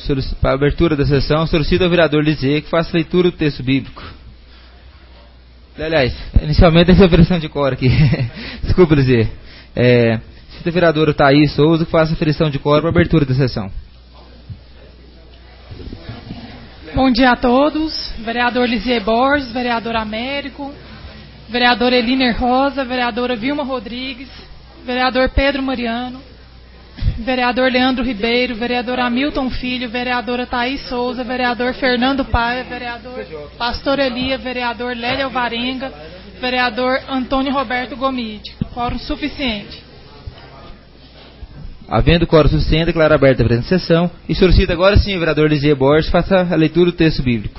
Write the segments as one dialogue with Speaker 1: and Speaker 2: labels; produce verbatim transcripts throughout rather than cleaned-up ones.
Speaker 1: para a abertura da sessão, solicito ao vereador Lisier que faça leitura do texto bíblico. Aliás, inicialmente essa aferição de cor aqui. Desculpa, Lisier. É, cito a vereadora Thaís Souza que faça a aferição de cor para a abertura da sessão.
Speaker 2: Bom dia a todos. Vereador Lisier Borges, vereador Américo, vereadora Eliner Rosa, vereadora Vilma Rodrigues, vereador Pedro Mariano, vereador Leandro Ribeiro, vereador Hamilton Filho, vereadora Thaís Souza, vereador Fernando Paia, vereador Pastor Elia, vereador Lélia Alvarenga, vereador Antônio Roberto Gomide. Quórum suficiente.
Speaker 1: Havendo quórum suficiente, declaro aberta a presente sessão e solicito agora sim o vereador Lisier Borges faça a leitura do texto bíblico.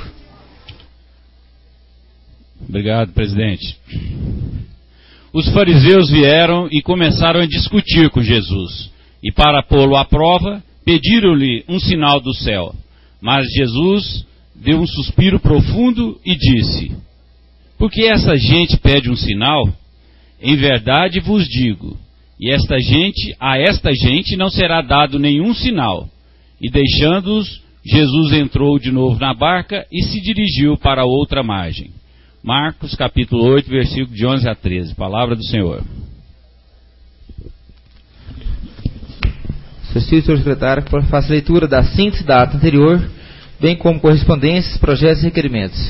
Speaker 3: Obrigado, presidente. Os fariseus vieram e começaram a discutir com Jesus, e para pô-lo à prova, pediram-lhe um sinal do céu. Mas Jesus deu um suspiro profundo e disse: por que essa gente pede um sinal? Em verdade vos digo, e esta gente, a esta gente não será dado nenhum sinal. E deixando-os, Jesus entrou de novo na barca e se dirigiu para outra margem. Marcos capítulo oito, versículo de onze a treze. Palavra do Senhor.
Speaker 1: Solicito ao secretário que faça leitura da síntese da ata anterior, bem como correspondências, projetos e requerimentos.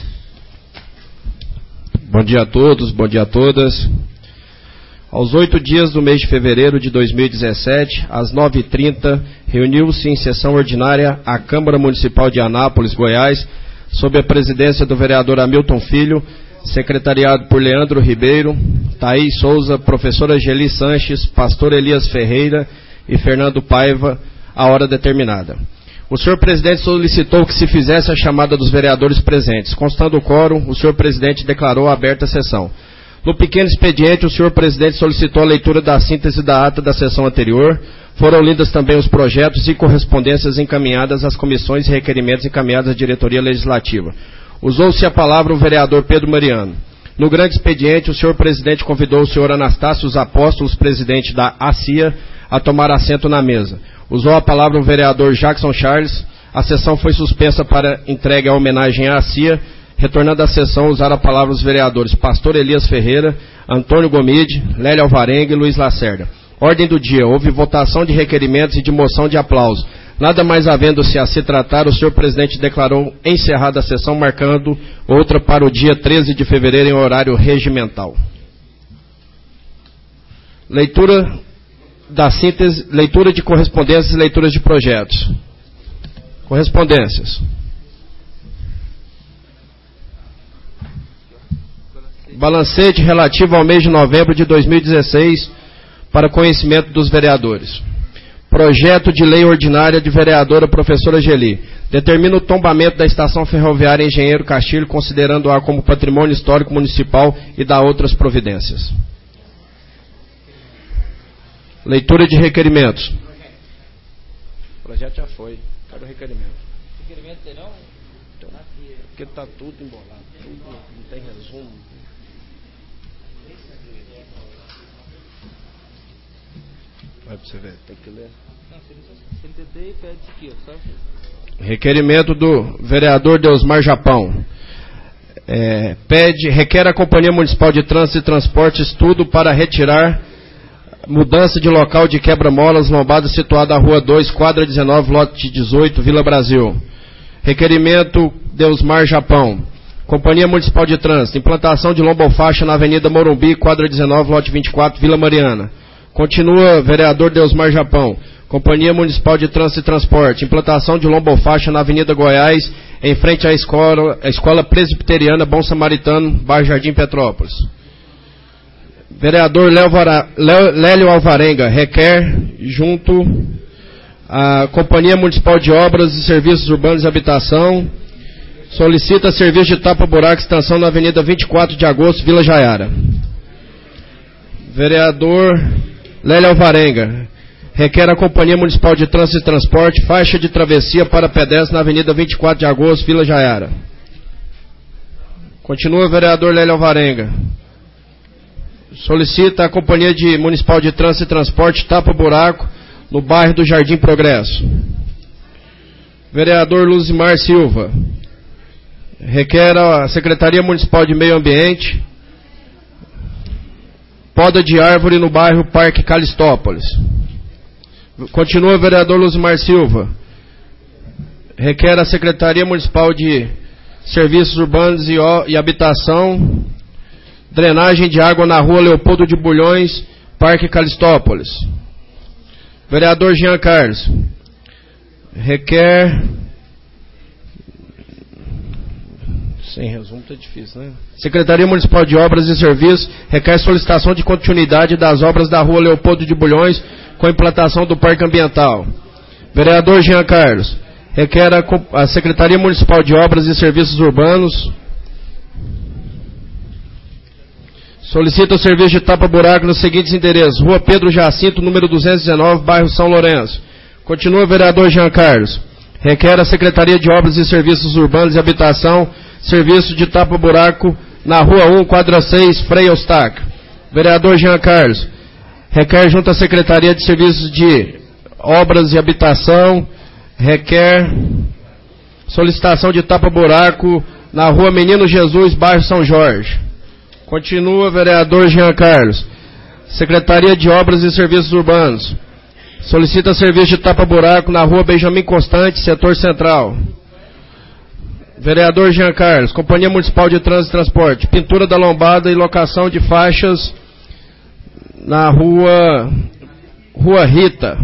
Speaker 4: Bom dia a todos, bom dia a todas. Aos oito dias do mês de fevereiro de dois mil e dezessete, às nove e trinta, reuniu-se em sessão ordinária a Câmara Municipal de Anápolis, Goiás, sob a presidência do vereador Hamilton Filho, secretariado por Leandro Ribeiro, Thaís Souza, professora Geli Sanches, pastor Elias Ferreira e Fernando Paiva, a hora determinada. O senhor presidente solicitou que se fizesse a chamada dos vereadores presentes. Constando o quórum, o senhor presidente declarou aberta a sessão. No pequeno expediente, o senhor presidente solicitou a leitura da síntese da ata da sessão anterior. Foram lidas também os projetos e correspondências encaminhadas às comissões e requerimentos encaminhados à diretoria legislativa. Usou-se a palavra o vereador Pedro Mariano. No grande expediente, o senhor presidente convidou o senhor Anastácio Apóstolos, presidente da A C I A, a tomar assento na mesa. Usou a palavra o vereador Jackson Charles. A sessão foi suspensa para entregue à homenagem à A C I A. Retornando à sessão, usaram a palavra os vereadores Pastor Elias Ferreira, Antônio Gomide, Lélia Alvarenga e Luiz Lacerda. Ordem do dia. Houve votação de requerimentos e de moção de aplauso. Nada mais havendo-se a se tratar, o senhor presidente declarou encerrada a sessão, marcando outra para o dia treze de fevereiro em horário regimental. Leitura da síntese, leitura de correspondências e leituras de projetos. Correspondências. Balancete relativo ao mês de novembro de dois mil e dezesseis para conhecimento dos vereadores. Projeto de lei ordinária de vereadora professora Geli. Determina o tombamento da estação ferroviária Engenheiro Castilho, considerando-a como patrimônio histórico municipal, e dá outras providências. Leitura de requerimentos. O projeto já foi. Cadê o requerimento?
Speaker 1: Requerimento terão?
Speaker 4: Então, porque está tudo embolado. Tudo, não tem resumo. Vai para você ver, tem que ler.
Speaker 1: Não, se ele entender, pede isso aqui, ó, só...
Speaker 4: Requerimento do vereador Deusmar Japão. É, pede, requer a Companhia Municipal de Trânsito e Transporte estudo para retirar mudança de local de quebra-molas lombada situada na Rua dois, quadra dezenove, lote dezoito, Vila Brasil. Requerimento Deusmar Japão. Companhia Municipal de Trânsito, implantação de lombofaixa na Avenida Morumbi, quadra dezenove, lote vinte e quatro, Vila Mariana. Continua, vereador Deusmar Japão. Companhia Municipal de Trânsito e Transporte, implantação de lombofaixa na Avenida Goiás, em frente à escola, à escola Presbiteriana Bom Samaritano, bairro Jardim Petrópolis. Vereador Lélio Alvarenga, requer, junto à Companhia Municipal de Obras e Serviços Urbanos e Habitação, solicita serviço de tapa-buraco, extensão na Avenida vinte e quatro de agosto, Vila Jaiara. Vereador Lélio Alvarenga, requer a Companhia Municipal de Trânsito e Transporte, faixa de travessia para pedestres na Avenida vinte e quatro de agosto, Vila Jaiara. Continua, vereador Lélio Alvarenga. Solicita a Companhia de Municipal de Trânsito e Transporte tapa-buraco no bairro do Jardim Progresso. Vereador Luzimar Silva. Requer a Secretaria Municipal de Meio Ambiente poda de árvore no bairro Parque Calistópolis. Continua, vereador Luzimar Silva. Requer a Secretaria Municipal de Serviços Urbanos e, e Habitação drenagem de água na rua Leopoldo de Bulhões, Parque Calistópolis. Vereador Jean Carlos. Requer... Sem resumo tá difícil, né? Secretaria Municipal de Obras e Serviços requer solicitação de continuidade das obras da rua Leopoldo de Bulhões com implantação do Parque Ambiental. Vereador Jean Carlos. Requer a, a Secretaria Municipal de Obras e Serviços Urbanos solicita o serviço de tapa-buraco nos seguintes endereços: Rua Pedro Jacinto, número duzentos e dezenove, bairro São Lourenço. Continua, vereador Jean Carlos. Requer a Secretaria de Obras e Serviços Urbanos e Habitação serviço de tapa-buraco na Rua um, quadra seis, Frei Eustáquio. Vereador Jean Carlos. Requer junto à Secretaria de Serviços de Obras e Habitação, requer solicitação de tapa-buraco na Rua Menino Jesus, bairro São Jorge. Continua, vereador Jean Carlos. Secretaria de Obras e Serviços Urbanos solicita serviço de tapa-buraco na Rua Benjamin Constante, setor central. Vereador Jean Carlos. Companhia Municipal de Trânsito e Transporte, pintura da lombada e locação de faixas na Rua Rua Rita.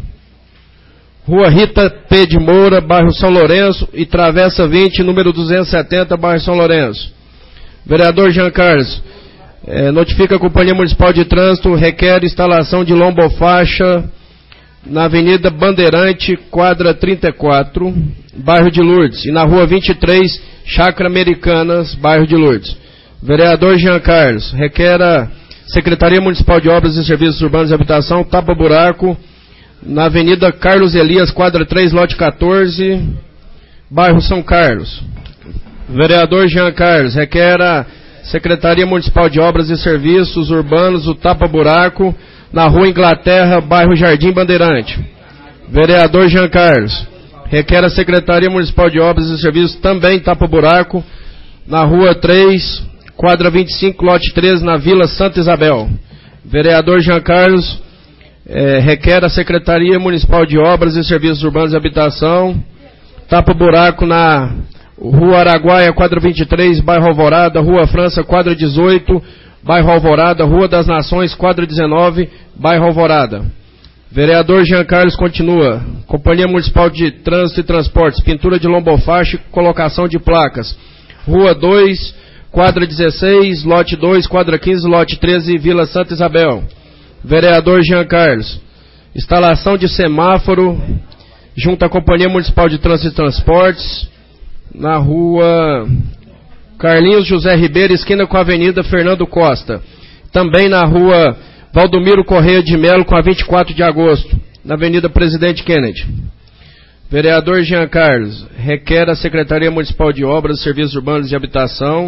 Speaker 4: Rua Rita P. de Moura, bairro São Lourenço, e Travessa vinte, número duzentos e setenta, bairro São Lourenço. Vereador Jean Carlos. É, notifica a Companhia Municipal de Trânsito, requer instalação de lombofaixa na Avenida Bandeirante, quadra trinta e quatro, bairro de Lourdes, e na Rua vinte e três, Chácara Americanas, bairro de Lourdes. Vereador Jean Carlos. Requer a Secretaria Municipal de Obras e Serviços Urbanos e Habitação tapa-buraco na Avenida Carlos Elias, quadra três, lote quatorze, bairro São Carlos. Vereador Jean Carlos. Requer a Secretaria Municipal de Obras e Serviços Urbanos o tapa-buraco na Rua Inglaterra, bairro Jardim Bandeirante. Vereador Jean Carlos. Requer a Secretaria Municipal de Obras e Serviços também tapa-buraco na Rua três, quadra vinte e cinco, lote treze, na Vila Santa Isabel. Vereador Jean Carlos. É, requer a Secretaria Municipal de Obras e Serviços Urbanos e Habitação tapa-buraco na Rua Araguaia, quadra vinte e três, bairro Alvorada, Rua França, quadra dezoito, bairro Alvorada, Rua das Nações, quadra dezenove, bairro Alvorada. Vereador Jean Carlos continua. Companhia Municipal de Trânsito e Transportes, pintura de lombofaixa e colocação de placas. Rua dois, quadra dezesseis, lote dois, quadra quinze, lote treze, Vila Santa Isabel. Vereador Jean Carlos. Instalação de semáforo junto à Companhia Municipal de Trânsito e Transportes na Rua Carlinhos José Ribeiro, esquina com a Avenida Fernando Costa. Também na Rua Valdomiro Correia de Melo, com a vinte e quatro de agosto, na Avenida Presidente Kennedy. Vereador Jean Carlos. Requer a Secretaria Municipal de Obras, Serviços Urbanos e Habitação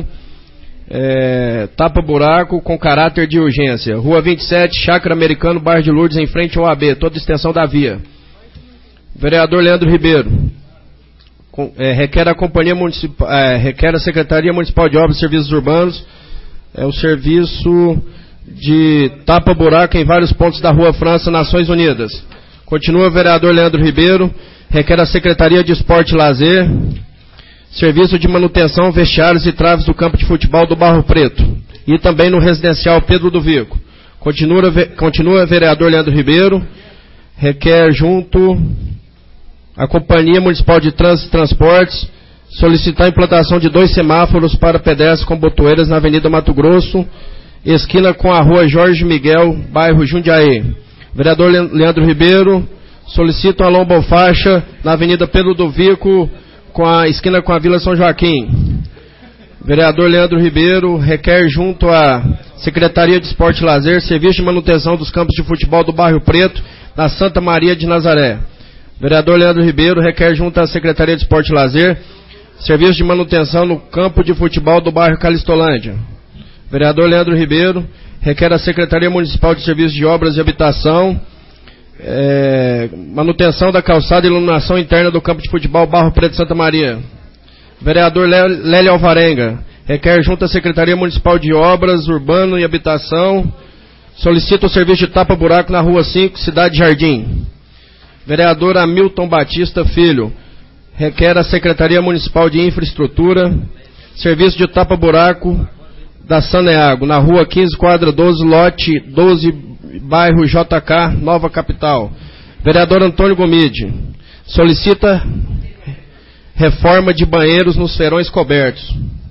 Speaker 4: é, tapa-buraco com caráter de urgência. Rua vinte e sete, Chácara Americano, bairro de Lourdes, em frente ao A B, toda a extensão da via. Vereador Leandro Ribeiro. Com, é, requer a Companhia Municipal, é, requer a Secretaria Municipal de Obras e Serviços Urbanos é, o serviço de tapa-buraco em vários pontos da Rua França, Nações Unidas. Continua, vereador Leandro Ribeiro. Requer a Secretaria de Esporte e Lazer serviço de manutenção, vestiários e traves do campo de futebol do Barro Preto e também no residencial Pedro do Vico. Continua, continua vereador Leandro Ribeiro. Requer junto à Companhia Municipal de Trânsito e Transportes solicitar a implantação de dois semáforos para pedestres com botoeiras na Avenida Mato Grosso, esquina com a Rua Jorge Miguel, bairro Jundiaí. Vereador Leandro Ribeiro solicita uma lombofaixa na Avenida Pedro do Vico, com a esquina com a Vila São Joaquim. Vereador Leandro Ribeiro requer junto à Secretaria de Esporte e Lazer serviço de manutenção dos campos de futebol do Bairro Preto, na Santa Maria de Nazaré. Vereador Leandro Ribeiro requer junto à Secretaria de Esporte e Lazer serviço de manutenção no campo de futebol do bairro Calistolândia. Vereador Leandro Ribeiro requer à Secretaria Municipal de Serviços de Obras e Habitação É, manutenção da calçada e iluminação interna do campo de futebol Barro Preto Santa Maria. Vereador Lélio Alvarenga. Requer junto à Secretaria Municipal de Obras, Urbano e Habitação. Solicita o serviço de tapa-buraco na Rua cinco, Cidade Jardim. Vereador Hamilton Batista Filho. Requer a Secretaria Municipal de Infraestrutura. Serviço de tapa-buraco da Saneago, na Rua quinze, quadra doze, lote doze, bairro J K, Nova Capital. Vereador Antônio Gomide. Solicita reforma de banheiros nos ferões cobertos.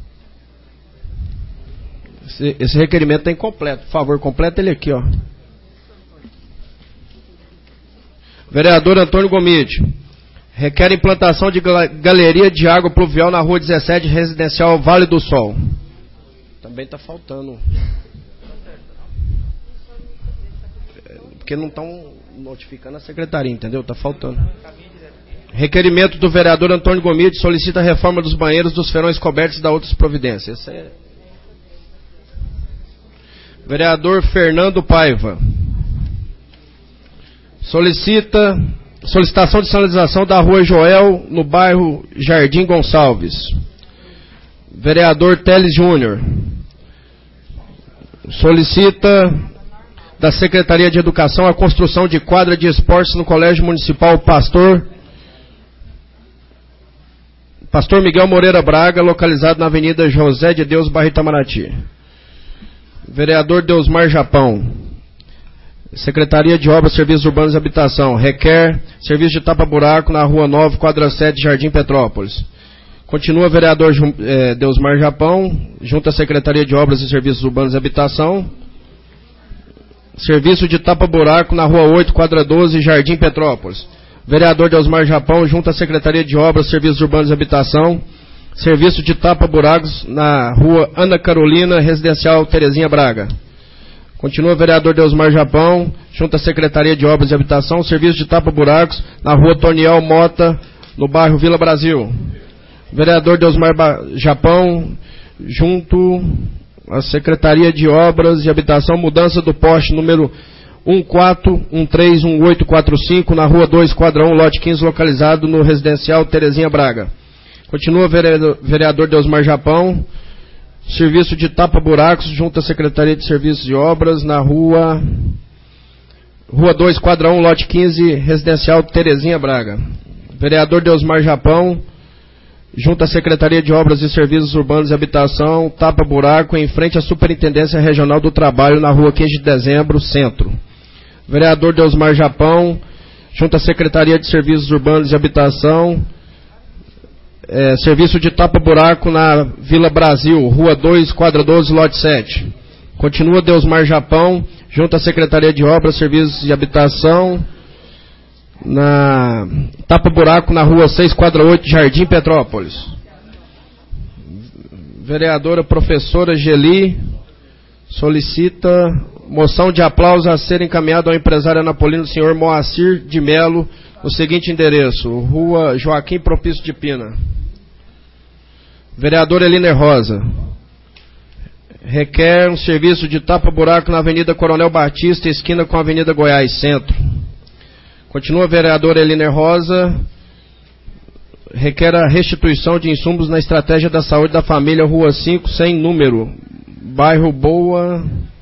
Speaker 4: Esse, esse requerimento está incompleto. Por favor, completa ele aqui, ó. Vereador Antônio Gomide. Requer implantação de galeria de água pluvial na Rua dezessete, residencial Vale do Sol. Também está faltando. Porque não estão notificando a secretaria, entendeu? Está faltando. Requerimento do vereador Antônio Gomide solicita a reforma dos banheiros dos ferões cobertos e da outras providências. Esse é... Vereador Fernando Paiva. Solicita solicitação de sinalização da Rua Joel, no bairro Jardim Gonçalves. Vereador Teles Júnior. Solicita da Secretaria de Educação a construção de quadra de esportes no Colégio Municipal Pastor Pastor Miguel Moreira Braga, localizado na Avenida José de Deus, bairro Itamaraty. Vereador Deusmar Japão. Secretaria de Obras, Serviços Urbanos e Habitação. Requer serviço de tapa-buraco na Rua nove, quadra sete, Jardim Petrópolis. Continua vereador eh, Deusmar Japão, junto à Secretaria de Obras e Serviços Urbanos e Habitação. Serviço de tapa-buraco na Rua oito, quadra doze, Jardim Petrópolis. Vereador Deusmar Japão, junto à Secretaria de Obras, Serviços Urbanos e Habitação. Serviço de tapa-buracos na Rua Ana Carolina, Residencial Terezinha Braga. Continua vereador Deusmar Japão, junto à Secretaria de Obras e Habitação. Serviço de tapa-buracos na Rua Toniel Mota, no bairro Vila Brasil. Vereador Deusmar Japão, junto à Secretaria de Obras e Habitação, mudança do poste número um quatro um três um oito quatro cinco, na Rua dois, quadra um, lote quinze, localizado no Residencial Terezinha Braga. Continua vereador, vereador Deusmar Japão, serviço de tapa-buracos, junto à Secretaria de Serviços de Obras, na Rua Rua dois, quadra um, lote quinze, Residencial Terezinha Braga. Vereador Deusmar Japão, junto à Secretaria de Obras e Serviços Urbanos e Habitação, tapa-buraco em frente à Superintendência Regional do Trabalho, na Rua quinze de dezembro, Centro. Vereador Deusmar Japão, junto à Secretaria de Serviços Urbanos e Habitação, é, serviço de tapa-buraco na Vila Brasil, Rua dois, quadra doze, lote sete. Continua Deusmar Japão, junto à Secretaria de Obras, Serviços e Habitação, na tapa-buraco na Rua seis, quadra oito, Jardim Petrópolis. Vereadora professora Geli solicita moção de aplauso a ser encaminhado ao empresário anapolino senhor Moacir de Melo, no seguinte endereço: Rua Joaquim Propício de Pina. Vereadora Eliner Rosa requer um serviço de tapa-buraco na Avenida Coronel Batista, esquina com a Avenida Goiás, Centro. Continua a vereadora Eliner Rosa, requer a restituição de insumos na Estratégia da Saúde da Família, Rua cinco, sem número, bairro Boa,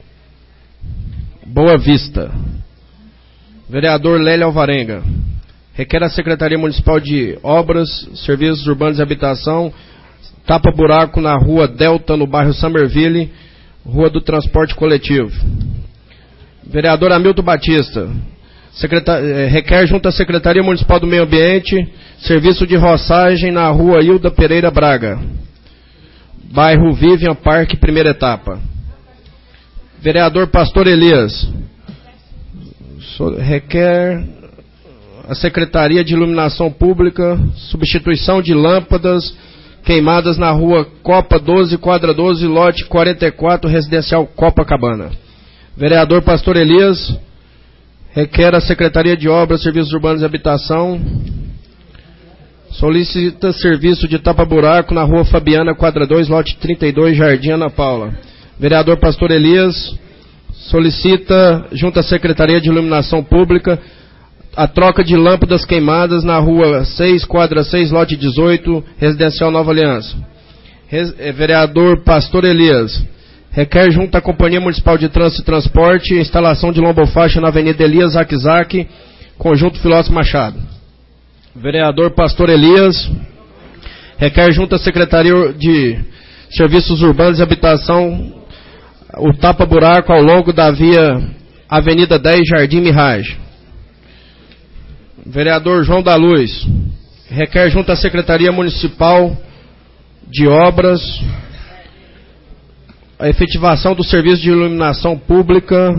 Speaker 4: Boa Vista. Vereador Lélio Alvarenga, requer a Secretaria Municipal de Obras, Serviços Urbanos e Habitação, tapa-buraco na Rua Delta, no bairro Summerville, Rua do Transporte Coletivo. Vereador Hamilton Batista, requer junto à Secretaria Municipal do Meio Ambiente, serviço de roçagem na Rua Hilda Pereira Braga, bairro Vivian Parque, primeira etapa. Vereador Pastor Elias, requer a Secretaria de Iluminação Pública, substituição de lâmpadas queimadas na Rua Copa doze, quadra doze, lote quarenta e quatro, Residencial Copacabana. Vereador Pastor Elias requer a Secretaria de Obras, Serviços Urbanos e Habitação, solicita serviço de tapa-buraco na Rua Fabiana, quadra dois, lote trinta e dois, Jardim Ana Paula. Vereador Pastor Elias solicita, junto à Secretaria de Iluminação Pública, a troca de lâmpadas queimadas na rua seis, quadra seis, lote dezoito, residencial Nova Aliança. Res, é, vereador Pastor Elias. Requer junto à Companhia Municipal de Trânsito e Transporte instalação de lombofaixa na Avenida Elias Aquizaki, Conjunto Filósofo Machado. Vereador Pastor Elias. Requer junto à Secretaria de Serviços Urbanos e Habitação o tapa-buraco ao longo da via Avenida dez, Jardim Mirage. Vereador João da Luz. Requer junto à Secretaria Municipal de Obras a efetivação do serviço de iluminação pública.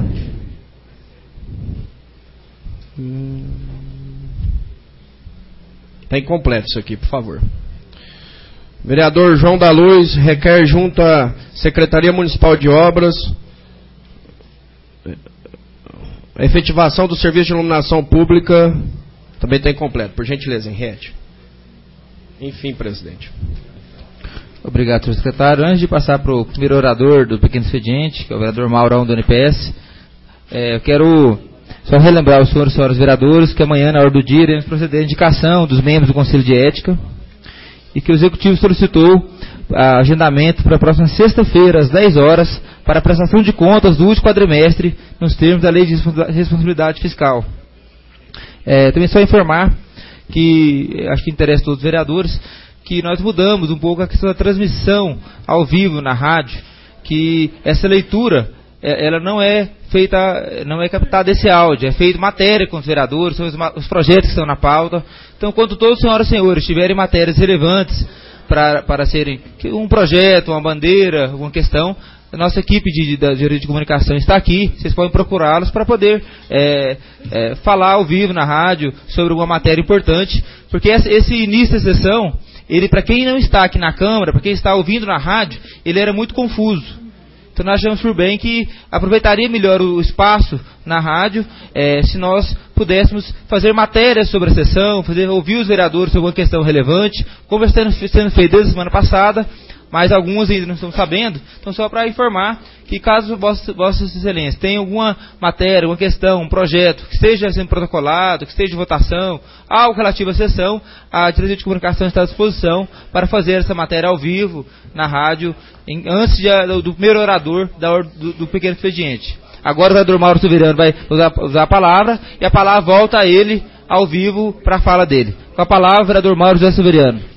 Speaker 4: Está incompleto isso aqui, por favor. Vereador João da Luz requer junto à Secretaria Municipal de Obras a efetivação do serviço de iluminação pública. Também está incompleto. Por gentileza, Henriette. Enfim, presidente.
Speaker 1: Obrigado, senhor secretário. Antes de passar para o primeiro orador do pequeno expediente, que é o vereador Maurão do N P S, é, eu quero só relembrar os senhores e senhoras vereadores que amanhã, na hora do dia, iremos proceder à indicação dos membros do Conselho de Ética e que o Executivo solicitou a agendamento para a próxima sexta-feira, às dez horas, para a prestação de contas do último quadrimestre nos termos da Lei de Responsabilidade Fiscal. É, também só informar que, acho que interessa a todos os vereadores, que nós mudamos um pouco a questão da transmissão ao vivo na rádio, que essa leitura, ela não é feita, não é captada esse áudio, é feito matéria com os vereadores, são os, os projetos que estão na pauta. Então, quando todos os senhoras e senhores tiverem matérias relevantes para, para serem um projeto, uma bandeira, alguma questão, a nossa equipe de, de, de, de comunicação está aqui, vocês podem procurá-los para poder é, é, falar ao vivo na rádio sobre alguma matéria importante, porque esse, esse início da sessão, ele, para quem não está aqui na Câmara, para quem está ouvindo na rádio, ele era muito confuso. Então nós achamos por bem que aproveitaria melhor o espaço na rádio, é, se nós pudéssemos fazer matérias sobre a sessão, fazer, ouvir os vereadores sobre uma questão relevante, como está sendo feito desde a semana passada, mas alguns ainda não estão sabendo. Então, só para informar que caso Vossas Vossa Excelências tenham alguma matéria, uma questão, um projeto que esteja sendo protocolado, que esteja em votação, algo relativo à sessão, a diretoria de comunicação está à disposição para fazer essa matéria ao vivo, na rádio, em, antes de, do, do primeiro orador da, do, do pequeno expediente. Agora o vereador Mauro Silveirano vai usar, usar a palavra, e a palavra volta a ele, ao vivo, para a fala dele. Com a palavra, o vereador Mauro José Silveirano.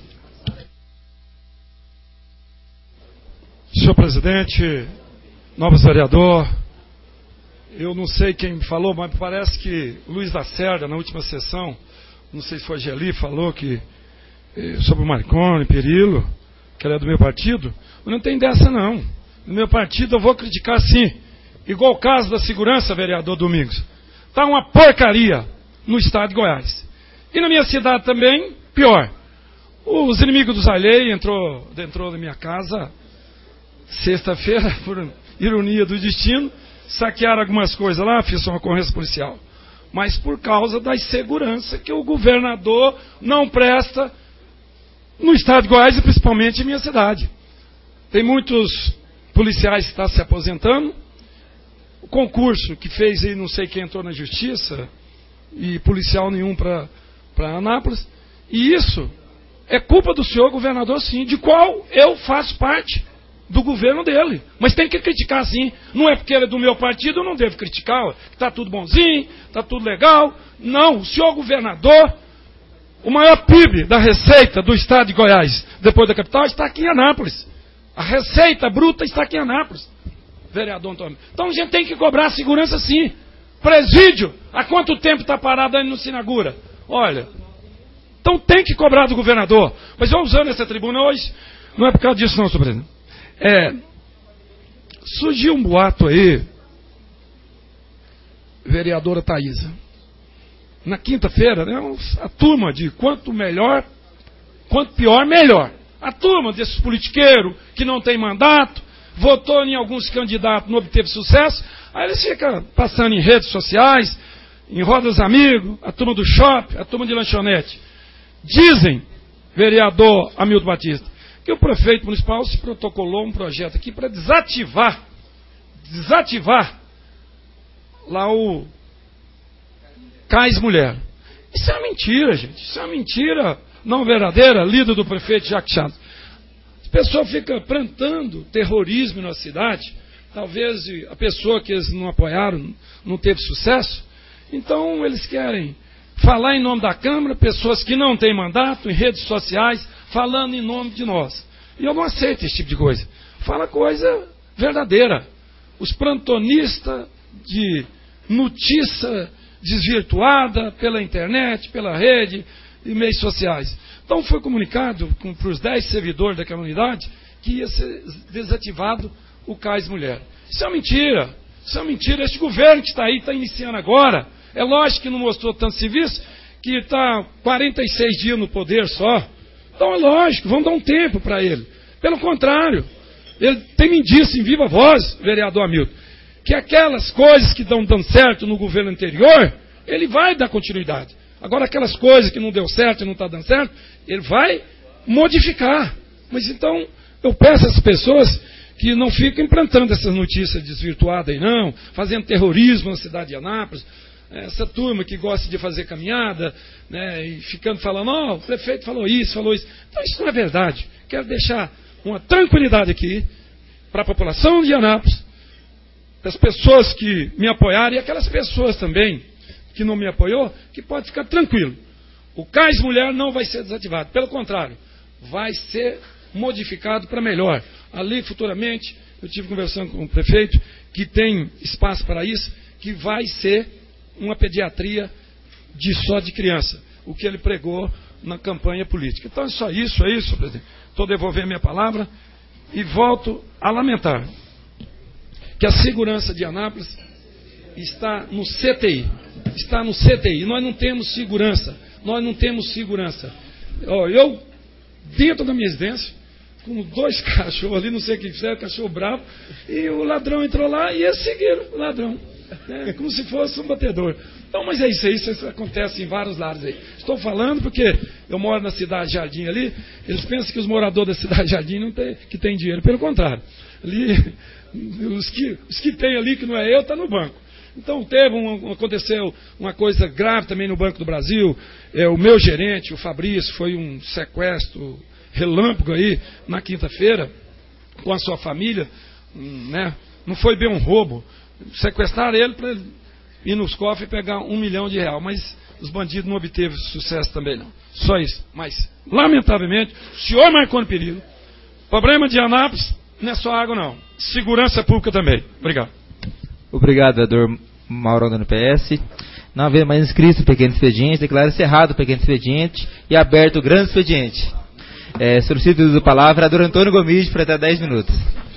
Speaker 5: Senhor presidente, novo vereador, eu não sei quem me falou, mas parece que o Luiz da Cerda, na última sessão, não sei se foi a Geli, falou que sobre o Marconi, Perillo, que era do meu partido. Mas não tem dessa não. No meu partido eu vou criticar sim. Igual o caso da segurança, vereador Domingos. Está uma porcaria no estado de Goiás. E na minha cidade também, pior. Os inimigos dos alheios entrou, entrou na minha casa sexta-feira, por ironia do destino, saquearam algumas coisas lá, fiz uma ocorrência policial. Mas por causa da insegurança que o governador não presta no estado de Goiás e principalmente em minha cidade. Tem muitos policiais que estão se aposentando. O concurso que fez aí, não sei quem entrou na justiça, e policial nenhum para Anápolis. E isso é culpa do senhor governador, sim, de qual eu faço parte. Do governo dele, mas tem que criticar sim. Não é porque ele é do meu partido, eu não devo criticar, está tudo bonzinho, está tudo legal. Não, o senhor governador, o maior P I B da receita do estado de Goiás, depois da capital, está aqui em Anápolis. A receita bruta está aqui em Anápolis, vereador Antônio. Então a gente tem que cobrar segurança sim. Presídio, há quanto tempo está parado aí no Sinagura? Olha, então tem que cobrar do governador. Mas eu usando essa tribuna hoje, não é por causa disso não, senhor presidente. É, surgiu um boato aí, vereadora Thaísa, na quinta-feira, né, a turma de quanto melhor, quanto pior, melhor. A turma desses politiqueiros que não tem mandato, votou em alguns candidatos, não obteve sucesso, aí eles ficam passando em redes sociais, em rodas amigos, a turma do shopping, a turma de lanchonete. Dizem, vereador Hamilton Batista, que o prefeito municipal se protocolou um projeto aqui para desativar, desativar lá o Cais Mulher. Isso é uma mentira, gente. Isso é uma mentira não verdadeira, lida do prefeito Jacques Chaves. As pessoas ficam plantando terrorismo na cidade. Talvez a pessoa que eles não apoiaram não teve sucesso. Então eles querem falar em nome da Câmara, pessoas que não têm mandato, em redes sociais, falando em nome de nós. E eu não aceito esse tipo de coisa. Fala coisa verdadeira. Os plantonistas de notícia desvirtuada pela internet, pela rede e meios sociais. Então foi comunicado para os dez servidores daquela unidade que ia ser desativado o Cais Mulher. Isso é mentira. Isso é mentira. Este governo que está aí, está iniciando agora. É lógico que não mostrou tanto serviço, que está quarenta e seis dias no poder só. Então é lógico, vamos dar um tempo para ele. Pelo contrário, ele tem me disse em viva voz, vereador Hamilton, que aquelas coisas que estão dando certo no governo anterior, ele vai dar continuidade. Agora aquelas coisas que não deu certo e não está dando certo, ele vai modificar. Mas então, eu peço às pessoas que não fiquem implantando essas notícias desvirtuadas aí não, fazendo terrorismo na cidade de Anápolis, essa turma que gosta de fazer caminhada, né, e ficando falando, ó, oh, o prefeito falou isso, falou isso. Então isso não é verdade. Quero deixar uma tranquilidade aqui para a população de Anápolis, para as pessoas que me apoiaram e aquelas pessoas também que não me apoiou, que pode ficar tranquilo. O Cais Mulher não vai ser desativado. Pelo contrário, vai ser modificado para melhor. Ali, futuramente, eu tive conversando com o prefeito, que tem espaço para isso, que vai ser uma pediatria de só de criança, o que ele pregou na campanha política. Então é só isso, é isso, presidente. Estou devolvendo minha palavra e volto a lamentar que a segurança de Anápolis está no C T I. Está no C T I. Nós não temos segurança. Nós não temos segurança. Eu, dentro da minha residência, com dois cachorros ali, não sei o que fizeram, cachorro bravo, e o ladrão entrou lá e eles seguiram o ladrão. É como se fosse um batedor. Então, mas é isso aí, isso acontece em vários lados aí. Estou falando porque eu moro na Cidade Jardim ali, eles pensam que os moradores da Cidade Jardim não tem, que tem dinheiro. Pelo contrário, ali, os que, os que tem ali, que não é eu, está no banco. Então teve um, aconteceu uma coisa grave também no Banco do Brasil. É, o meu gerente, o Fabrício, foi um sequestro relâmpago aí na quinta-feira com a sua família, né? Não foi bem um roubo. Sequestraram ele para ele ir nos cofres e pegar um milhão de reais, mas os bandidos não obteve sucesso também não. Só isso. Mas, lamentavelmente, o senhor Marconi Perillo, problema de Anápolis não é só água não, segurança pública também. Obrigado.
Speaker 1: Obrigado, vereador Maurão do N P S. Não havendo mais inscrito o pequeno expediente, declaro encerrado o pequeno expediente e aberto o grande expediente. É, solicito a palavra, vereador Antônio Gomes, para até dez minutos.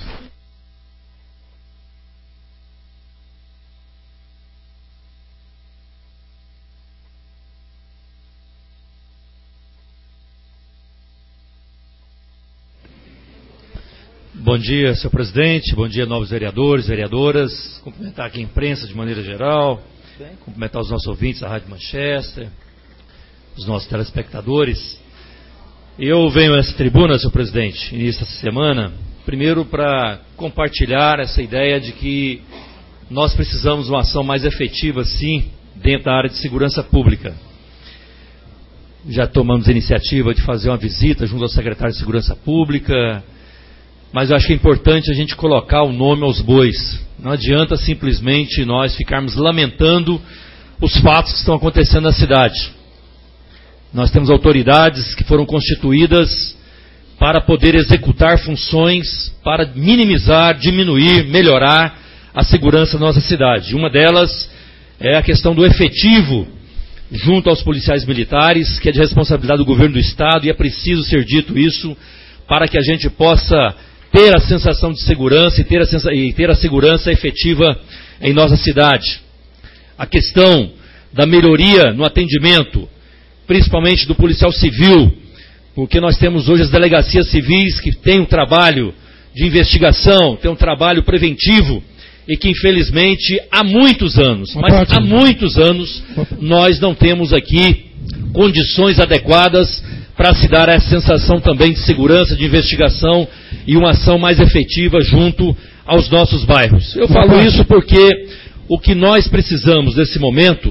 Speaker 6: Bom dia, senhor presidente, bom dia, novos vereadores, vereadoras, cumprimentar aqui a imprensa de maneira geral, cumprimentar os nossos ouvintes da Rádio Manchester, os nossos telespectadores. Eu venho a essa tribuna, senhor presidente, início dessa semana, primeiro para compartilhar essa ideia de que nós precisamos de uma ação mais efetiva, sim, dentro da área de segurança pública. Já tomamos a iniciativa de fazer uma visita junto ao secretário de Segurança Pública, mas eu acho que é importante a gente colocar o nome aos bois. Não adianta simplesmente nós ficarmos lamentando os fatos que estão acontecendo na cidade. Nós temos autoridades que foram constituídas para poder executar funções, para minimizar, diminuir, melhorar a segurança da nossa cidade. Uma delas é a questão do efetivo junto aos policiais militares, que é de responsabilidade do governo do Estado, e é preciso ser dito isso para que a gente possa ter a sensação de segurança e ter a, sensa- e ter a segurança efetiva em nossa cidade. A questão da melhoria no atendimento, principalmente do policial civil, porque nós temos hoje as delegacias civis que têm um trabalho de investigação, têm um trabalho preventivo, e que infelizmente há muitos anos, mas há muitos anos, nós não temos aqui condições adequadas para se dar essa sensação também de segurança, de investigação e uma ação mais efetiva junto aos nossos bairros. Eu falo isso porque o que nós precisamos nesse momento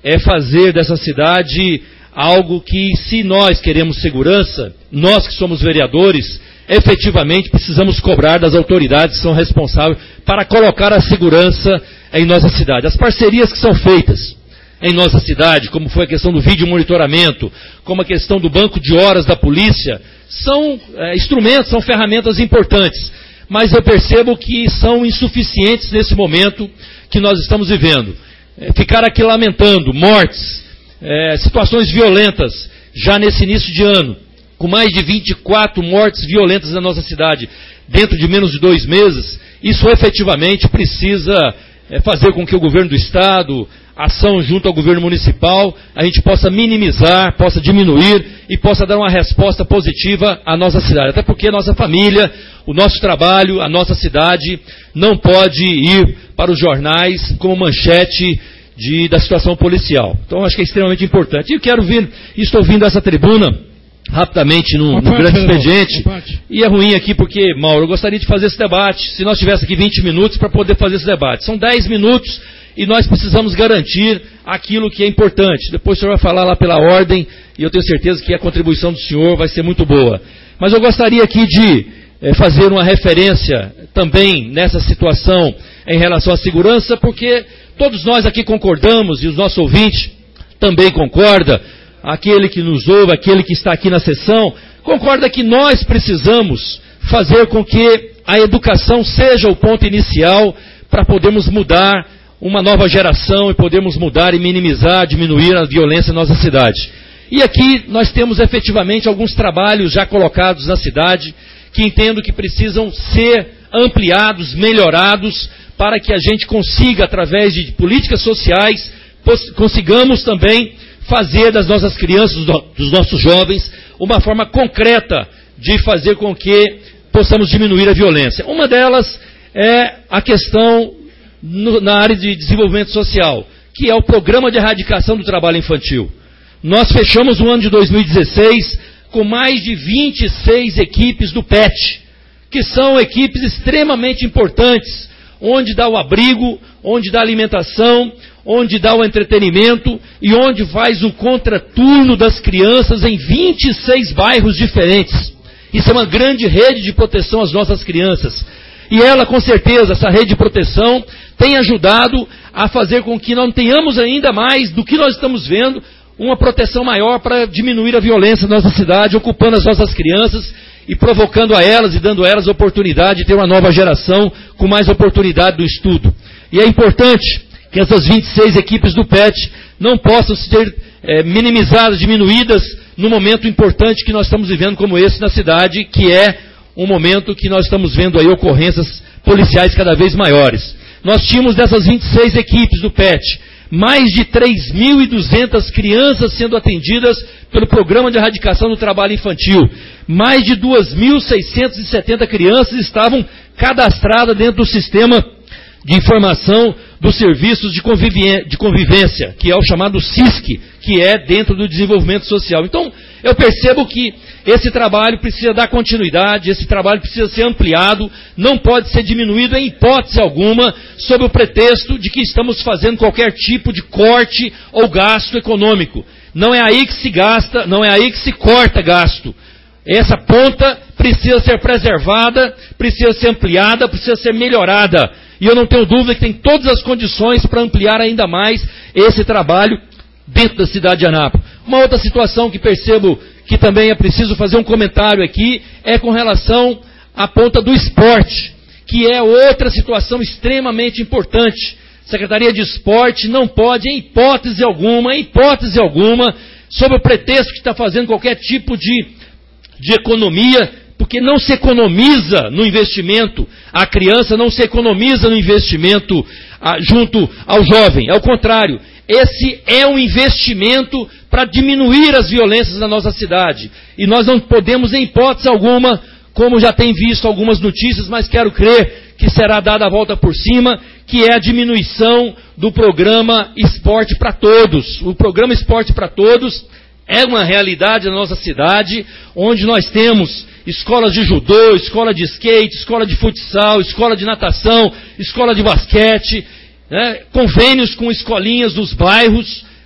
Speaker 6: é fazer dessa cidade algo que, se nós queremos segurança, nós que somos vereadores, efetivamente precisamos cobrar das autoridades que são responsáveis para colocar a segurança em nossa cidade. As parcerias que são feitas em nossa cidade, como foi a questão do vídeo monitoramento, como a questão do banco de horas da polícia, são é, instrumentos, são ferramentas importantes, mas eu percebo que são insuficientes nesse momento que nós estamos vivendo. É, ficar aqui lamentando mortes, é, situações violentas, já nesse início de ano, com mais de vinte e quatro mortes violentas na nossa cidade, dentro de menos de dois meses, isso efetivamente precisa é, fazer com que o governo do Estado, ação junto ao governo municipal, a gente possa minimizar, possa diminuir e possa dar uma resposta positiva à nossa cidade. Até porque a nossa família, o nosso trabalho, a nossa cidade não pode ir para os jornais como manchete de, da situação policial. Então acho que é extremamente importante. E eu quero vir, estou vindo a essa tribuna rapidamente no, no grande expediente, e é ruim aqui porque, Mauro, eu gostaria de fazer esse debate, se nós tivéssemos aqui vinte minutos para poder fazer esse debate. São dez minutos e nós precisamos garantir aquilo que é importante. Depois o senhor vai falar lá pela ordem, e eu tenho certeza que a contribuição do senhor vai ser muito boa. Mas eu gostaria aqui de é, fazer uma referência também nessa situação em relação à segurança, porque todos nós aqui concordamos, e os nossos ouvintes também concordam, aquele que nos ouve, aquele que está aqui na sessão, concorda que nós precisamos fazer com que a educação seja o ponto inicial para podermos mudar uma nova geração e podermos mudar e minimizar, diminuir a violência em nossa cidade. E aqui nós temos efetivamente alguns trabalhos já colocados na cidade que entendo que precisam ser ampliados, melhorados, para que a gente consiga, através de políticas sociais, consigamos também fazer das nossas crianças, dos nossos jovens, uma forma concreta de fazer com que possamos diminuir a violência. Uma delas é a questão no, na área de desenvolvimento social, que é o Programa de Erradicação do Trabalho Infantil. Nós fechamos o ano de dois mil e dezesseis com mais de vinte e seis equipes do P E T, que são equipes extremamente importantes, onde dá o abrigo, onde dá a alimentação, onde dá o entretenimento e onde faz o contraturno das crianças em vinte e seis bairros diferentes. Isso é uma grande rede de proteção às nossas crianças. E ela, com certeza, essa rede de proteção, tem ajudado a fazer com que nós tenhamos ainda mais do que nós estamos vendo, uma proteção maior para diminuir a violência na nossa cidade, ocupando as nossas crianças e provocando a elas e dando a elas a oportunidade de ter uma nova geração com mais oportunidade do estudo. E é importante que essas vinte e seis equipes do P E T não possam ser é, minimizadas, diminuídas, no momento importante que nós estamos vivendo como esse na cidade, que é um momento que nós estamos vendo aí ocorrências policiais cada vez maiores. Nós tínhamos dessas vinte e seis equipes do P E T, mais de três mil e duzentas crianças sendo atendidas pelo Programa de Erradicação do Trabalho Infantil. Mais de duas mil seiscentas e setenta crianças estavam cadastradas dentro do sistema de informação dos serviços de convivência, que é o chamado S I S C, que é dentro do desenvolvimento social. Então, eu percebo que esse trabalho precisa dar continuidade, esse trabalho precisa ser ampliado, não pode ser diminuído em hipótese alguma, sob o pretexto de que estamos fazendo qualquer tipo de corte ou gasto econômico. Não é aí que se gasta, não é aí que se corta gasto. Essa ponta precisa ser preservada, precisa ser ampliada, precisa ser melhorada. E eu não tenho dúvida que tem todas as condições para ampliar ainda mais esse trabalho dentro da cidade de Anápolis. Uma outra situação que percebo que também é preciso fazer um comentário aqui é com relação à ponta do esporte, que é outra situação extremamente importante. A Secretaria de Esporte não pode, em hipótese alguma, em hipótese alguma, sob o pretexto que está fazendo qualquer tipo de, de economia, porque não se economiza no investimento, a criança não se economiza no investimento ah, junto ao jovem, ao contrário, esse é um investimento para diminuir as violências na nossa cidade, e nós não podemos em hipótese alguma, como já tem visto algumas notícias, mas quero crer que será dada a volta por cima, que é a diminuição do programa Esporte para Todos. O programa Esporte para Todos é uma realidade na nossa cidade, onde nós temos escolas de judô, escola de skate, escola de futsal, escola de natação, escola de basquete, né, convênios com escolinhas dos bairros,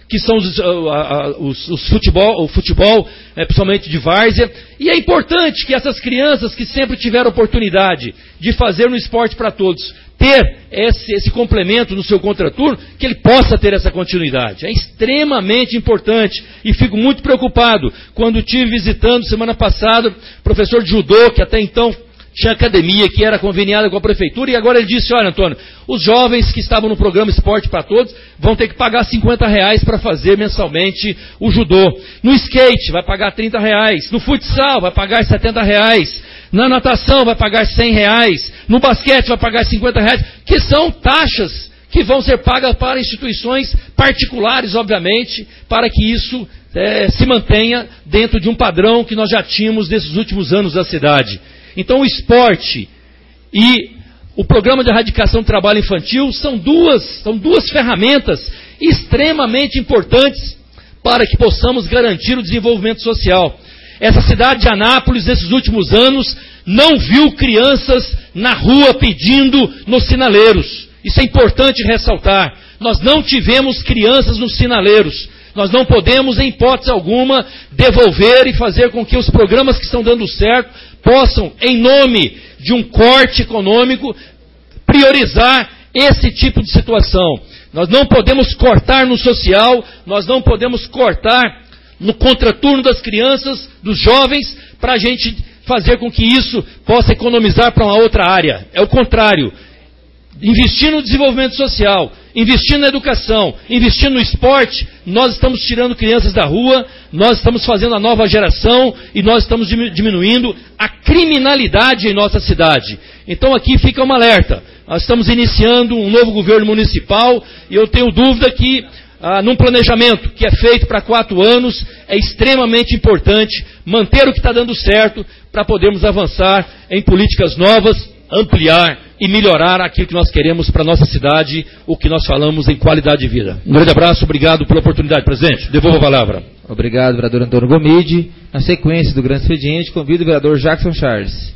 Speaker 6: que são os, a, os, os futebol, o futebol, é, principalmente de várzea. E é importante que essas crianças que sempre tiveram oportunidade de fazer um esporte para todos, ter esse, esse complemento no seu contraturno, que ele possa ter essa continuidade. É extremamente importante e fico muito preocupado quando estive visitando semana passada o professor de judô, que até então tinha academia que era conveniada com a prefeitura, e agora ele disse: olha, Antônio, os jovens que estavam no programa Esporte para Todos vão ter que pagar cinquenta reais para fazer mensalmente o judô. No skate vai pagar trinta reais, no futsal vai pagar setenta reais, na natação vai pagar cem reais, no basquete vai pagar cinquenta reais, que são taxas que vão ser pagas para instituições particulares, obviamente, para que isso é, se mantenha dentro de um padrão que nós já tínhamos nesses últimos anos da cidade. Então o esporte e o programa de erradicação do trabalho infantil são duas, são duas ferramentas extremamente importantes para que possamos garantir o desenvolvimento social. Essa cidade de Anápolis, nesses últimos anos, não viu crianças na rua pedindo nos sinaleiros. Isso é importante ressaltar. Nós não tivemos crianças nos sinaleiros. Nós não podemos, em hipótese alguma, devolver e fazer com que os programas que estão dando certo possam, em nome de um corte econômico, priorizar esse tipo de situação. Nós não podemos cortar no social, nós não podemos cortar no contraturno das crianças, dos jovens, para a gente fazer com que isso possa economizar para uma outra área. É o contrário. Investir no desenvolvimento social, investindo na educação, investindo no esporte, nós estamos tirando crianças da rua, nós estamos fazendo a nova geração e nós estamos diminuindo a criminalidade em nossa cidade. Então aqui fica um alerta. Nós estamos iniciando um novo governo municipal e eu tenho dúvida que, ah, num planejamento que é feito para quatro anos, é extremamente importante manter o que está dando certo para podermos avançar em políticas novas, ampliar e melhorar aquilo que nós queremos para a nossa cidade, o que nós falamos em qualidade de vida. Um grande abraço, obrigado pela oportunidade, presidente. Devolvo a palavra.
Speaker 1: Obrigado, vereador Antônio Gomide. Na sequência do grande expediente, convido o vereador Jackson Charles.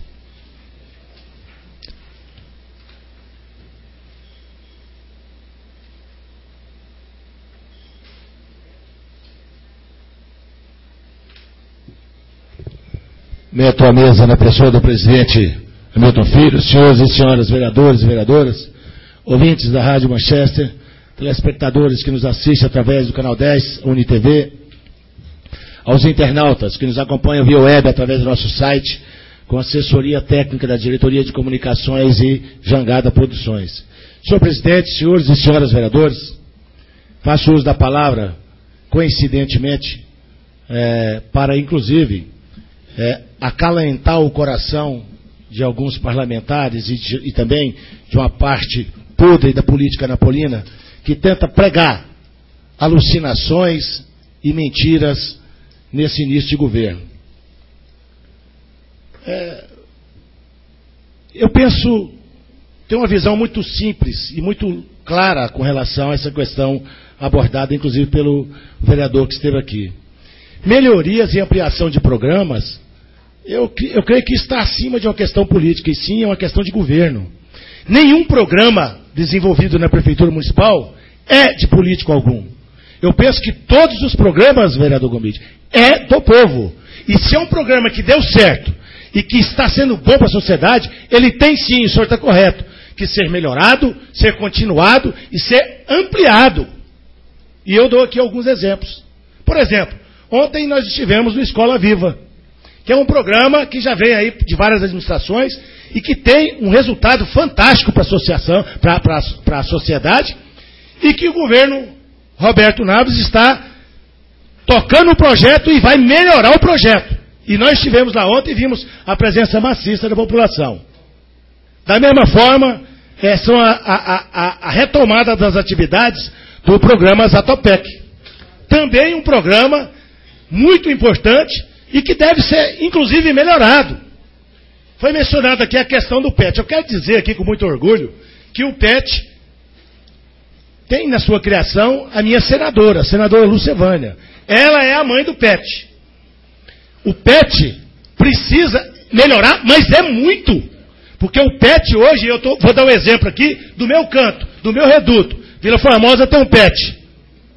Speaker 7: Meto a mesa na pessoa do presidente Hamilton Filho, senhores e senhoras vereadores e vereadoras, ouvintes da Rádio Manchester, telespectadores que nos assistem através do canal dez, UniTV, aos internautas que nos acompanham via web através do nosso site, com assessoria técnica da Diretoria de Comunicações e Jangada Produções. Senhor presidente, senhores e senhoras vereadores, faço uso da palavra, coincidentemente, é, para inclusive é, acalentar o coração de alguns parlamentares e, de, e também de uma parte podre da política napolina que tenta pregar alucinações e mentiras nesse início de governo. É, eu penso, tenho uma visão muito simples e muito clara com relação a essa questão abordada, inclusive pelo vereador que esteve aqui. Melhorias e ampliação de programas, Eu, eu creio que está acima de uma questão política, e sim é uma questão de governo. Nenhum programa desenvolvido na Prefeitura Municipal é de político algum. Eu penso que todos os programas, vereador Gomide, é do povo. E se é um programa que deu certo e que está sendo bom para a sociedade, ele tem sim, o senhor está correto, que ser melhorado, ser continuado e ser ampliado. E eu dou aqui alguns exemplos. Por exemplo, ontem nós estivemos no Escola Viva, que é um programa que já vem aí de várias administrações e que tem um resultado fantástico para a associação, para para a sociedade, e que o governo Roberto Naves está tocando o projeto e vai melhorar o projeto. E nós estivemos lá ontem e vimos a presença maciça da população. Da mesma forma, é, são a, a, a, a retomada das atividades do programa Zatopec. Também um programa muito importante e que deve ser, inclusive, melhorado. Foi mencionado aqui a questão do P E T. Eu quero dizer aqui com muito orgulho que o P E T tem na sua criação a minha senadora, a senadora Lucevânia. Ela é a mãe do P E T. O P E T precisa melhorar, mas é muito. Porque o P E T hoje, eu tô, vou dar um exemplo aqui do meu canto, do meu reduto. Vila Formosa tem um P E T,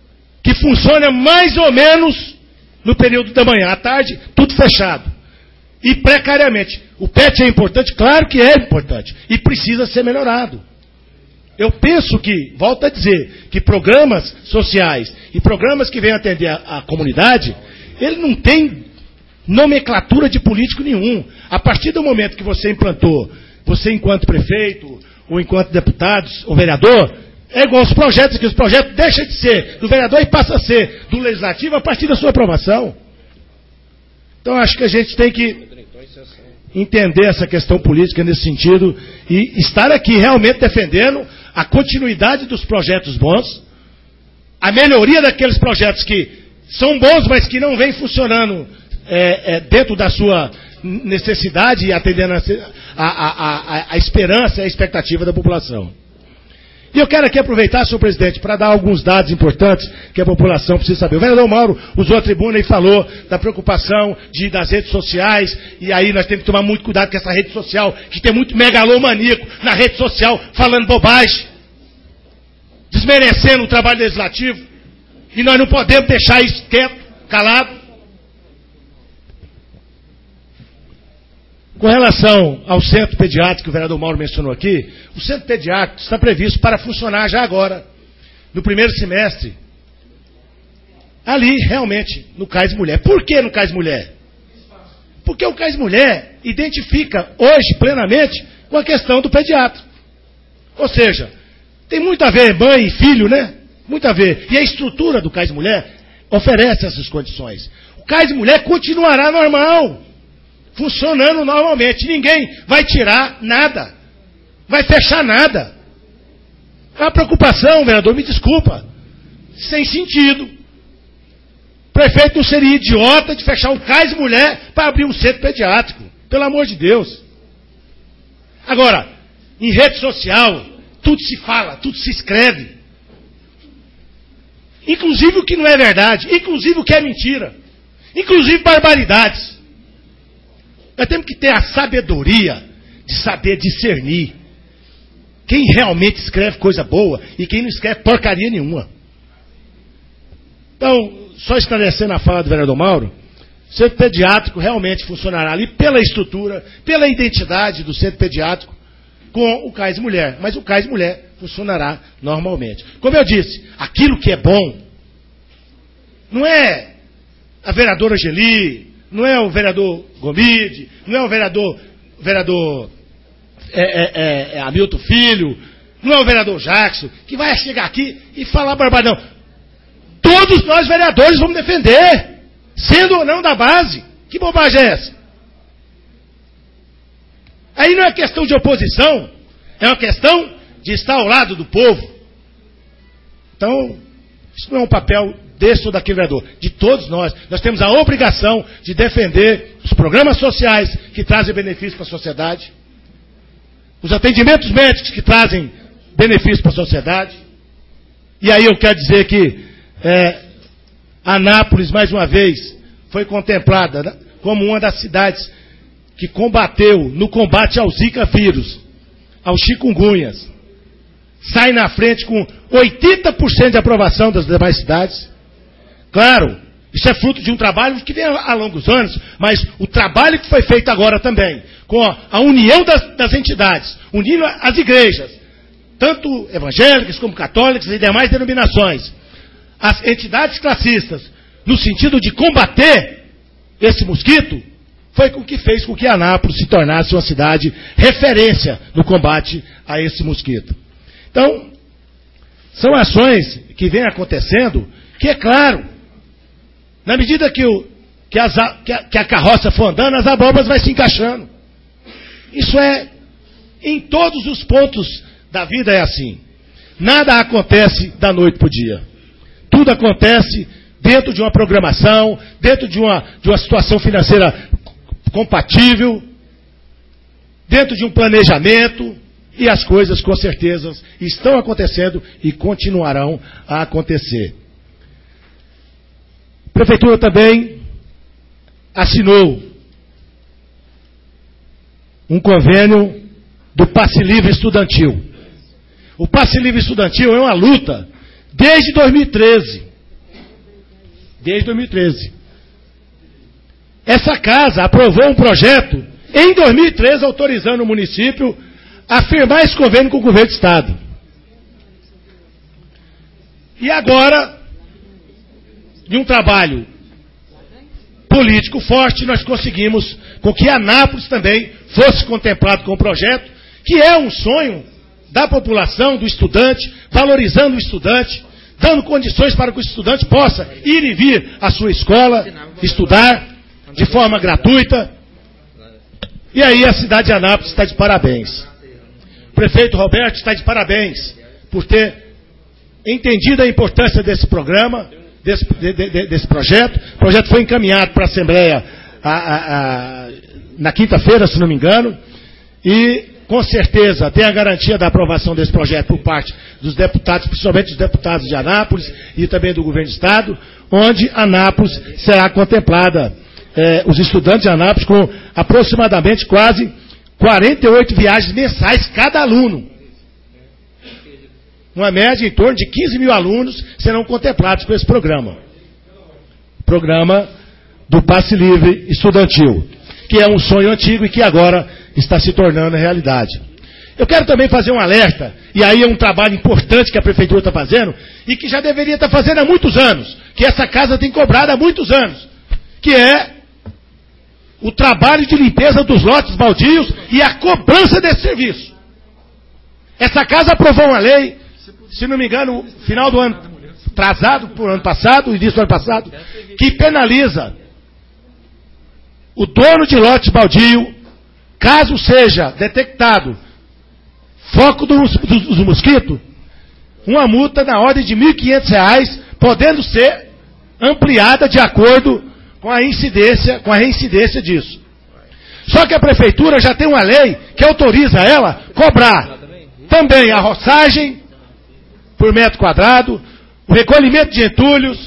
Speaker 7: que funciona mais ou menos no período da manhã. À tarde, tudo fechado. E precariamente. O P E T é importante? Claro que é importante. E precisa ser melhorado. Eu penso que, volto a dizer, que programas sociais e programas que vêm atender a, a comunidade, ele não tem nomenclatura de político nenhum. A partir do momento que você implantou, você enquanto prefeito, ou enquanto deputado, ou vereador, é igual aos projetos, que os projetos deixam de ser do vereador e passam a ser do legislativo a partir da sua aprovação. Então acho que a gente tem que entender essa questão política nesse sentido e estar aqui realmente defendendo a continuidade dos projetos bons, a melhoria daqueles projetos que são bons, mas que não vêm funcionando é, é, dentro da sua necessidade e atendendo a, a, a, a esperança e a expectativa da população. E eu quero aqui aproveitar, senhor presidente, para dar alguns dados importantes que a população precisa saber. O vereador Mauro usou a tribuna e falou da preocupação de, das redes sociais, e aí nós temos que tomar muito cuidado com essa rede social, que tem muito megalomaníaco na rede social, falando bobagem, desmerecendo o trabalho legislativo, e nós não podemos deixar isso quieto, calado. Com relação ao centro pediátrico que o vereador Mauro mencionou aqui, o centro pediátrico está previsto para funcionar já agora, no primeiro semestre, ali realmente, no Cais Mulher. Por que no Cais Mulher? Porque o Cais Mulher identifica hoje plenamente com a questão do pediátrico. Ou seja, tem muito a ver mãe e filho, né? Muito a ver. E a estrutura do Cais Mulher oferece essas condições. O Cais Mulher continuará normal, funcionando normalmente. Ninguém vai tirar nada. Vai fechar nada. É uma preocupação, vereador, me desculpa. Sem sentido. O prefeito não seria idiota de fechar um Cais Mulher para abrir um centro pediátrico. Pelo amor de Deus. Agora, em rede social, tudo se fala, tudo se escreve. Inclusive o que não é verdade. Inclusive o que é mentira. Inclusive barbaridades. Nós temos que ter a sabedoria de saber discernir quem realmente escreve coisa boa e quem não escreve porcaria nenhuma. Então, só esclarecendo a fala do vereador Mauro, o centro pediátrico realmente funcionará ali pela estrutura, pela identidade do centro pediátrico com o Cais Mulher. Mas o Cais Mulher funcionará normalmente. Como eu disse, aquilo que é bom não é a vereadora Angeli, não é o vereador Gomide, não é o vereador, vereador é, é, é, Hamilton Filho, não é o vereador Jackson, que vai chegar aqui e falar barbadão. Todos nós vereadores vamos defender, sendo ou não da base. Que bobagem é essa? Aí não é questão de oposição, é uma questão de estar ao lado do povo. Então, isso não é um papel desse ou daquele vereador, de todos nós. Nós temos a obrigação de defender os programas sociais que trazem benefícios para a sociedade, os atendimentos médicos que trazem benefícios para a sociedade. E aí eu quero dizer que é, Anápolis, mais uma vez, foi contemplada, né, como uma das cidades que combateu no combate ao Zika vírus, aos chikungunhas. Sai na frente com oitenta por cento de aprovação das demais cidades. Claro, isso é fruto de um trabalho que vem há longos anos, mas o trabalho que foi feito agora também, com a união das, das entidades, unindo as igrejas, tanto evangélicas como católicas e demais denominações, as entidades classistas, no sentido de combater esse mosquito, foi o que fez com que Anápolis se tornasse uma cidade referência no combate a esse mosquito. Então, são ações que vêm acontecendo, que é claro, na medida que, o, que, as, que, a, que a carroça for andando, as abóboras vão se encaixando. Isso é, em todos os pontos da vida é assim. Nada acontece da noite para o dia. Tudo acontece dentro de uma programação, dentro de uma, de uma situação financeira compatível, dentro de um planejamento, e as coisas com certeza estão acontecendo e continuarão a acontecer. A Prefeitura também assinou um convênio do Passe Livre Estudantil. O Passe Livre Estudantil é uma luta desde dois mil e treze. Desde dois mil e treze. Essa casa aprovou um projeto em dois mil e treze autorizando o município a firmar esse convênio com o governo do Estado. E agora, de um trabalho político forte, nós conseguimos com que Anápolis também fosse contemplado com o projeto, que é um sonho da população, do estudante, valorizando o estudante, dando condições para que o estudante possa ir e vir à sua escola, estudar de forma gratuita. E aí a cidade de Anápolis está de parabéns. O prefeito Roberto está de parabéns por ter entendido a importância desse programa, desse, de, de, desse projeto. O projeto foi encaminhado para a Assembleia a, a, a, na quinta-feira, se não me engano, e com certeza tem a garantia da aprovação desse projeto por parte dos deputados, principalmente dos deputados de Anápolis e também do governo do Estado, onde Anápolis será contemplada, eh, os estudantes de Anápolis, com aproximadamente quase quarenta e oito viagens mensais cada aluno. Uma média em torno de quinze mil alunos serão contemplados com esse programa. Programa do Passe Livre Estudantil, que é um sonho antigo e que agora está se tornando realidade. Eu quero também fazer um alerta, e aí é um trabalho importante que a Prefeitura está fazendo, e que já deveria estar fazendo há muitos anos, que essa casa tem cobrado há muitos anos, que é o trabalho de limpeza dos lotes baldios e a cobrança desse serviço. Essa casa aprovou uma lei, se não me engano, no final do ano atrasado, por ano passado, início do ano passado, que penaliza o dono de lote baldio, caso seja detectado foco dos, dos, dos mosquitos, uma multa na ordem de mil e quinhentos reais, podendo ser ampliada de acordo com a incidência, com a reincidência disso. Só que a prefeitura já tem uma lei que autoriza ela cobrar também a roçagem por metro quadrado, o recolhimento de entulhos.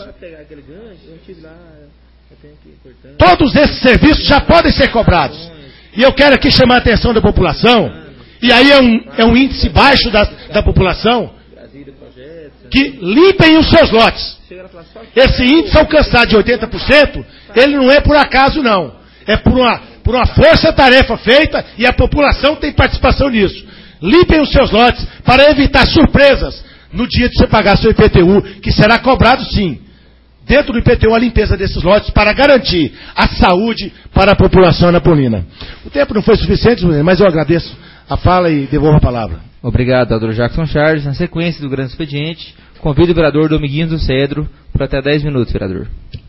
Speaker 7: Todos esses serviços já podem ser cobrados. E eu quero aqui chamar a atenção da população, e aí é um, é um índice baixo da, da população, que limpem os seus lotes. Esse índice alcançado de oitenta por cento, ele não é por acaso não. É por uma, por uma força-tarefa feita, e a população tem participação nisso. Limpem os seus lotes para evitar surpresas no dia de você pagar seu I P T U, que será cobrado sim, dentro do I P T U, a limpeza desses lotes para garantir a saúde para a população anapolina. O tempo não foi suficiente, mas eu agradeço a fala e devolvo a palavra.
Speaker 1: Obrigado, vereador Jackson Charles. Na sequência do grande expediente, convido o vereador Dominguinhos do Cedro por até dez minutos, vereador.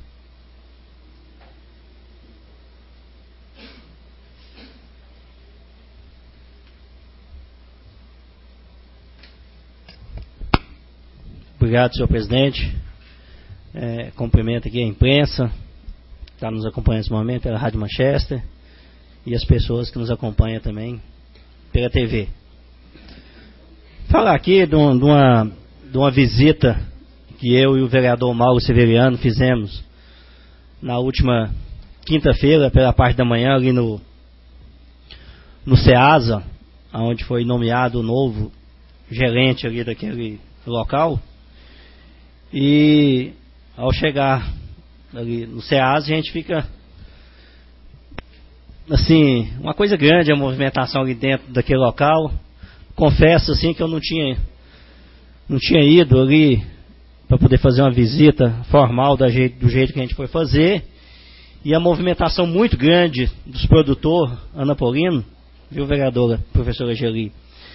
Speaker 8: Obrigado, senhor presidente. É, cumprimento aqui a imprensa que está nos acompanhando nesse momento pela Rádio Manchester e as pessoas que nos acompanham também pela T V. Falar aqui de, um, de, uma, de uma visita que eu e o vereador Mauro Severiano fizemos na última quinta-feira, pela parte da manhã, ali no, no SEASA, onde foi nomeado o novo gerente ali daquele local. E ao chegar ali no SEASA, a gente fica assim, uma coisa grande a movimentação ali dentro daquele local. Confesso assim que eu não tinha não tinha ido ali para poder fazer uma visita formal da jeito, do jeito que a gente foi fazer, e a movimentação muito grande dos produtores anapolinos, viu, vereadora, professora Geli?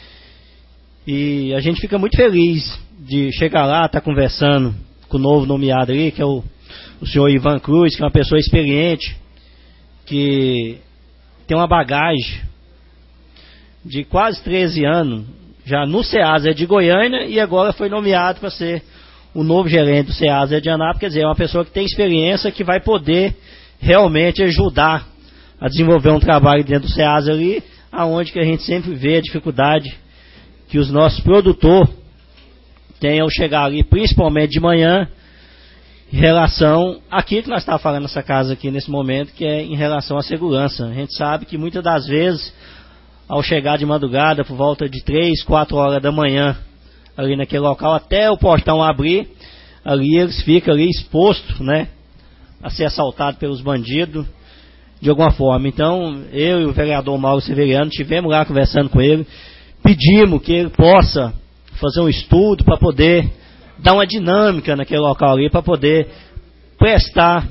Speaker 8: E a gente fica muito feliz de chegar lá, estar tá conversando com o novo nomeado ali, que é o, o senhor Ivan Cruz, que é uma pessoa experiente, que tem uma bagagem de quase treze anos, já no SEASA de Goiânia, e agora foi nomeado para ser o novo gerente do SEASA de Anápolis. Quer dizer, é uma pessoa que tem experiência, que vai poder realmente ajudar a desenvolver um trabalho dentro do SEASA ali, aonde que a gente sempre vê a dificuldade que os nossos produtores têm ao chegar ali, principalmente de manhã, em relação àquilo que nós estamos falando nessa casa aqui nesse momento, que é em relação à segurança. A gente sabe que muitas das vezes, ao chegar de madrugada, por volta de três, quatro horas da manhã, ali naquele local, até o portão abrir, ali eles ficam ali expostos, né, a ser assaltado pelos bandidos de alguma forma. Então, eu e o vereador Mauro Severiano estivemos lá conversando com ele, pedimos que ele possa fazer um estudo para poder dar uma dinâmica naquele local ali, para poder prestar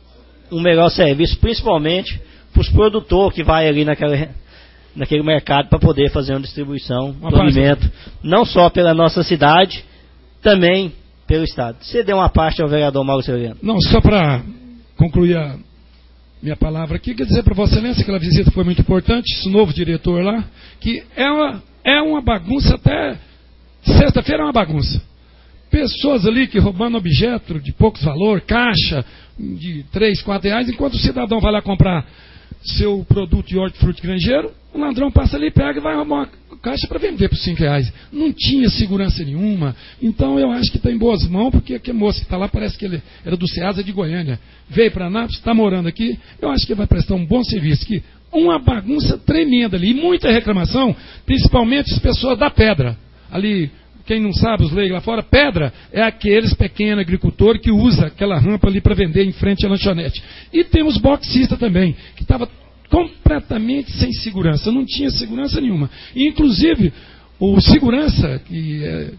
Speaker 8: um melhor serviço, principalmente para os produtores que vai ali naquela, naquele mercado para poder fazer uma distribuição uma do parte. alimento, não só pela nossa cidade, também pelo Estado. Você deu uma parte ao vereador Mauro Severiano.
Speaker 5: Não, só para concluir a minha palavra aqui, quer dizer para Vossa Excelência que aquela visita foi muito importante, esse novo diretor lá, que é uma, é uma bagunça até sexta-feira é uma bagunça. Pessoas ali que roubando objeto de poucos valor, caixa de três, quatro reais, enquanto o cidadão vai lá comprar seu produto de hortifruti granjeiro, o ladrão passa ali, pega e vai roubar uma caixa para vender por cinco reais. Não tinha segurança nenhuma. Então eu acho que está em boas mãos, porque aquele moço que está lá parece que ele era do Ceasa de Goiânia. Veio para Anápolis, está morando aqui. Eu acho que vai prestar um bom serviço. Que uma bagunça tremenda ali. E muita reclamação, principalmente as pessoas da pedra. Ali, quem não sabe, os leigos lá fora, pedra é aqueles pequenos agricultores que usam aquela rampa ali para vender em frente à lanchonete. E temos boxistas também, que estava completamente sem segurança, não tinha segurança nenhuma. E, inclusive, o segurança, que é,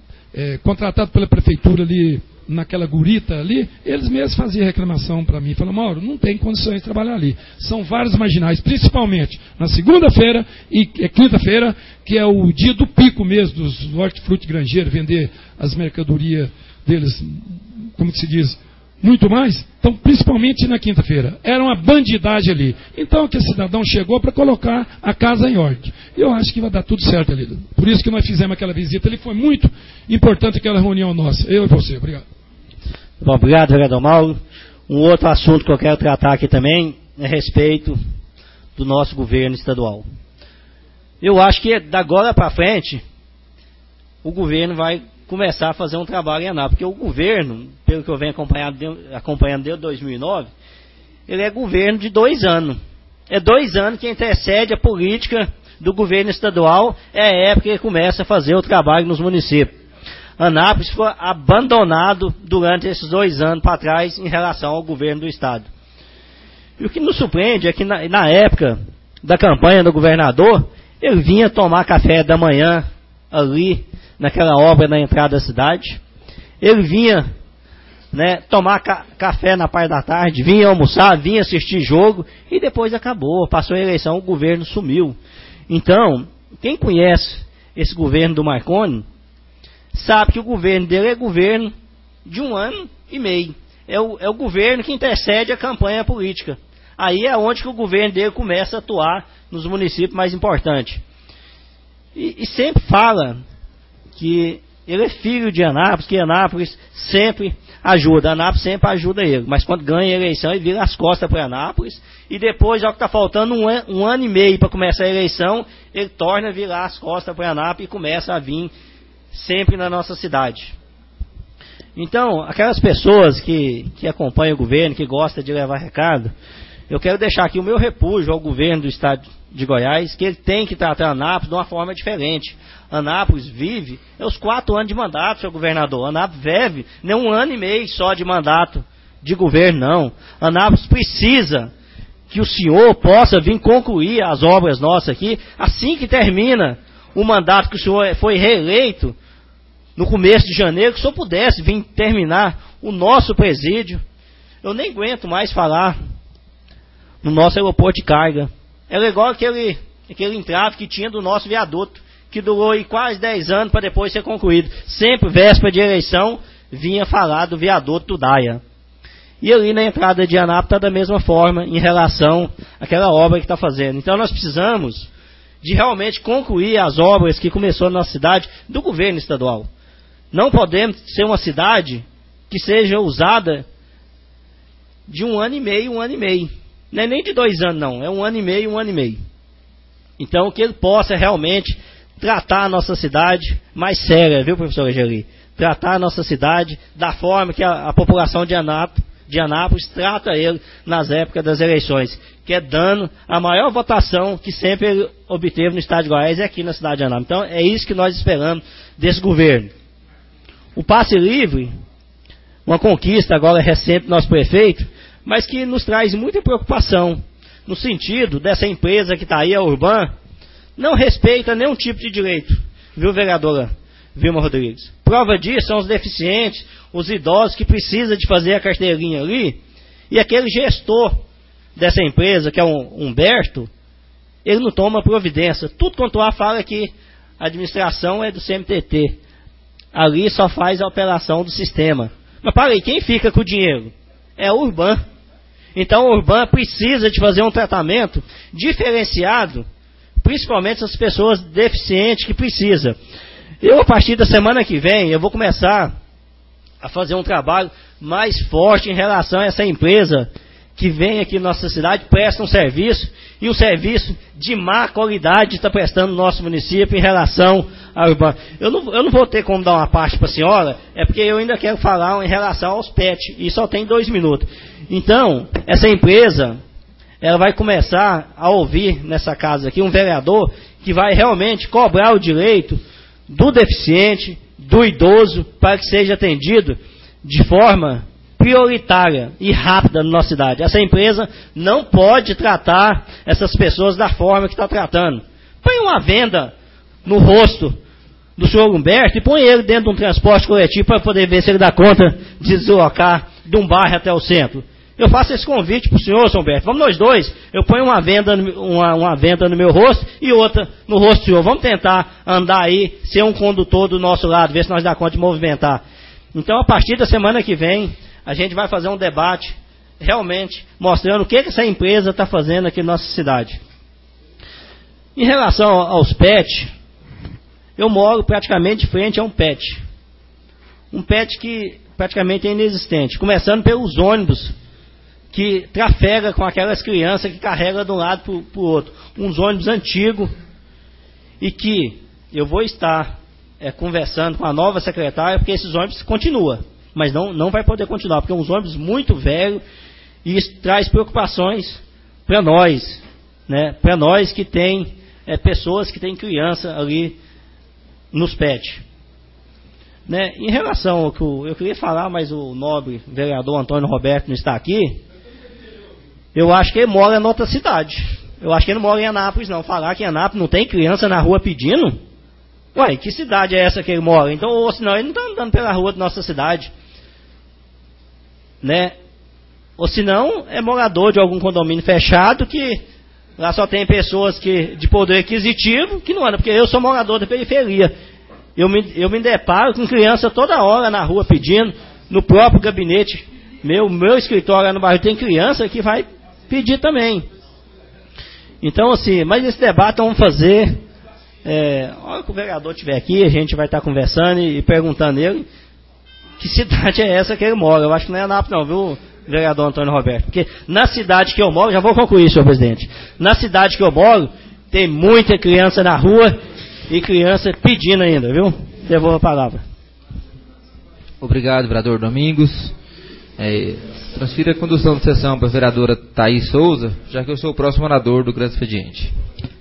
Speaker 5: é contratado pela prefeitura ali, naquela gurita ali, eles mesmos faziam reclamação para mim. Falaram, Mauro, não tem condições de trabalhar ali. São vários marginais, principalmente na segunda-feira e é quinta-feira, que é o dia do pico mesmo dos hortifruti granjeiros, vender as mercadorias deles, como que se diz, muito mais. Então, principalmente na quinta-feira. Era uma bandidagem ali. Então, que o cidadão chegou para colocar a casa em ordem. Eu acho que vai dar tudo certo ali. Por isso que nós fizemos aquela visita ali. Foi muito importante aquela reunião nossa. Eu e você. Obrigado.
Speaker 8: Bom, obrigado, vereador Mauro. Um outro assunto que eu quero tratar aqui também é a respeito do nosso governo estadual. Eu acho que da agora para frente o governo vai começar a fazer um trabalho em Anápolis, porque o governo, pelo que eu venho acompanhando, acompanhando desde dois mil e nove, ele é governo de dois anos. É dois anos que antecede a política do governo estadual, é a época que ele começa a fazer o trabalho nos municípios. Anápolis foi abandonado durante esses dois anos para trás em relação ao governo do estado. E o que nos surpreende é que na, na época da campanha do governador, ele vinha tomar café da manhã ali, naquela obra na entrada da cidade. Ele vinha, né, tomar ca café na parte da tarde, vinha almoçar, vinha assistir jogo e depois acabou, passou a eleição, o governo sumiu. Então, quem conhece esse governo do Marconi, sabe que o governo dele é governo de um ano e meio. É o, é o governo que intercede a campanha política. Aí é onde que o governo dele começa a atuar nos municípios mais importantes. E, e sempre fala que ele é filho de Anápolis, que Anápolis sempre ajuda, Anápolis sempre ajuda ele, mas quando ganha a eleição ele vira as costas para Anápolis, e depois, ao que está faltando um, an um ano e meio para começar a eleição, ele torna a virar as costas para Anápolis e começa a vir sempre na nossa cidade. Então, aquelas pessoas que, que acompanham o governo, que gostam de levar recado, eu quero deixar aqui o meu repúdio ao governo do estado de Goiás, que ele tem que tratar Anápolis de uma forma diferente. Anápolis vive é os quatro anos de mandato, seu governador. Anápolis vive nem um ano e meio só de mandato de governo, não. Anápolis precisa que o senhor possa vir concluir as obras nossas aqui, assim que termina o mandato que o senhor foi reeleito, no começo de janeiro, que o senhor pudesse vir terminar o nosso presídio. Eu nem aguento mais falar no nosso aeroporto de carga. Era igual aquele, aquele entrave que tinha do nosso viaduto, que durou aí quase dez anos para depois ser concluído. Sempre, véspera de eleição, vinha falar do viaduto do Daia. E ali na entrada de Anápolis está da mesma forma em relação àquela obra que está fazendo. Então nós precisamos de realmente concluir as obras que começou na nossa cidade do governo estadual. Não podemos ser uma cidade que seja usada de um ano e meio, um ano e meio. Não é nem de dois anos, não. É um ano e meio, um ano e meio. Então, que ele possa realmente tratar a nossa cidade mais séria, viu, professor Angeli? Tratar a nossa cidade da forma que a, a população de Anápolis, de Anápolis trata ele nas épocas das eleições, que é dando a maior votação que sempre ele obteve no estado de Goiás é aqui na cidade de Anápolis. Então, é isso que nós esperamos desse governo. O passe livre, uma conquista agora recente do nosso prefeito, mas que nos traz muita preocupação, no sentido dessa empresa que está aí, a Urban, não respeita nenhum tipo de direito, viu, vereadora Vilma Rodrigues? Prova disso são os deficientes, os idosos que precisam de fazer a carteirinha ali, e aquele gestor dessa empresa, que é o Humberto, ele não toma providência. Tudo quanto lá fala que a administração é do C M T T. Ali só faz a operação do sistema. Mas para aí, quem fica com o dinheiro? É a Urban. Então a Urban precisa de fazer um tratamento diferenciado, principalmente essas pessoas deficientes que precisam. Eu, a partir da semana que vem, eu vou começar a fazer um trabalho mais forte em relação a essa empresa que vem aqui na nossa cidade, presta um serviço, e um serviço de má qualidade está prestando no nosso município em relação à Urban. Eu não, eu não vou ter como dar uma parte para a senhora, é porque eu ainda quero falar em relação aos pets, e só tem dois minutos. Então, essa empresa, ela vai começar a ouvir nessa casa aqui um vereador que vai realmente cobrar o direito do deficiente, do idoso, para que seja atendido de forma prioritária e rápida na nossa cidade. Essa empresa não pode tratar essas pessoas da forma que está tratando. Põe uma venda no rosto do senhor Humberto e põe ele dentro de um transporte coletivo para poder ver se ele dá conta de deslocar de um bairro até o centro. Eu faço esse convite para o senhor, senhor Humberto. Vamos nós dois. Eu ponho uma venda, uma, uma venda no meu rosto e outra no rosto do senhor. Vamos tentar andar aí, ser um condutor do nosso lado, ver se nós dá conta de movimentar. Então, a partir da semana que vem, a gente vai fazer um debate realmente mostrando o que, que essa empresa está fazendo aqui na nossa cidade. Em relação aos pets, eu moro praticamente de frente a um pet. Um pet que praticamente é inexistente. Começando pelos ônibus que trafega com aquelas crianças que carregam de um lado para o outro. Uns ônibus antigos e que eu vou estar é, conversando com a nova secretária, porque esses ônibus continuam. Mas não, não vai poder continuar, porque é uns ônibus muito velhos e isso traz preocupações para nós, né? Para nós que tem é, pessoas que têm criança ali nos pets. Né? Em relação ao que eu, eu queria falar, mas o nobre vereador Antônio Roberto não está aqui, eu acho que ele mora em outra cidade. Eu acho que ele não mora em Anápolis, não. Falar que em Anápolis não tem criança na rua pedindo? Ué, que cidade é essa que ele mora? Então, ou senão ele não está andando pela rua da nossa cidade. Né? Ou senão é morador de algum condomínio fechado que lá só tem pessoas que, de poder aquisitivo que não andam, porque eu sou morador da periferia. Eu me, eu me deparo com criança toda hora na rua pedindo, no próprio gabinete. Meu, meu escritório lá no bairro tem criança que vai pedir também. Então, assim, mas esse debate vamos fazer. É, a hora que o vereador estiver aqui, a gente vai estar conversando e, e perguntando ele que cidade é essa que ele mora. Eu acho que não é Anápolis não, viu, vereador Antônio Roberto? Porque na cidade que eu moro, já vou concluir, senhor presidente, na cidade que eu moro, tem muita criança na rua e criança pedindo ainda, viu? Devolvo a palavra.
Speaker 1: Obrigado, vereador Domingos. É, transfira a condução de sessão para a vereadora Thaís Souza, já que eu sou o próximo orador do grande expediente.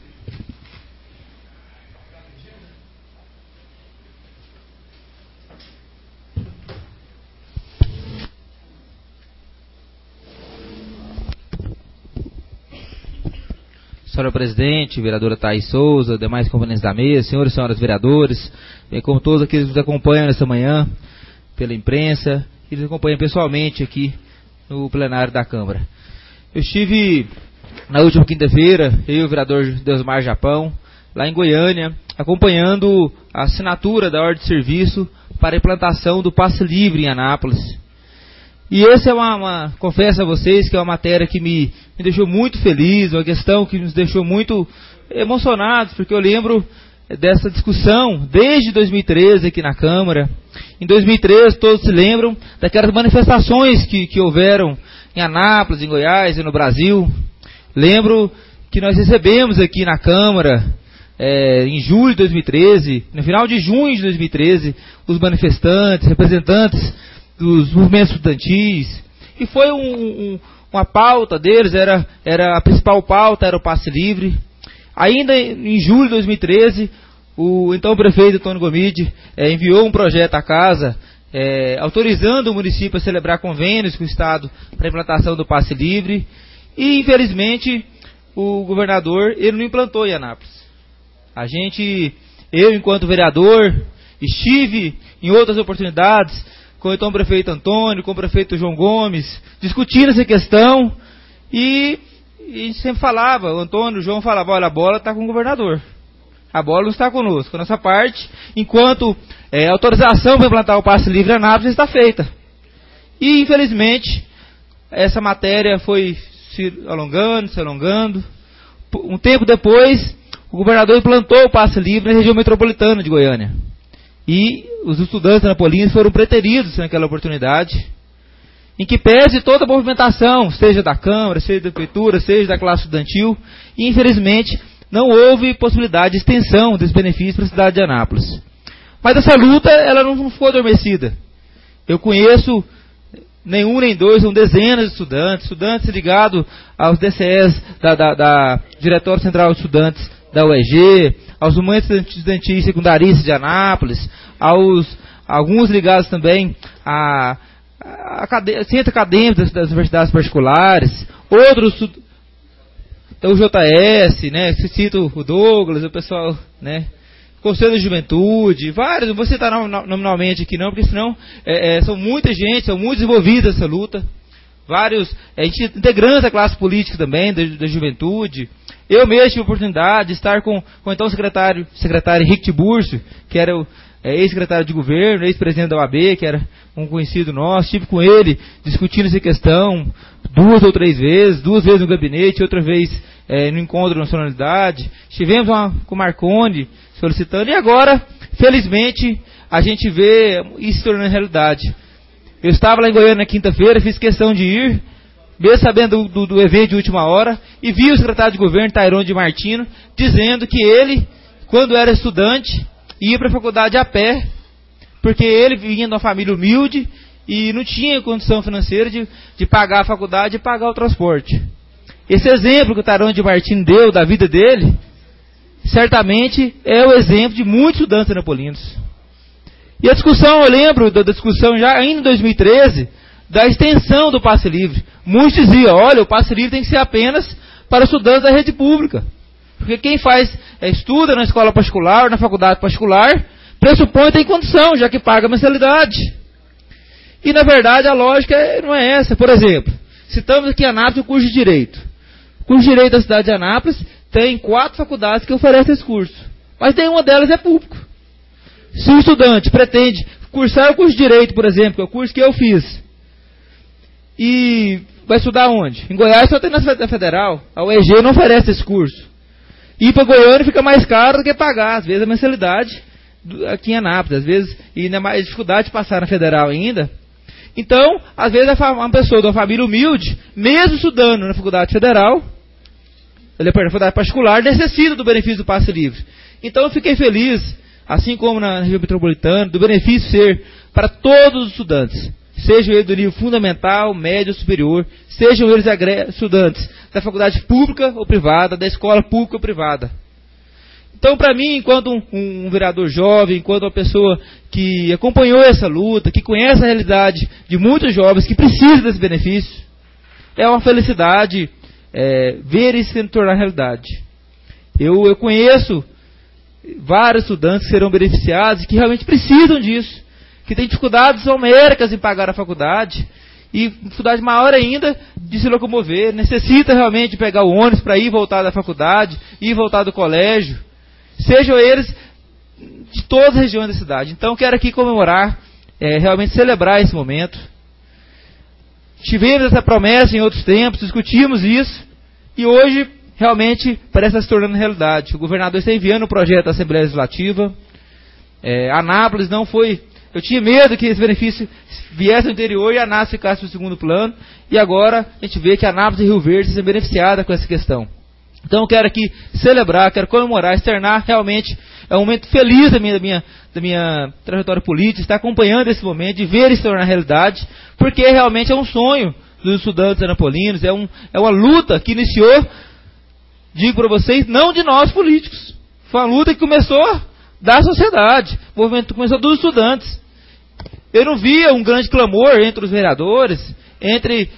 Speaker 1: Senhora presidente, vereadora Thaís Souza, demais componentes da mesa, senhores e senhoras vereadores, bem como todos aqueles que nos acompanham nesta manhã pela imprensa e nos acompanham pessoalmente aqui no plenário da Câmara. Eu estive na última quinta-feira, eu e o vereador Deusmar Japão, lá em Goiânia, acompanhando a assinatura da ordem de serviço para a implantação do passe livre em Anápolis. E essa é uma, uma, confesso a vocês que é uma matéria que me, me deixou muito feliz, uma questão que nos deixou muito emocionados, porque eu lembro dessa discussão desde dois mil e treze aqui na Câmara. Em dois mil e treze, todos se lembram daquelas manifestações que, que houveram em Anápolis, em Goiás e no Brasil. Lembro que nós recebemos aqui na Câmara, é, em julho de dois mil e treze, no final de junho de dois mil e treze, os manifestantes, representantes dos movimentos estudantis, e foi um, um, uma pauta deles, era, era a principal pauta, era o passe livre. Ainda em julho de dois mil e treze, o então prefeito Antônio Gomide é, enviou um projeto à casa é, autorizando o município a celebrar convênios com o Estado para a implantação do passe livre. E, infelizmente, o governador ele não implantou em Anápolis. A gente, eu enquanto vereador, estive em outras oportunidades com o então prefeito Antônio, com o prefeito João Gomes, discutindo essa questão, e, e a gente sempre falava, o Antônio, o João falava, olha, a bola está com o governador, a bola não está conosco, a nossa parte, enquanto é, a autorização para implantar o passe livre em Anápolis está feita. E, infelizmente, essa matéria foi se alongando, se alongando. Um tempo depois, o governador implantou o passe livre na região metropolitana de Goiânia. E os estudantes anapolinos foram preteridos naquela oportunidade, em que pese toda a movimentação, seja da Câmara, seja da Prefeitura, seja da classe estudantil, e infelizmente não houve possibilidade de extensão desse benefício para a cidade de Anápolis. Mas essa luta, ela não ficou adormecida. Eu conheço nenhum nem dois, são dezenas de estudantes, estudantes ligados aos D C Es da, da, da Diretório Central de Estudantes da U E G, aos movimentos estudantis secundaristas de Anápolis, aos, alguns ligados também a, a, a centro acadêmico das, das universidades particulares, outros, o J S, né, se cita o Douglas, o pessoal, né, Conselho de Juventude, vários, não vou citar nominalmente aqui não, porque senão é, é, são muita gente, são muito desenvolvidos nessa luta, vários é, integrantes da classe política também, da, da juventude. Eu mesmo tive a oportunidade de estar com, com então o secretário, secretário Henrique Tiburcio, que era o é, ex-secretário de governo, ex-presidente da O A B, que era um conhecido nosso. Estive com ele discutindo essa questão duas ou três vezes, duas vezes no gabinete, outra vez é, no encontro da nacionalidade. Estivemos uma, com o Marconi solicitando, e agora, felizmente, a gente vê isso se tornando realidade. Eu estava lá em Goiânia na quinta-feira, fiz questão de ir, mesmo sabendo do, do, do evento de última hora, e vi o secretário de governo, Tairon de Martino, dizendo que ele, quando era estudante, ia para a faculdade a pé, porque ele vinha de uma família humilde e não tinha condição financeira de, de pagar a faculdade e pagar o transporte. Esse exemplo que o Tairon de Martino deu da vida dele, certamente é o exemplo de muitos estudantes anapolinos. E a discussão, eu lembro da discussão já ainda em dois mil e treze, da extensão do passe livre. Muitos diziam, olha, o passe livre tem que ser apenas para estudantes da rede pública. Porque quem faz, é, estuda na escola particular ou na faculdade particular, pressupõe que tem condição, já que paga a mensalidade. E na verdade a lógica não é essa. Por exemplo, citamos aqui em Anápolis o curso de Direito. O curso de Direito da cidade de Anápolis tem quatro faculdades que oferecem esse curso. Mas nenhuma delas é público. Se o estudante pretende cursar o curso de Direito, por exemplo, que é o curso que eu fiz, e vai estudar onde? Em Goiás só tem na Federal. A U E G não oferece esse curso. Ir para Goiânia fica mais caro do que pagar, às vezes, a mensalidade aqui em Anápolis. Às vezes, e ainda mais dificuldade de passar na Federal ainda. Então, às vezes, uma pessoa de uma família humilde, mesmo estudando na Faculdade Federal, ele é na faculdade particular, necessita do benefício do passe livre. Então, eu fiquei feliz, assim como na região metropolitana, do benefício ser para todos os estudantes. Sejam eles do nível fundamental, médio ou superior, sejam eles estudantes da faculdade pública ou privada, da escola pública ou privada. Então, para mim, enquanto um, um vereador jovem, enquanto uma pessoa que acompanhou essa luta, que conhece a realidade de muitos jovens que precisam desse benefício, é uma felicidade é, ver isso se tornar realidade. Eu, eu conheço vários estudantes que serão beneficiados e que realmente precisam disso, que têm dificuldades homéricas em pagar a faculdade, e dificuldade maior ainda de se locomover, necessita realmente de pegar o ônibus para ir e voltar da faculdade, ir e voltar do colégio, sejam eles de todas as regiões da cidade. Então quero aqui comemorar, é, realmente celebrar esse momento. Tivemos essa promessa em outros tempos, discutimos isso, e hoje realmente parece estar se tornando realidade. O governador está enviando o projeto da Assembleia Legislativa. É, Anápolis não foi... Eu tinha medo que esse benefício viesse do interior e a Anápolis ficasse no segundo plano, e agora a gente vê que a Anápolis e Rio Verde são beneficiadas com essa questão. Então eu quero aqui celebrar, quero comemorar, externar realmente, é um momento feliz da minha, da minha, da minha trajetória política, estar acompanhando esse momento, de ver isso se tornar realidade, porque realmente é um sonho dos estudantes anapolinos, é, um, é uma luta que iniciou, digo para vocês, não de nós políticos, foi uma luta que começou da sociedade, o movimento começou dos estudantes. eu não via um grande clamor entre os vereadores, entre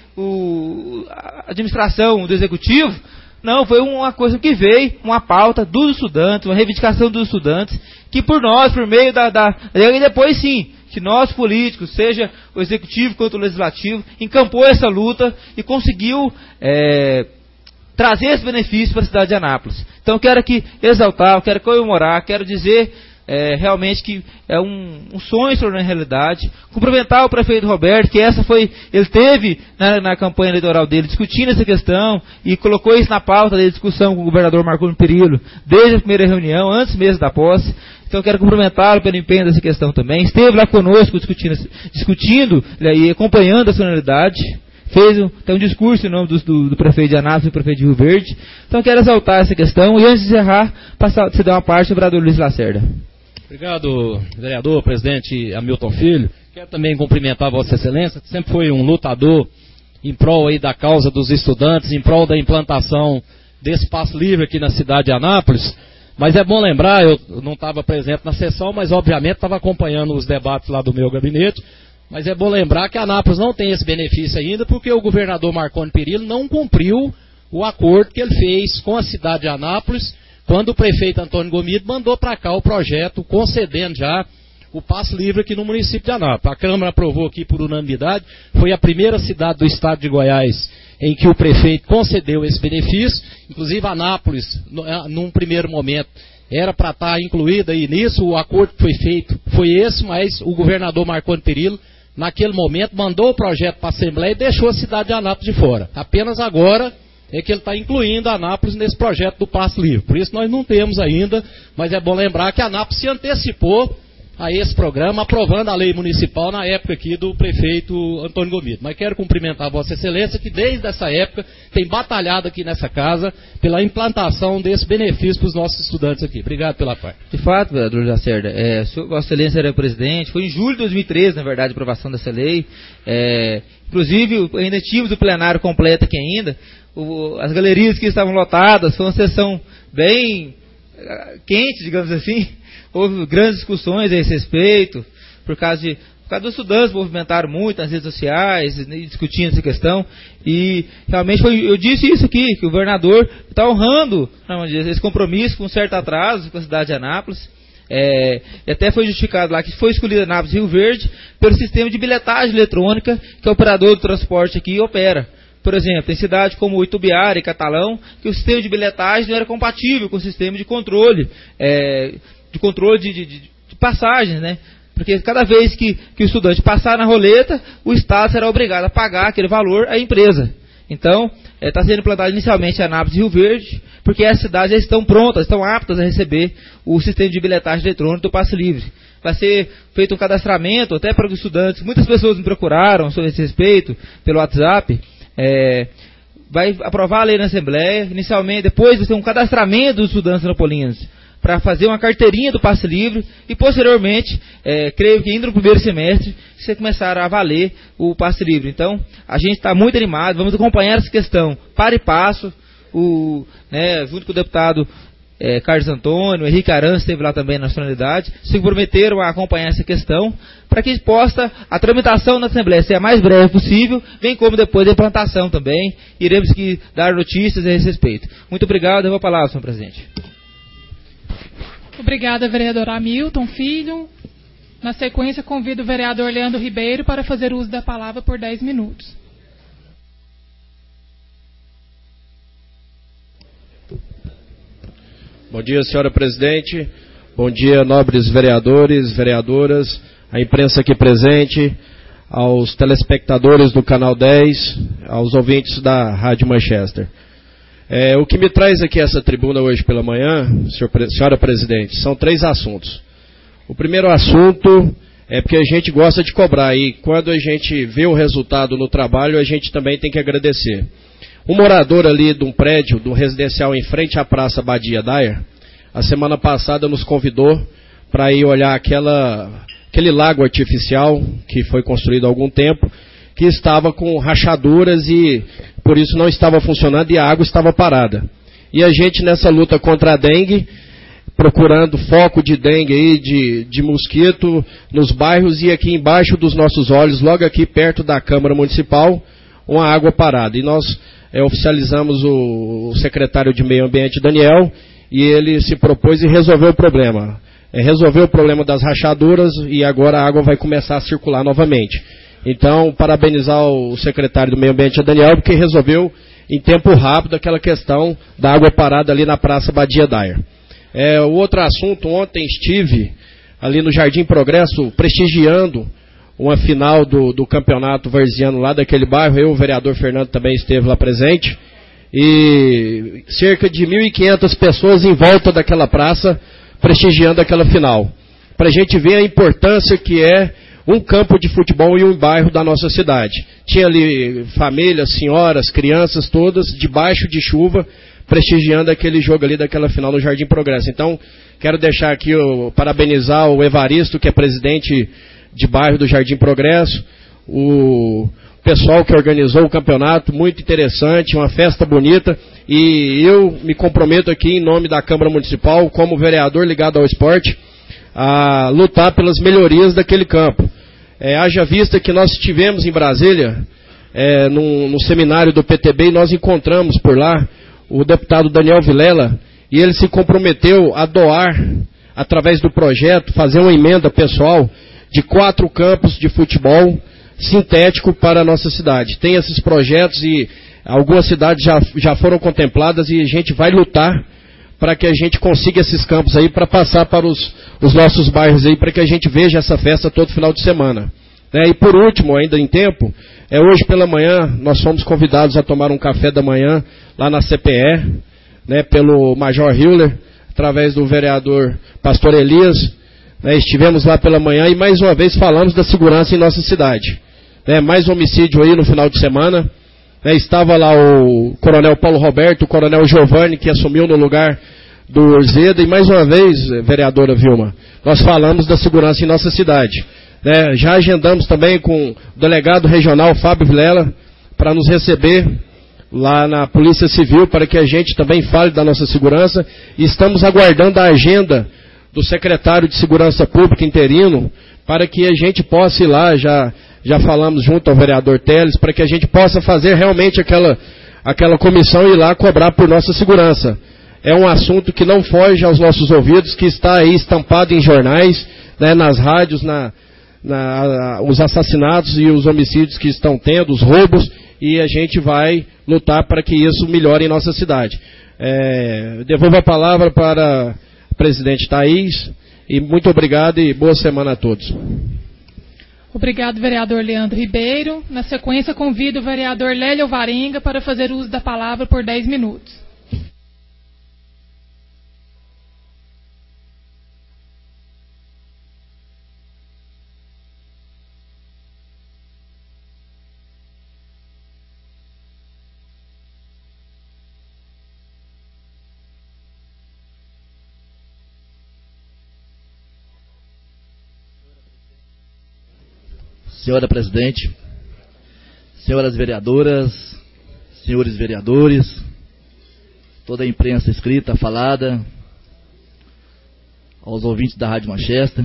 Speaker 1: o, a administração do executivo. Não, foi uma coisa que veio, uma pauta dos estudantes, uma reivindicação dos estudantes, que por nós, por meio da... da e depois sim, que nós políticos, seja o executivo quanto o legislativo, encampou essa luta e conseguiu é, trazer esse benefício para a cidade de Anápolis. Então eu quero aqui exaltar, eu quero comemorar, quero dizer é, realmente que é um, um sonho se tornar realidade. Cumprimentar o prefeito Roberto, que essa foi, ele teve na, na campanha eleitoral dele discutindo essa questão e colocou isso na pauta da discussão com o governador Marconi Perillo desde a primeira reunião, antes mesmo da posse. Então eu quero cumprimentá-lo pelo empenho dessa questão também. Esteve lá conosco discutindo, discutindo e acompanhando a sonoridade. Fez um, tem um discurso em nome do, do, do prefeito de Anápolis e do prefeito de Rio Verde. Então eu quero exaltar essa questão e antes de encerrar, passar, se der uma parte, o vereador Luiz Lacerda.
Speaker 4: Obrigado, vereador, presidente Hamilton Filho. Quero também cumprimentar a Vossa Excelência, que sempre foi um lutador em prol aí da causa dos estudantes, em prol da implantação desse passe livre aqui na cidade de Anápolis. Mas é bom lembrar, eu não estava presente na sessão, mas obviamente estava acompanhando os debates lá do meu gabinete. Mas é bom lembrar que Anápolis não tem esse benefício ainda, porque o governador Marconi Perillo não cumpriu o acordo que ele fez com a cidade de Anápolis, quando o prefeito Antônio Gomido mandou para cá o projeto, concedendo já o passe livre aqui no município de Anápolis. A Câmara aprovou aqui por unanimidade, foi a primeira cidade do estado de Goiás em que o prefeito concedeu esse benefício. Inclusive Anápolis, num primeiro momento, era para estar incluída aí nisso, o acordo que foi feito foi esse, mas o governador Marconi Perillo, naquele momento, mandou o projeto para a Assembleia e deixou a cidade de Anápolis de fora. Apenas agora é que ele está incluindo a Anápolis nesse projeto do passe livre. Por isso nós não temos ainda, mas é bom lembrar que a Anápolis se antecipou a esse programa, aprovando a lei municipal na época aqui do prefeito Antônio Gomido. Mas quero cumprimentar a Vossa Excelência, que desde essa época tem batalhado aqui nessa casa pela implantação desse benefício para os nossos estudantes aqui. Obrigado pela parte.
Speaker 1: De fato, vereador Lacerda, é, Vossa Excelência era o presidente, foi em julho de dois mil e treze, na verdade, a aprovação dessa lei. É, inclusive, ainda tínhamos o plenário completo aqui ainda, o, as galerias que estavam lotadas, foi uma sessão bem quente, digamos assim. Houve grandes discussões a esse respeito, por causa, de, por causa dos estudantes movimentaram muito nas redes sociais, discutindo essa questão, e realmente foi, eu disse isso aqui, que o governador está honrando não, esse compromisso com um certo atraso com a cidade de Anápolis, é, e até foi justificado lá que foi escolhido Anápolis e Rio Verde pelo sistema de bilhetagem eletrônica que o operador do transporte aqui opera. Por exemplo, em cidades como Itubiara e Catalão, que o sistema de bilhetagem não era compatível com o sistema de controle, é, de controle de, de, de passagens, né? Porque cada vez que, que o estudante passar na roleta, o Estado será obrigado a pagar aquele valor à empresa. Então, está é, sendo implantado inicialmente em Anápolis e Rio Verde, porque as cidades já estão prontas, estão aptas a receber o sistema de bilhetagem eletrônico do passe livre. Vai ser feito um cadastramento até para os estudantes. Muitas pessoas me procuraram sobre esse respeito pelo WhatsApp. É, vai aprovar a lei na Assembleia, inicialmente, depois vai ter um cadastramento dos estudantes anapolinos para fazer uma carteirinha do passe livre e posteriormente, é, creio que ainda no primeiro semestre, você começar a valer o passe livre. Então, a gente está muito animado, vamos acompanhar essa questão para e passo, o, né, junto com o deputado é, Carlos Antônio, Henrique Arantes esteve lá também na nacionalidade, se comprometeram a acompanhar essa questão, para que possa a tramitação na Assembleia ser a mais breve possível, bem como depois a implantação também, iremos que dar notícias a esse respeito. Muito obrigado, eu vou a palavra, senhor presidente.
Speaker 2: Obrigada, vereador Hamilton Filho. Na sequência, convido o vereador Leandro Ribeiro para fazer uso da palavra por dez minutos.
Speaker 4: Bom dia, senhora presidente. Bom dia, nobres vereadores, vereadoras, a imprensa aqui presente, aos telespectadores do Canal dez, aos ouvintes da Rádio Manchester. É, o que me traz aqui essa tribuna hoje pela manhã, senhora presidente, são três assuntos. O primeiro assunto é porque a gente gosta de cobrar e quando a gente vê o resultado no trabalho, a gente também tem que agradecer. Um morador ali de um prédio, de um residencial em frente à Praça Badia Dayer, a semana passada nos convidou para ir olhar aquela, aquele lago artificial que foi construído há algum tempo, que estava com rachaduras e por isso não estava funcionando e a água estava parada. E a gente nessa luta contra a dengue procurando foco de dengue aí, de, de mosquito nos bairros, e aqui embaixo dos nossos olhos, logo aqui perto da Câmara Municipal, uma água parada. E nós é, oficializamos o, o secretário de Meio Ambiente, Daniel, e ele se propôs em resolver o problema. É, resolveu o problema das rachaduras e agora a água vai começar a circular novamente. Então, parabenizar o secretário do Meio Ambiente, Daniel, porque resolveu em tempo rápido aquela questão da água parada ali na Praça Badia Dayer. É, o outro assunto, ontem estive ali no Jardim Progresso prestigiando uma final do, do campeonato varziano lá daquele bairro. Eu, o vereador Fernando, também esteve lá presente. E cerca de mil e quinhentas pessoas em volta daquela praça prestigiando aquela final. Para a gente ver a importância que é um campo de futebol em um bairro da nossa cidade. Tinha ali famílias, senhoras, crianças todas, debaixo de chuva, prestigiando aquele jogo ali daquela final no Jardim Progresso. Então, quero deixar aqui, o, parabenizar o Evaristo, que é presidente de bairro do Jardim Progresso, o pessoal que organizou o campeonato, muito interessante, uma festa bonita, e eu me comprometo aqui em nome da Câmara Municipal, como vereador ligado ao esporte, a lutar pelas melhorias daquele campo. É, haja vista que nós estivemos em Brasília, é, num, num seminário do P T B, e nós encontramos por lá o deputado Daniel Vilela, e ele se comprometeu a doar, através do projeto, fazer uma emenda pessoal de quatro campos de futebol sintético para a nossa cidade. Tem esses projetos e algumas cidades já, já foram contempladas, e a gente vai lutar para que a gente consiga esses campos aí, para passar para os, os nossos bairros aí, para que a gente veja essa festa todo final de semana. É, e por último, ainda em tempo, é, hoje pela manhã nós fomos convidados a tomar um café da manhã lá na C P E, né, pelo Major Hiller, através do vereador Pastor Elias. Né, estivemos lá pela manhã e mais uma vez falamos da segurança em nossa cidade. Né, mais homicídio aí no final de semana. Né, estava lá o Coronel Paulo Roberto, o Coronel Giovanni, que assumiu no lugar do Urzeda, e mais uma vez, vereadora Vilma, nós falamos da segurança em nossa cidade. Né, já agendamos também com o delegado regional Fábio Vilela para nos receber lá na Polícia Civil, para que a gente também fale da nossa segurança, e estamos aguardando a agenda do secretário de Segurança Pública interino, para que a gente possa ir lá, já, já falamos junto ao vereador Teles, para que a gente possa fazer realmente aquela, aquela comissão e ir lá cobrar por nossa segurança. É um assunto que não foge aos nossos ouvidos, que está aí estampado em jornais, né, nas rádios, na, na, os assassinatos e os homicídios que estão tendo, os roubos, e a gente vai lutar para que isso melhore em nossa cidade. É, devolvo a palavra para o presidente Thaís, e muito obrigado e boa semana a todos.
Speaker 2: Obrigado, vereador Leandro Ribeiro. Na sequência, convido o vereador Lélio Varenga para fazer uso da palavra por dez minutos.
Speaker 9: Senhora Presidente, senhoras vereadoras, senhores vereadores, toda a imprensa escrita, falada, aos ouvintes da Rádio Manchester,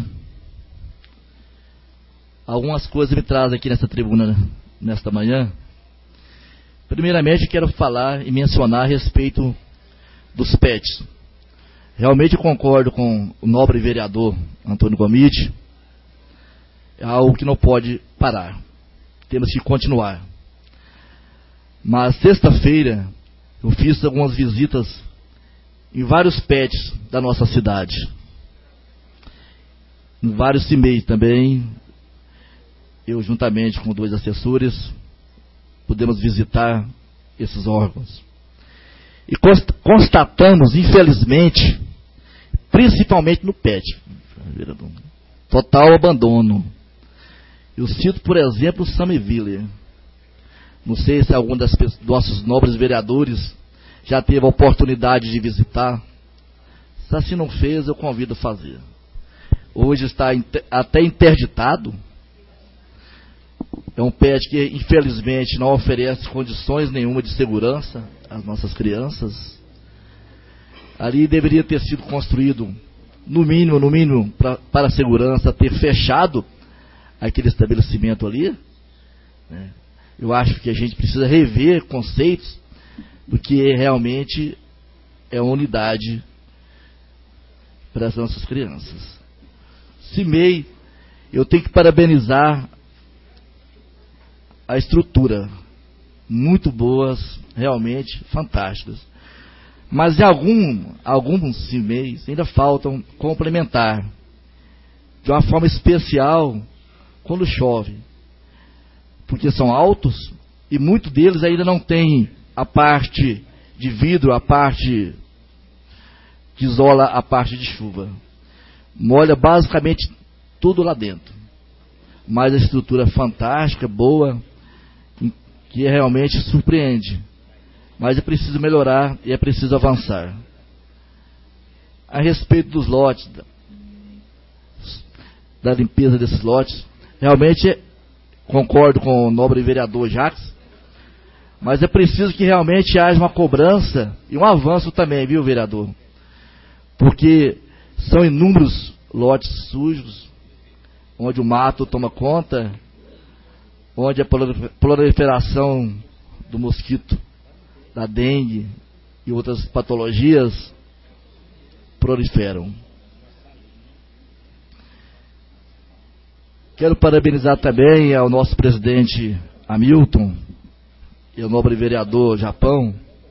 Speaker 9: algumas coisas me trazem aqui nessa tribuna nesta manhã. Primeiramente, quero falar e mencionar a respeito dos pets. Realmente concordo com o nobre vereador Antônio Gomide. É algo que não pode parar. Temos que continuar. Mas sexta-feira eu fiz algumas visitas em vários pets da nossa cidade. Em vários C I M E I também. Eu, juntamente com dois assessores, pudemos visitar esses órgãos. E constatamos, infelizmente, principalmente no pet, total abandono. Eu cito, por exemplo, o Samiville. Não sei se algum dos nossos nobres vereadores já teve a oportunidade de visitar. Se assim não fez, eu convido a fazer. Hoje está até interditado. É um pet que, infelizmente, não oferece condições nenhuma de segurança às nossas crianças. Ali deveria ter sido construído no mínimo, no mínimo, pra, para a segurança, ter fechado aquele estabelecimento ali, né? Eu acho que a gente precisa rever conceitos do que realmente é uma unidade para as nossas crianças. C I M E I, eu tenho que parabenizar a estrutura, muito boas, realmente fantásticas. Mas em algum, alguns C I M E Is ainda faltam complementar, de uma forma especial, quando chove. Porque são altos e muitos deles ainda não têm a parte de vidro, a parte que isola a parte de chuva. Molha basicamente tudo lá dentro. Mas a estrutura é fantástica, boa, que realmente surpreende. Mas é preciso melhorar e é preciso avançar. A respeito dos lotes, da, da limpeza desses lotes, realmente concordo com o nobre vereador Jacques, mas é preciso que realmente haja uma cobrança e um avanço também, viu, vereador? Porque são inúmeros lotes sujos, onde o mato toma conta, onde a proliferação do mosquito, da dengue e outras patologias proliferam. Quero parabenizar também ao nosso presidente Hamilton e ao nobre vereador Japão,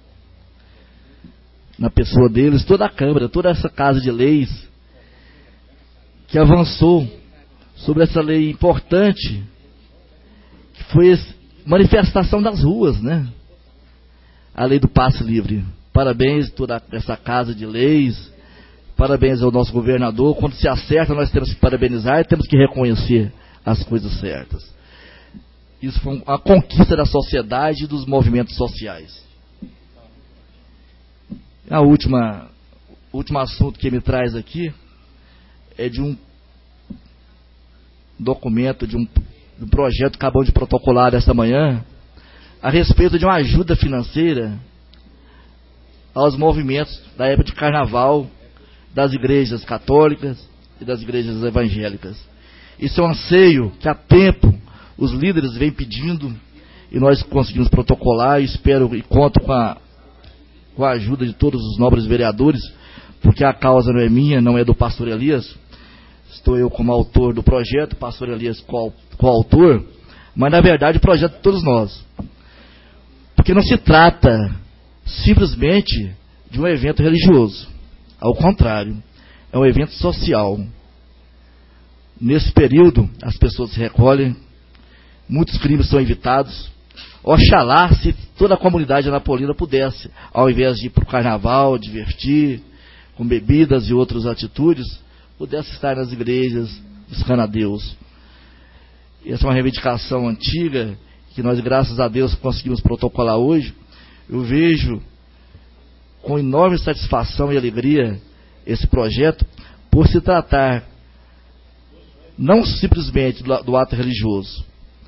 Speaker 9: na pessoa deles, toda a Câmara, toda essa casa de leis, que avançou sobre essa lei importante, que foi a manifestação das ruas, né? A lei do passe livre. Parabéns a toda essa casa de leis, parabéns ao nosso governador. Quando se acerta, nós temos que parabenizar e temos que reconhecer as coisas certas. Isso foi uma conquista da sociedade e dos movimentos sociais. A última, o último assunto que me traz aqui é de um documento, de um, de um projeto que acabamos de protocolar esta manhã, a respeito de uma ajuda financeira aos movimentos da época de carnaval das igrejas católicas e das igrejas evangélicas. Isso é um anseio que há tempo os líderes vêm pedindo e nós conseguimos protocolar e espero e conto com a, com a ajuda de todos os nobres vereadores, porque a causa não é minha, não é do pastor Elias, estou eu como autor do projeto, pastor Elias coautor, mas na verdade o projeto de todos nós. Porque não se trata simplesmente de um evento religioso. Ao contrário, é um evento social. Nesse período, as pessoas se recolhem, muitos crimes são evitados. Oxalá se toda a comunidade anapolina pudesse, ao invés de ir para o carnaval, divertir, com bebidas e outras atitudes, pudesse estar nas igrejas, buscando a Deus. Essa é uma reivindicação antiga, que nós, graças a Deus, conseguimos protocolar hoje. Eu vejo com enorme satisfação e alegria esse projeto, por se tratar não simplesmente do, do ato religioso.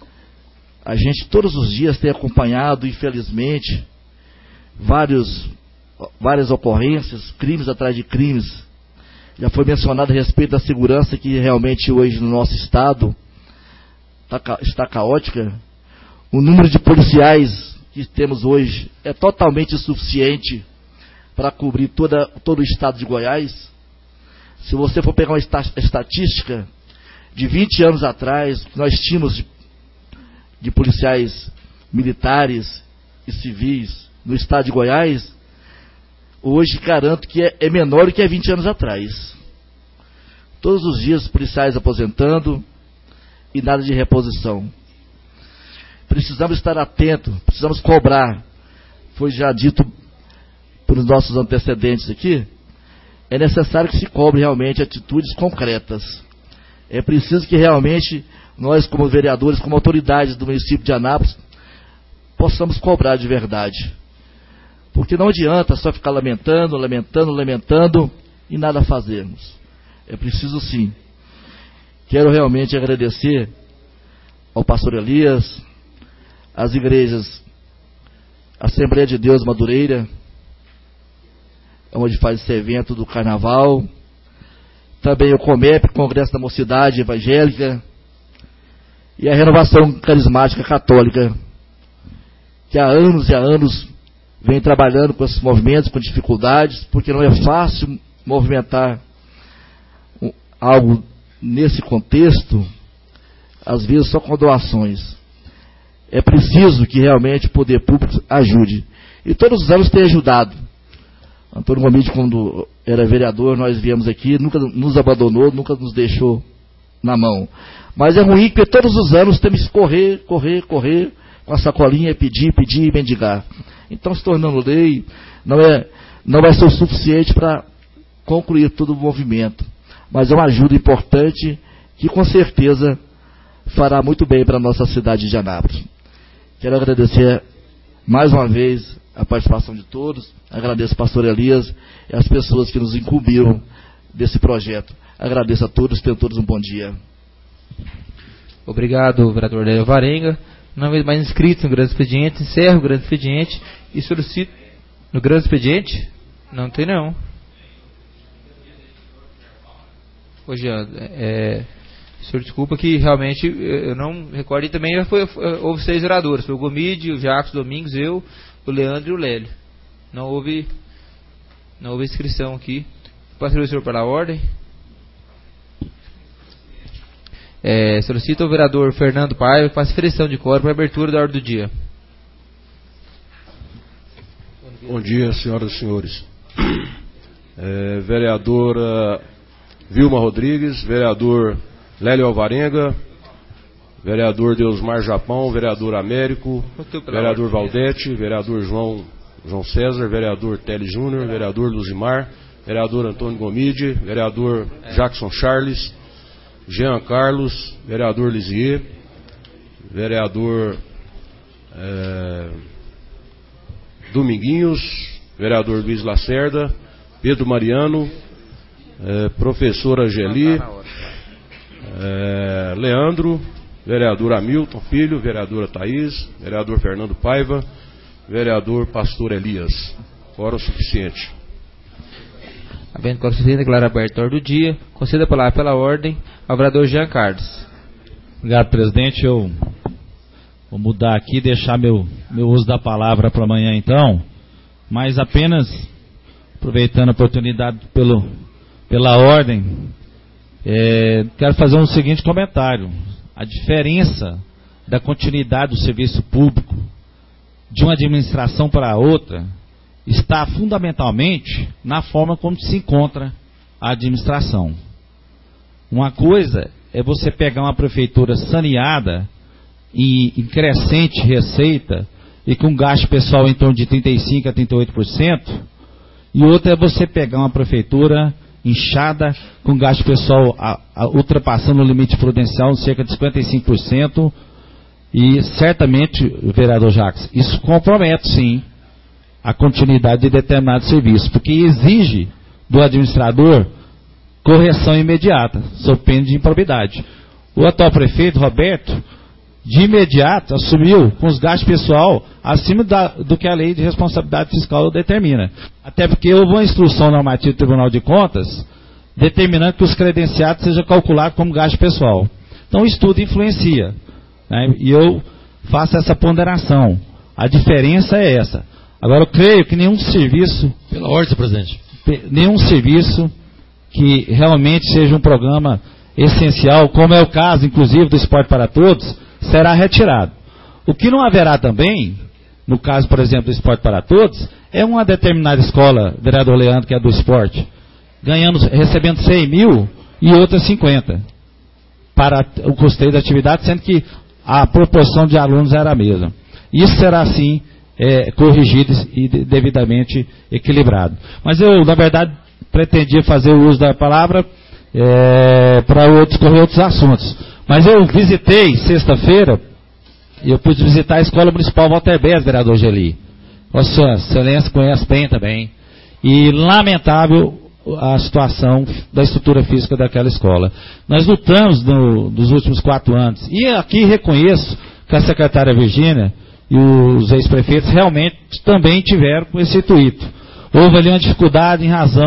Speaker 9: A gente todos os dias tem acompanhado, infelizmente, vários, várias ocorrências, crimes atrás de crimes. Já foi mencionado a respeito da segurança que realmente hoje no nosso estado tá, está caótica. O número de policiais que temos hoje é totalmente insuficiente para cobrir toda, todo o estado de Goiás. Se você for pegar uma estatística de vinte anos atrás, que nós tínhamos de, de policiais militares e civis no estado de Goiás, hoje garanto que é, é menor do que é vinte anos atrás. Todos os dias policiais aposentando e nada de reposição. Precisamos estar atentos, precisamos cobrar. Foi já dito pelos nossos antecedentes aqui, é necessário que se cobre realmente atitudes concretas. É preciso que realmente nós, como vereadores, como autoridades do município de Anápolis, possamos cobrar de verdade. Porque não adianta só ficar lamentando, lamentando, lamentando e nada fazermos. É preciso sim. Quero realmente agradecer ao pastor Elias, às igrejas Assembleia de Deus Madureira, onde faz esse evento do carnaval, também o COMEP, Congresso da Mocidade Evangélica, e a Renovação Carismática Católica, que há anos e há anos vem trabalhando com esses movimentos, com dificuldades, porque não é fácil movimentar algo nesse contexto, às vezes só com doações. É preciso que realmente o poder público ajude. E todos os anos tem ajudado. Antônio Gomide, quando era vereador, nós viemos aqui, nunca nos abandonou, nunca nos deixou na mão. Mas é ruim porque todos os anos temos que correr, correr, correr, com a sacolinha, pedir, pedir e mendigar. Então, se tornando lei, não, é, não vai ser o suficiente para concluir todo o movimento. Mas é uma ajuda importante que, com certeza, fará muito bem para a nossa cidade de Anápolis. Quero agradecer mais uma vez a participação de todos. Agradeço ao pastor Elias e as pessoas que nos incumbiram desse projeto. Agradeço a todos, tenham todos um bom dia.
Speaker 1: Obrigado, vereador Lélio Varenga. Não vez mais inscritos no grande expediente, encerro o grande expediente e solicito... No grande expediente? Não tem não. Ô Jean, é... o senhor desculpa que realmente eu não recordo. E também já foi, houve seis vereadores. Foi o Gomide, o Jacques Domingos, eu, o Leandro e o Lélio. Não houve, não houve inscrição aqui. Passei o senhor pela ordem. É, solicito ao vereador Fernando Paiva que faça inscrição de quórum para a abertura da ordem do dia.
Speaker 10: Bom dia, senhoras e senhores. É, vereadora Vilma Rodrigues, vereador Lélio Alvarenga, vereador Deusmar Japão, vereador Américo, vereador Valdete, vereador João, João César, vereador Tele Júnior, vereador Luzimar, vereador Antônio Gomide, vereador Jackson Charles, Jean Carlos, vereador Lisier, vereador é, Dominguinhos, vereador Luiz Lacerda, Pedro Mariano, é, professor Angeli, é, Leandro, vereador Hamilton Filho, vereadora Thaís, vereador Fernando Paiva, vereador Pastor Elias. Fora o suficiente.
Speaker 1: Havendo quórum suficiente, declaro aberto a ordem do dia. Conceda a palavra pela ordem ao vereador Jean Carlos.
Speaker 3: Obrigado, presidente. Eu vou mudar aqui, deixar meu, meu uso da palavra para amanhã, então. Mas apenas, aproveitando a oportunidade pelo, pela ordem, é, quero fazer um seguinte comentário. A diferença da continuidade do serviço público de uma administração para a outra está fundamentalmente na forma como se encontra a administração. Uma coisa é você pegar uma prefeitura saneada e em crescente receita e com gasto pessoal em torno de trinta e cinco por cento a trinta e oito por cento, e outra é você pegar uma prefeitura inchada com gasto pessoal a, a, ultrapassando o limite prudencial em cerca de cinquenta e cinco por cento, e certamente, vereador Jacques, isso compromete sim a continuidade de determinado serviço, porque exige do administrador correção imediata, sob pena de improbidade. O atual prefeito, Roberto, de imediato assumiu com os gastos pessoal acima da, do que a lei de responsabilidade fiscal determina. Até porque houve uma instrução normativa do Tribunal de Contas determinando que os credenciados sejam calculados como gasto pessoal. Então o estudo influencia, né? E eu faço essa ponderação. A diferença é essa. Agora, eu creio que nenhum serviço...
Speaker 6: Pela ordem, presidente.
Speaker 3: Nenhum serviço que realmente seja um programa essencial, como é o caso, inclusive, do Esporte para Todos, será retirado. O que não haverá também, no caso, por exemplo, do Esporte para Todos, é uma determinada escola, vereador Leandro, que é do esporte, ganhando, recebendo cem mil e outra cinquenta para o custeio da atividade, sendo que a proporção de alunos era a mesma. Isso será, sim, É, corrigido e devidamente equilibrado. Mas eu, na verdade, pretendia fazer o uso da palavra é, para discorrer outros assuntos. Mas eu visitei, sexta-feira, eu pude visitar a Escola Municipal Walter Bez, vereador Geli. Vossa Excelência conhece bem também. E lamentável a situação da estrutura física daquela escola. Nós lutamos no, nos últimos quatro anos. E aqui reconheço que a secretária Virgínia e os ex-prefeitos realmente também tiveram com esse intuito. Houve ali uma dificuldade em razão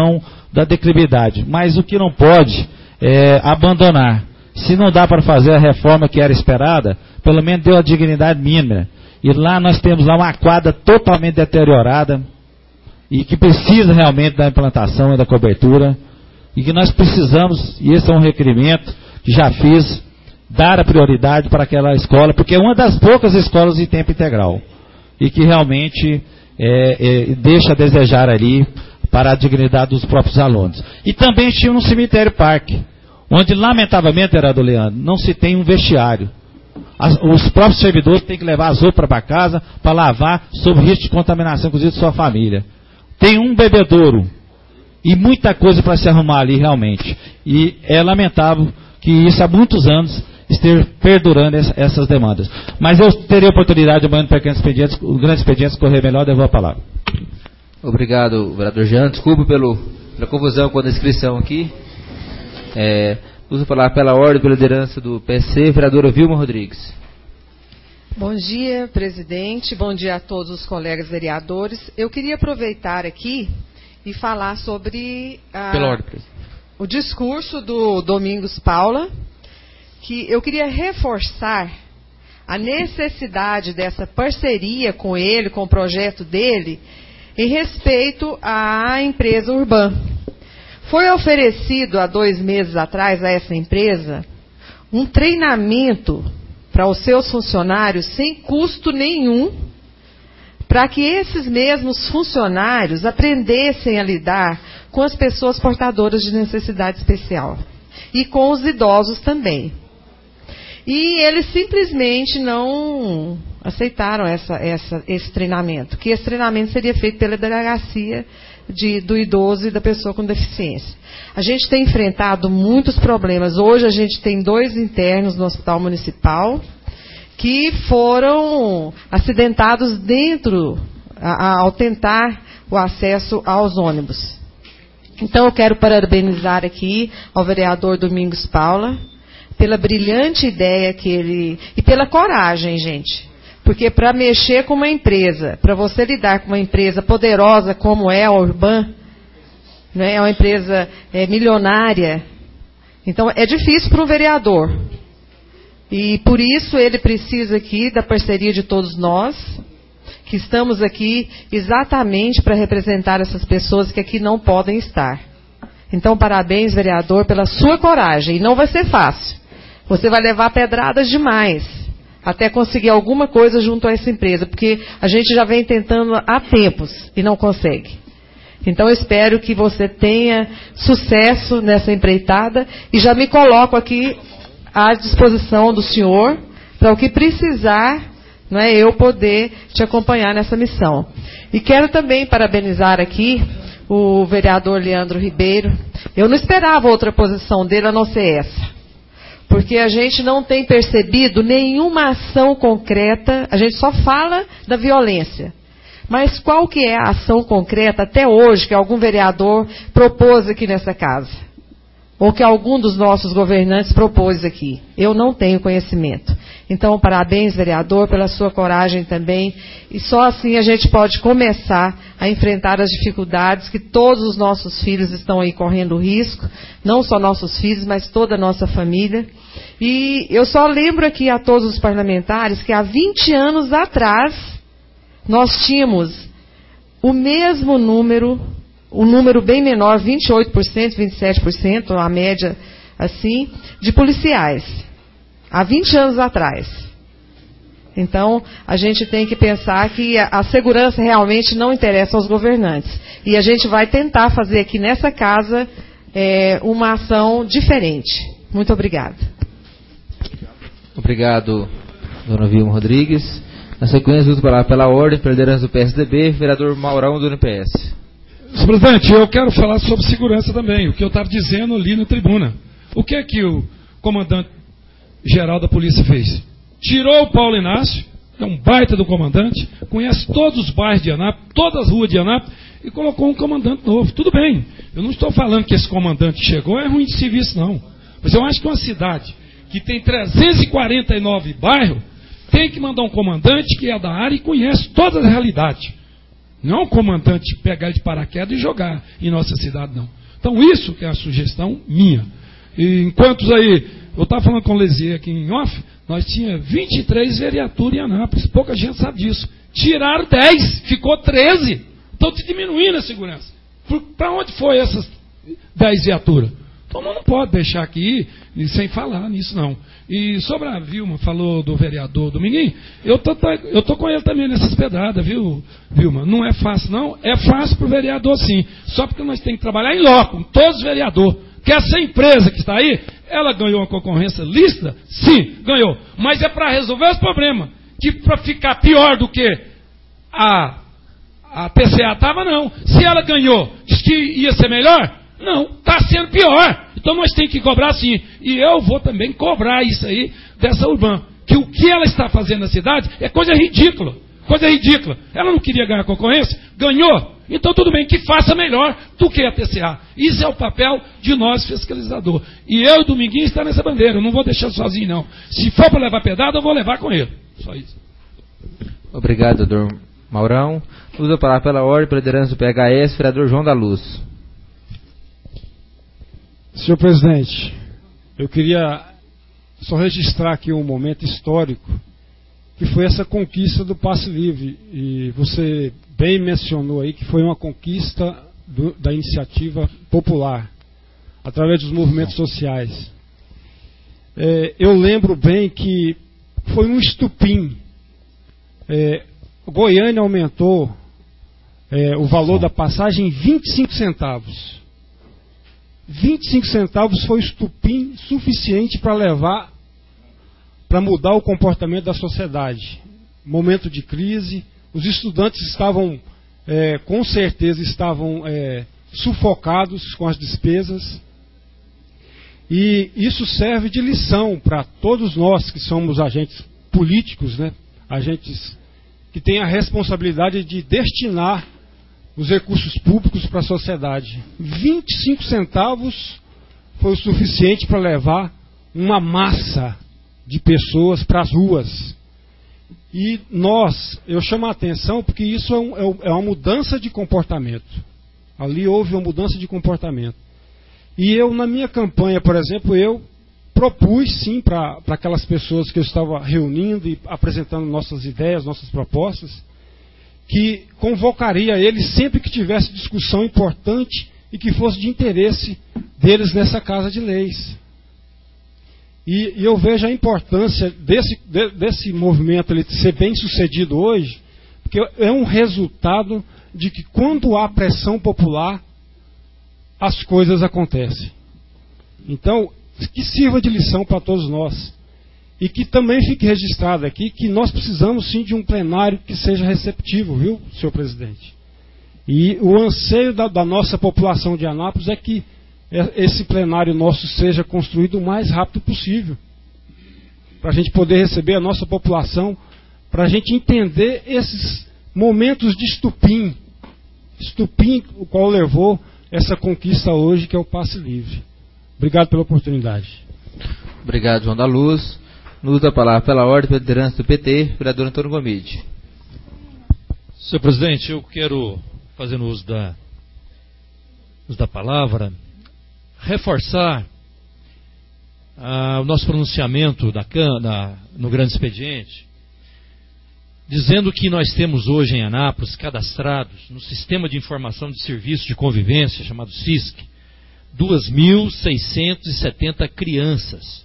Speaker 11: da declividade, mas o que não pode é abandonar. Se não dá para fazer a reforma que era esperada, pelo menos deu a dignidade mínima. E lá nós temos lá uma quadra totalmente deteriorada e que precisa realmente da implantação e da cobertura, e que nós precisamos, e esse é um requerimento que já fiz, dar a prioridade para aquela escola, porque é uma das poucas escolas de tempo integral e que realmente é, é, deixa a desejar ali para a dignidade dos próprios alunos. E também tinha um cemitério parque, onde lamentavelmente, vereador Leandro, não se tem um vestiário. As, os próprios servidores têm que levar as roupas para casa para lavar sob risco de contaminação, inclusive de sua família. Tem um bebedouro e muita coisa para se arrumar ali realmente. E é lamentável que isso há muitos anos esteja perdurando essa, essas demandas. Mas eu teria oportunidade amanhã no pequeno expediente, o grande expediente correr melhor, devolvo a palavra.
Speaker 1: Obrigado, vereador Jean. Desculpe pelo, pela confusão com a descrição aqui. É, uso a palavra pela ordem, pela liderança do P S C, vereadora Vilma Rodrigues.
Speaker 12: Bom dia, presidente. Bom dia a todos os colegas vereadores. Eu queria aproveitar aqui e falar sobre a,
Speaker 1: pela ordem,
Speaker 12: o discurso do Domingos Paula, que eu queria reforçar a necessidade dessa parceria com ele, com o projeto dele, em respeito à empresa Urban. Foi oferecido há dois meses atrás a essa empresa um treinamento para os seus funcionários sem custo nenhum, para que esses mesmos funcionários aprendessem a lidar com as pessoas portadoras de necessidade especial e com os idosos também. E eles simplesmente não aceitaram essa, essa, esse treinamento, que esse treinamento seria feito pela delegacia de, do idoso e da pessoa com deficiência. A gente tem enfrentado muitos problemas. Hoje a gente tem dois internos no Hospital Municipal que foram acidentados dentro, a, a, ao tentar o acesso aos ônibus. Então eu quero parabenizar aqui ao vereador Domingos Paula pela brilhante ideia que ele... e pela coragem, gente. Porque para mexer com uma empresa, para você lidar com uma empresa poderosa como é a Urban, né, é uma empresa é, milionária, então é difícil para um vereador. E por isso ele precisa aqui da parceria de todos nós, que estamos aqui exatamente para representar essas pessoas que aqui não podem estar. Então, parabéns, vereador, pela sua coragem. E não vai ser fácil. Você vai levar pedradas demais até conseguir alguma coisa junto a essa empresa, porque a gente já vem tentando há tempos e não consegue. Então eu espero que você tenha sucesso nessa empreitada e já me coloco aqui à disposição do senhor para o que precisar, não é, eu poder te acompanhar nessa missão. E quero também parabenizar aqui o vereador Leandro Ribeiro. Eu não esperava outra posição dele a não ser essa. Porque a gente não tem percebido nenhuma ação concreta, a gente só fala da violência. Mas qual que é a ação concreta até hoje que algum vereador propôs aqui nessa casa? Ou que algum dos nossos governantes propôs aqui? Eu não tenho conhecimento. Então, parabéns, vereador, pela sua coragem também. E só assim a gente pode começar a enfrentar as dificuldades que todos os nossos filhos estão aí correndo risco. Não só nossos filhos, mas toda a nossa família. E eu só lembro aqui a todos os parlamentares que há vinte anos atrás nós tínhamos o mesmo número, um número bem menor, vinte e oito por cento, vinte e sete por cento, a média assim, de policiais. Há vinte anos atrás. Então, a gente tem que pensar que a, a segurança realmente não interessa aos governantes. E a gente vai tentar fazer aqui nessa casa é, uma ação diferente. Muito obrigada.
Speaker 1: Obrigado, dona Vilma Rodrigues. Na sequência, uso palavra pela ordem, pela liderança do P S D B, vereador Maurão do N P S.
Speaker 5: Senhor presidente, eu quero falar sobre segurança também, o que eu estava dizendo ali na tribuna. O que é que o comandante geral da polícia fez? Tirou o Paulo Inácio, é um baita do comandante, conhece todos os bairros de Anápolis, todas as ruas de Anápolis, e colocou um comandante novo. Tudo bem, eu não estou falando que esse comandante chegou é ruim de serviço, não. Mas eu acho que uma cidade que tem trezentos e quarenta e nove bairros, tem que mandar um comandante que é da área e conhece toda a realidade. Não é um comandante pegar de paraquedas e jogar em nossa cidade, não. Então isso que é a sugestão minha. E enquanto aí, eu estava falando com o Lesier aqui em off, nós tínhamos vinte e três vereaturas em Anápolis, pouca gente sabe disso. Tiraram dez, ficou treze. Estão diminuindo a segurança. Para onde foi essas dez viaturas? Então não pode deixar aqui sem falar nisso, não. E sobre a Vilma, falou do vereador Dominguinho, eu tô, eu tô com ele também nessas pedradas, viu, Vilma? Não é fácil, não. É fácil para o vereador, sim. Só porque nós temos que trabalhar em loco, com todos os vereadores. Que essa empresa que está aí, ela ganhou uma concorrência lícita? Sim, ganhou. Mas é para resolver os problemas. Que para ficar pior do que a, a P C A estava, não. Se ela ganhou, diz que ia ser melhor? Não, está sendo pior. Então nós temos que cobrar sim. E eu vou também cobrar isso aí dessa Urbana. Que o que ela está fazendo na cidade é coisa ridícula. Coisa ridícula. Ela não queria ganhar concorrência? Ganhou. Então tudo bem, que faça melhor do que a T C A. Isso é o papel de nós, fiscalizador. E eu e o Dominguinho está nessa bandeira. Eu não vou deixar sozinho, não. Se for para levar pedrada, eu vou levar com ele. Só isso.
Speaker 1: Obrigado, doutor Maurão. Uso a palavra pela ordem, pela liderança do P H S, vereador João da Luz.
Speaker 13: Senhor presidente, eu queria só registrar aqui um momento histórico, que foi essa conquista do passe livre. E você bem mencionou aí que foi uma conquista do, da iniciativa popular, através dos movimentos sociais. É, eu lembro bem que foi um estupim. É, Goiânia aumentou é, o valor da passagem em vinte e cinco centavos. vinte e cinco centavos foi o estupim suficiente para levar, para mudar o comportamento da sociedade. Momento de crise, os estudantes estavam, é, com certeza, estavam é, sufocados com as despesas. E isso serve de lição para todos nós que somos agentes políticos, né? Agentes que têm a responsabilidade de destinar os recursos públicos para a sociedade. vinte e cinco centavos foi o suficiente para levar uma massa de pessoas para as ruas. E nós, eu chamo a atenção porque isso é, um, é uma mudança de comportamento. Ali houve uma mudança de comportamento. E eu, na minha campanha, por exemplo, eu propus sim para aquelas pessoas que eu estava reunindo e apresentando nossas ideias, nossas propostas, que convocaria eles sempre que tivesse discussão importante e que fosse de interesse deles nessa Casa de Leis. E, e eu vejo a importância desse, de, desse movimento ele ser bem sucedido hoje, porque é um resultado de que quando há pressão popular, as coisas acontecem. Então, que sirva de lição para todos nós. E que também fique registrado aqui que nós precisamos sim de um plenário que seja receptivo, viu, senhor presidente? E o anseio da, da nossa população de Anápolis é que esse plenário nosso seja construído o mais rápido possível. Para a gente poder receber a nossa população, para a gente entender esses momentos de estupim. Estupim o qual levou essa conquista hoje, que é o passe livre. Obrigado pela oportunidade.
Speaker 1: Obrigado, João da Luz. No uso da palavra pela ordem, pela liderança do P T, vereador Antônio Gomide.
Speaker 6: Senhor presidente, eu quero, fazendo uso da, uso da palavra, reforçar ah, o nosso pronunciamento da, da, no grande expediente, dizendo que nós temos hoje em Anápolis cadastrados no Sistema de Informação de Serviços de Convivência, chamado S I S C, duas mil seiscentas e setenta crianças.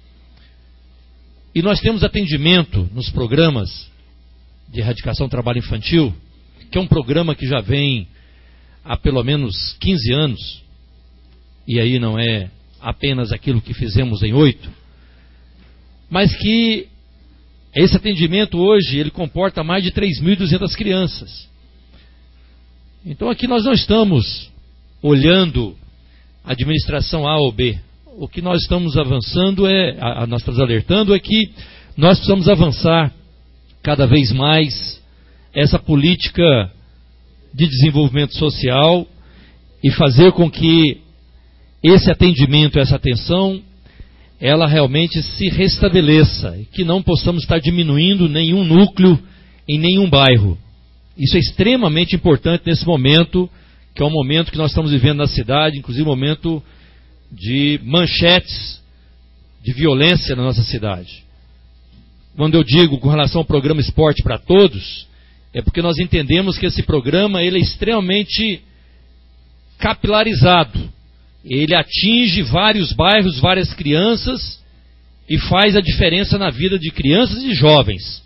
Speaker 6: E nós temos atendimento nos programas de erradicação do trabalho infantil, que é um programa que já vem há pelo menos quinze anos, e aí não é apenas aquilo que fizemos em oito, mas que esse atendimento hoje, ele comporta mais de três mil e duzentas crianças. Então aqui nós não estamos olhando a administração A ou B. O que nós estamos avançando é, a, a, nós estamos alertando é que nós precisamos avançar cada vez mais essa política de desenvolvimento social e fazer com que esse atendimento, essa atenção, ela realmente se restabeleça, e que não possamos estar diminuindo nenhum núcleo em nenhum bairro. Isso é extremamente importante nesse momento que é um momento que nós estamos vivendo na cidade, inclusive um momento de manchetes de violência na nossa cidade. Quando eu digo com relação ao programa Esporte para Todos, é porque nós entendemos que esse programa ele é extremamente capilarizado. Ele atinge vários bairros, várias crianças e faz a diferença na vida de crianças e jovens.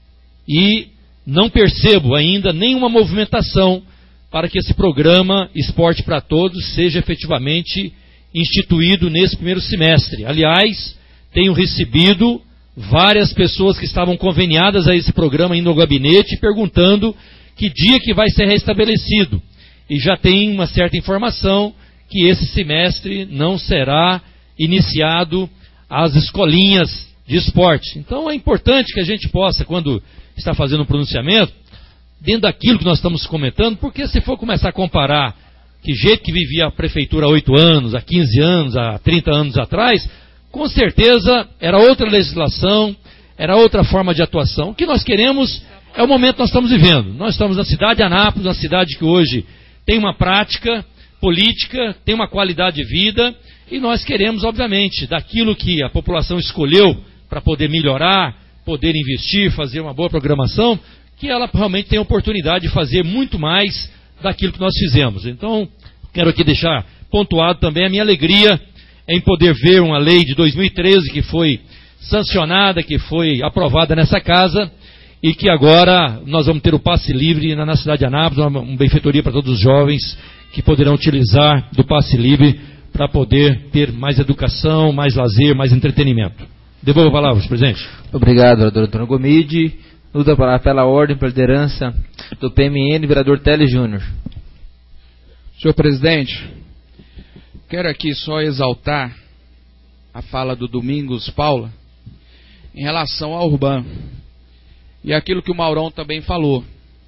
Speaker 6: E não percebo ainda nenhuma movimentação para que esse programa Esporte para Todos seja efetivamente instituído nesse primeiro semestre. Aliás, tenho recebido várias pessoas que estavam conveniadas a esse programa indo ao gabinete perguntando que dia que vai ser restabelecido. E já tem uma certa informação que esse semestre não será iniciado as escolinhas de esporte. Então é importante que a gente possa, quando está fazendo um pronunciamento, dentro daquilo que nós estamos comentando, porque se for começar a comparar que jeito que vivia a prefeitura há oito anos, há quinze anos, há trinta anos atrás, com certeza era outra legislação, era outra forma de atuação. O que nós queremos é o momento que nós estamos vivendo. Nós estamos na cidade de Anápolis, uma cidade que hoje tem uma prática política, tem uma qualidade de vida, e nós queremos, obviamente, daquilo que a população escolheu para poder melhorar, poder investir, fazer uma boa programação, que ela realmente tenha a oportunidade de fazer muito mais daquilo que nós fizemos. Então, quero aqui deixar pontuado também a minha alegria em poder ver uma lei de dois mil e treze que foi sancionada, que foi aprovada nessa casa, e que agora nós vamos ter o passe livre na, na cidade de Anápolis, uma, uma benfeitoria para todos os jovens que poderão utilizar do passe livre para poder ter mais educação, mais lazer, mais entretenimento. Devolvo a palavra, presidente.
Speaker 1: Obrigado, vereador Antônio Gomide. Luta pela ordem, pela liderança do P M N, vereador Teles Júnior.
Speaker 14: Senhor presidente, quero aqui só exaltar a fala do Domingos Paula em relação ao urbano e aquilo que o Maurão também falou.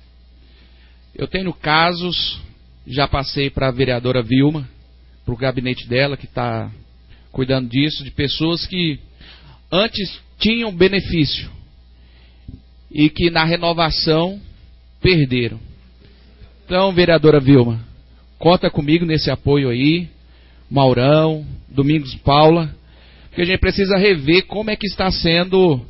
Speaker 14: Eu tenho casos, já passei para a vereadora Vilma, para o gabinete dela que está cuidando disso, de pessoas que antes tinham benefício e que na renovação perderam. Então, vereadora Vilma, conta comigo nesse apoio aí, Maurão, Domingos Paula, porque a gente precisa rever como é que está sendo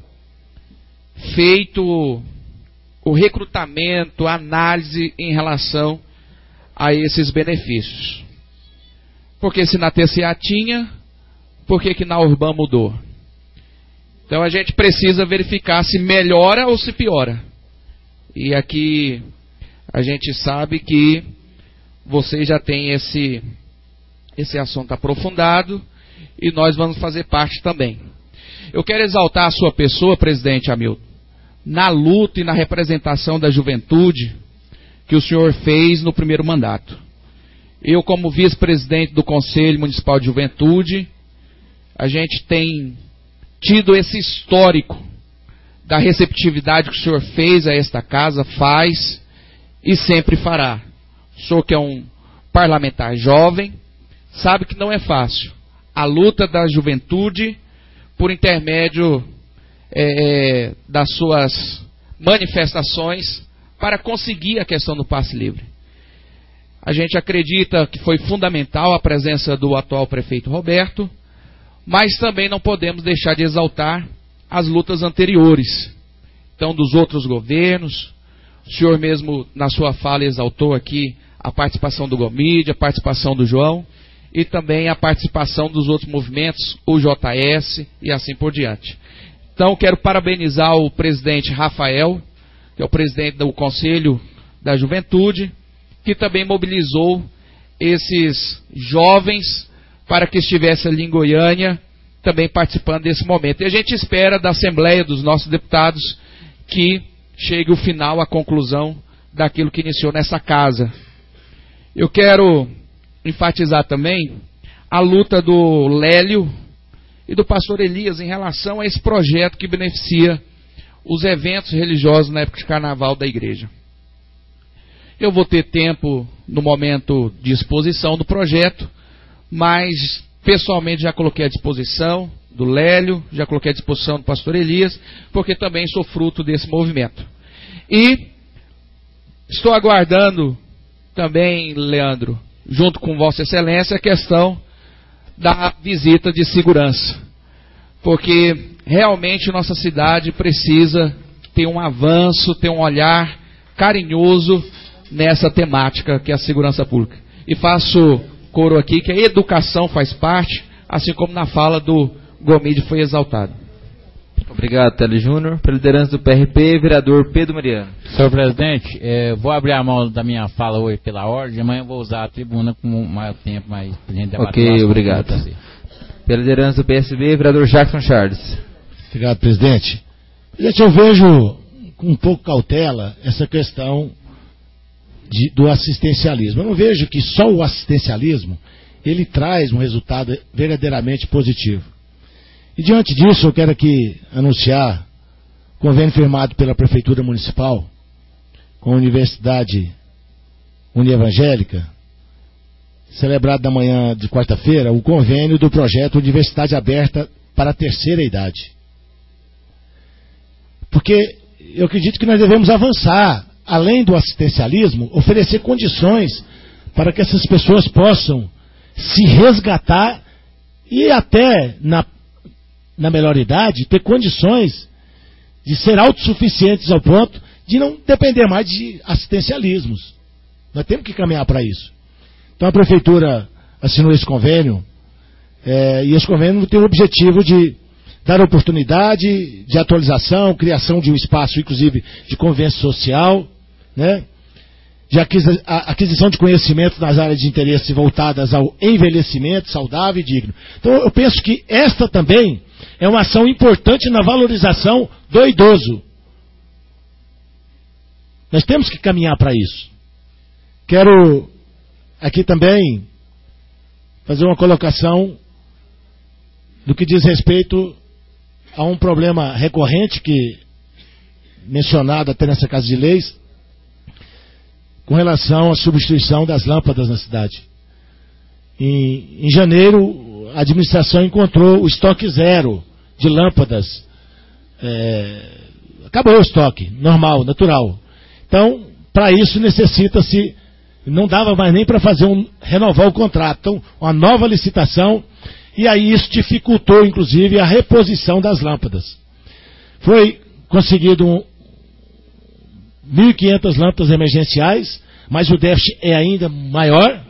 Speaker 14: feito o recrutamento, a análise em relação a esses benefícios. Porque se na T C A tinha, por que que na Urban mudou? Então a gente precisa verificar se melhora ou se piora. E aqui a gente sabe que vocês já têm esse, esse assunto aprofundado e nós vamos fazer parte também. Eu quero exaltar a sua pessoa, presidente Hamilton, na luta e na representação da juventude que o senhor fez no primeiro mandato. Eu, como vice-presidente do Conselho Municipal de Juventude, a gente tem tido esse histórico da receptividade que o senhor fez a esta casa, faz e sempre fará. O senhor que é um parlamentar jovem, sabe que não é fácil. A luta da juventude, por intermédio é, das suas manifestações, para conseguir a questão do passe livre. A gente acredita que foi fundamental a presença do atual prefeito Roberto, mas também não podemos deixar de exaltar as lutas anteriores. Então, dos outros governos, o senhor mesmo na sua fala exaltou aqui a participação do Gomide, a participação do João e também a participação dos outros movimentos, o J S e assim por diante. Então, quero parabenizar o presidente Rafael, que é o presidente do Conselho da Juventude, que também mobilizou esses jovens para que estivesse ali em Goiânia, também participando desse momento. E a gente espera da Assembleia dos nossos deputados que chegue o final, a conclusão daquilo que iniciou nessa casa. Eu quero enfatizar também a luta do Lélio e do pastor Elias em relação a esse projeto que beneficia os eventos religiosos na época de carnaval da igreja. Eu vou ter tempo no momento de exposição do projeto, mas pessoalmente já coloquei à disposição do Lélio, já coloquei à disposição do pastor Elias, porque também sou fruto desse movimento. E estou aguardando também, Leandro, junto com Vossa Excelência, a questão da visita de segurança. Porque realmente nossa cidade precisa ter um avanço, ter um olhar carinhoso nessa temática que é a segurança pública. E faço coro aqui que a educação faz parte, assim como na fala do Gomide foi exaltado.
Speaker 1: Obrigado, Tele Júnior. Pela liderança do P R P, vereador Pedro Mariano.
Speaker 3: Senhor presidente, eh, vou abrir a mão da minha fala hoje pela ordem, amanhã eu vou usar a tribuna com mais tempo, mais pra gente debater.
Speaker 1: Ok, obrigado. Pela liderança do P S B, vereador Jackson Charles.
Speaker 7: Obrigado, presidente. Presidente, eu vejo com um pouco cautela essa questão de, do assistencialismo. Eu não vejo que só o assistencialismo ele traz um resultado verdadeiramente positivo. E diante disso, eu quero aqui anunciar convênio firmado pela Prefeitura Municipal com a Universidade Unievangélica, celebrado na manhã de quarta-feira, o convênio do projeto Universidade Aberta para a Terceira Idade. Porque eu acredito que nós devemos avançar, além do assistencialismo, oferecer condições para que essas pessoas possam se resgatar e até, na, na melhor idade, ter condições de ser autossuficientes ao ponto de não depender mais de assistencialismos. Nós temos que caminhar para isso. Então a Prefeitura assinou esse convênio, é, e esse convênio tem o objetivo de dar oportunidade de atualização, criação de um espaço, inclusive, de convivência social, né? De aquisição de conhecimentos nas áreas de interesse voltadas ao envelhecimento saudável e digno. Então eu penso que esta também é uma ação importante na valorização do idoso. Nós temos que caminhar para isso. Quero aqui também fazer uma colocação do que diz respeito a um problema recorrente que mencionado até nessa Casa de Leis, com relação à substituição das lâmpadas na cidade. Em, em janeiro, a administração encontrou o estoque zero de lâmpadas. É, acabou o estoque, normal, natural. Então, para isso necessita-se, não dava mais nem para fazer um, renovar o contrato, então, uma nova licitação, e aí isso dificultou, inclusive, a reposição das lâmpadas. Foi conseguido um, mil e quinhentas lâmpadas emergenciais, mas o déficit é ainda maior,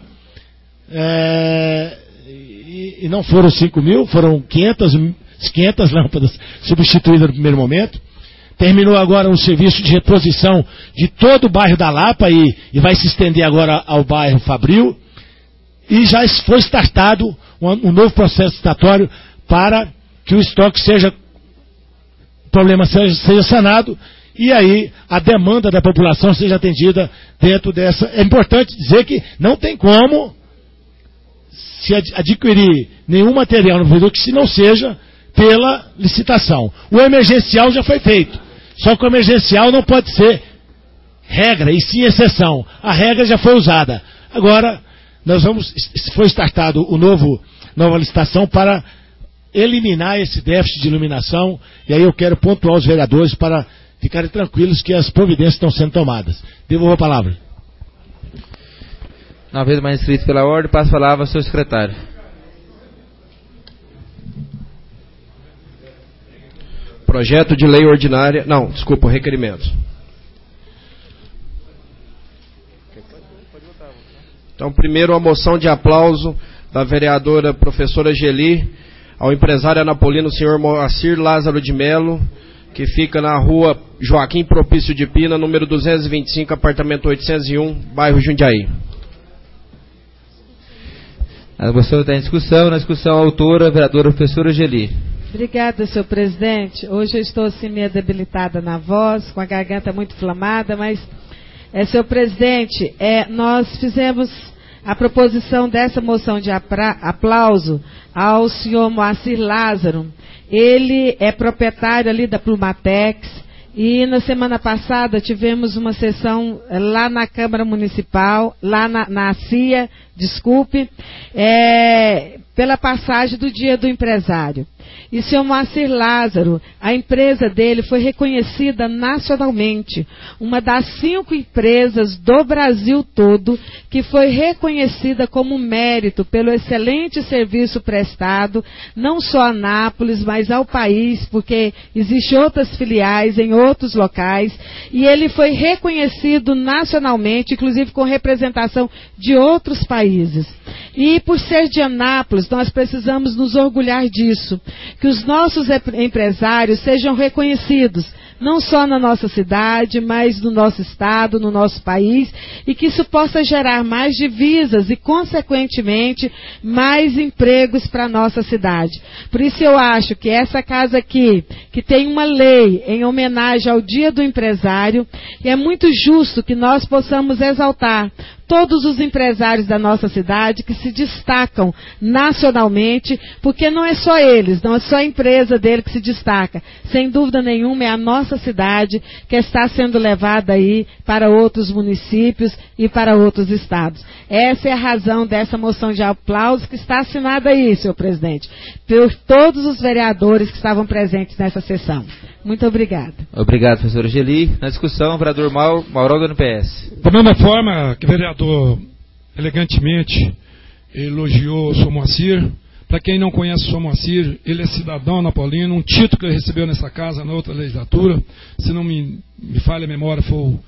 Speaker 7: é, e, e não foram cinco mil, foram quinhentas, quinhentas lâmpadas substituídas no primeiro momento. Terminou agora um serviço de reposição de todo o bairro da Lapa e, e vai se estender agora ao bairro Fabril, e já foi startado um, um novo processo licitatório para que o estoque seja, o problema seja, seja sanado, e aí a demanda da população seja atendida dentro dessa. É importante dizer que não tem como se adquirir nenhum material no produto que se não seja pela licitação. O emergencial já foi feito, só que o emergencial não pode ser regra, e sim exceção. A regra já foi usada. Agora, nós vamos, foi startado o novo, nova licitação para eliminar esse déficit de iluminação, e aí eu quero pontuar os vereadores para ficarem tranquilos que as providências estão sendo tomadas. Devolvo a palavra.
Speaker 1: Uma vez mais inscrito pela ordem, passo a palavra ao seu secretário.
Speaker 4: Projeto de lei ordinária... Não, desculpa, requerimentos. Então, primeiro a moção de aplauso da vereadora professora Geli ao empresário anapolino senhor Moacir Lázaro de Melo, que fica na rua Joaquim Propício de Pina, número duzentos e vinte e cinco, apartamento oitocentos e um, bairro Jundiaí.
Speaker 1: A moção está em discussão. Na discussão, a autora, a vereadora professora Geli.
Speaker 12: Obrigada, senhor presidente. Hoje eu estou assim meio debilitada na voz, com a garganta muito inflamada, mas, é, senhor presidente, é, nós fizemos a proposição dessa moção de aplauso ao senhor Moacir Lázaro. Ele é proprietário ali da Plumatex, e na semana passada tivemos uma sessão lá na Câmara Municipal, lá na, na C I A, desculpe, é, pela passagem do Dia do Empresário.
Speaker 15: E o senhor Moacir Lázaro, a empresa dele foi reconhecida nacionalmente, uma das cinco empresas do Brasil todo que foi reconhecida como mérito pelo excelente serviço prestado, não só a Anápolis, mas ao país, porque existem outras filiais em outros locais, e ele foi reconhecido nacionalmente, inclusive com representação de outros países. E por ser de Anápolis, nós precisamos nos orgulhar disso, que os nossos empresários sejam reconhecidos, não só na nossa cidade, mas no nosso estado, no nosso país, e que isso possa gerar mais divisas e, consequentemente, mais empregos para a nossa cidade. Por isso eu acho que essa casa aqui, que tem uma lei em homenagem ao Dia do Empresário, é muito justo que nós possamos exaltar todos os empresários da nossa cidade que se destacam nacionalmente, porque não é só eles, não é só a empresa dele que se destaca. Sem dúvida nenhuma, é a nossa cidade que está sendo levada aí para outros municípios e para outros estados. Essa é a razão dessa moção de aplauso que está assinada aí, senhor presidente, por todos os vereadores que estavam presentes nessa sessão. Muito obrigada.
Speaker 1: Obrigado, professora Geli. Na discussão, o vereador Mauro, Mauro do N P S.
Speaker 5: Da mesma forma que o vereador elegantemente elogiou o senhor Moacir, para quem não conhece o senhor Moacir, ele é cidadão napolino, um título que ele recebeu nessa casa na outra legislatura, se não me, me falha a memória, foi o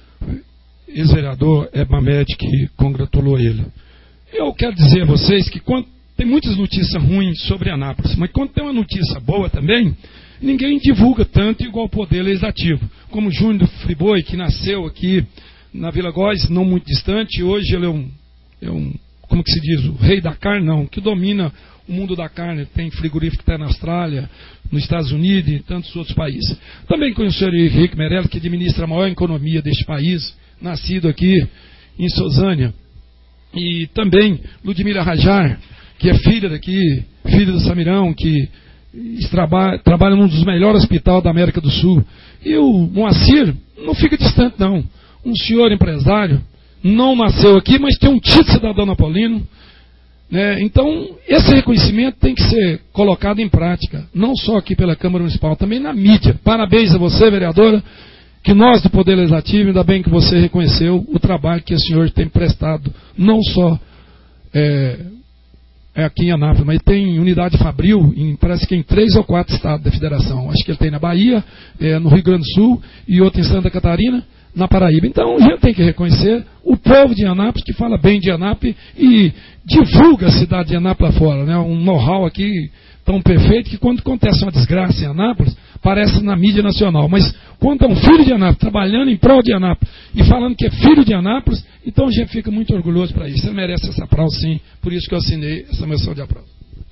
Speaker 5: ex-vereador Ebamed que congratulou ele. Eu quero dizer a vocês que quando, tem muitas notícias ruins sobre Anápolis, mas quando tem uma notícia boa também, ninguém divulga tanto igual o Poder Legislativo. Como o Júnior do Friboi, que nasceu aqui na Vila Góes, não muito distante, hoje ele é um, é um, como que se diz, o rei da carne, não, que domina o mundo da carne, tem frigorífico que está na Austrália, nos Estados Unidos e em tantos outros países. Também conheço o senhor Henrique Meirelles, que administra a maior economia deste país, nascido aqui em Sozânia. E também Ludmila Rajar, que é filha daqui, filha do Samirão, que trabalha, trabalha num dos melhores hospitais da América do Sul. E o Moacir não fica distante, não. Um senhor empresário, não nasceu aqui, mas tem um título de cidadão napolino. Né? Então, esse reconhecimento tem que ser colocado em prática, não só aqui pela Câmara Municipal, também na mídia. Parabéns a você, vereadora, que nós do Poder Legislativo, ainda bem que você reconheceu o trabalho que o senhor tem prestado, não só é, é aqui em Anápolis, mas tem unidade fabril, em, parece que em três ou quatro estados da federação. Acho que ele tem na Bahia, é, no Rio Grande do Sul e outro em Santa Catarina, na Paraíba. Então, a gente tem que reconhecer o povo de Anápolis, que fala bem de Anápolis e divulga a cidade de Anápolis lá fora. Né? Um know-how aqui tão perfeito que quando acontece uma desgraça em Anápolis, parece na mídia nacional. Mas quando é um filho de Anápolis, trabalhando em prol de Anápolis e falando que é filho de Anápolis, então a gente fica muito orgulhoso para isso. Você merece essa aplauso, sim. Por isso que eu assinei essa moção de aplauso.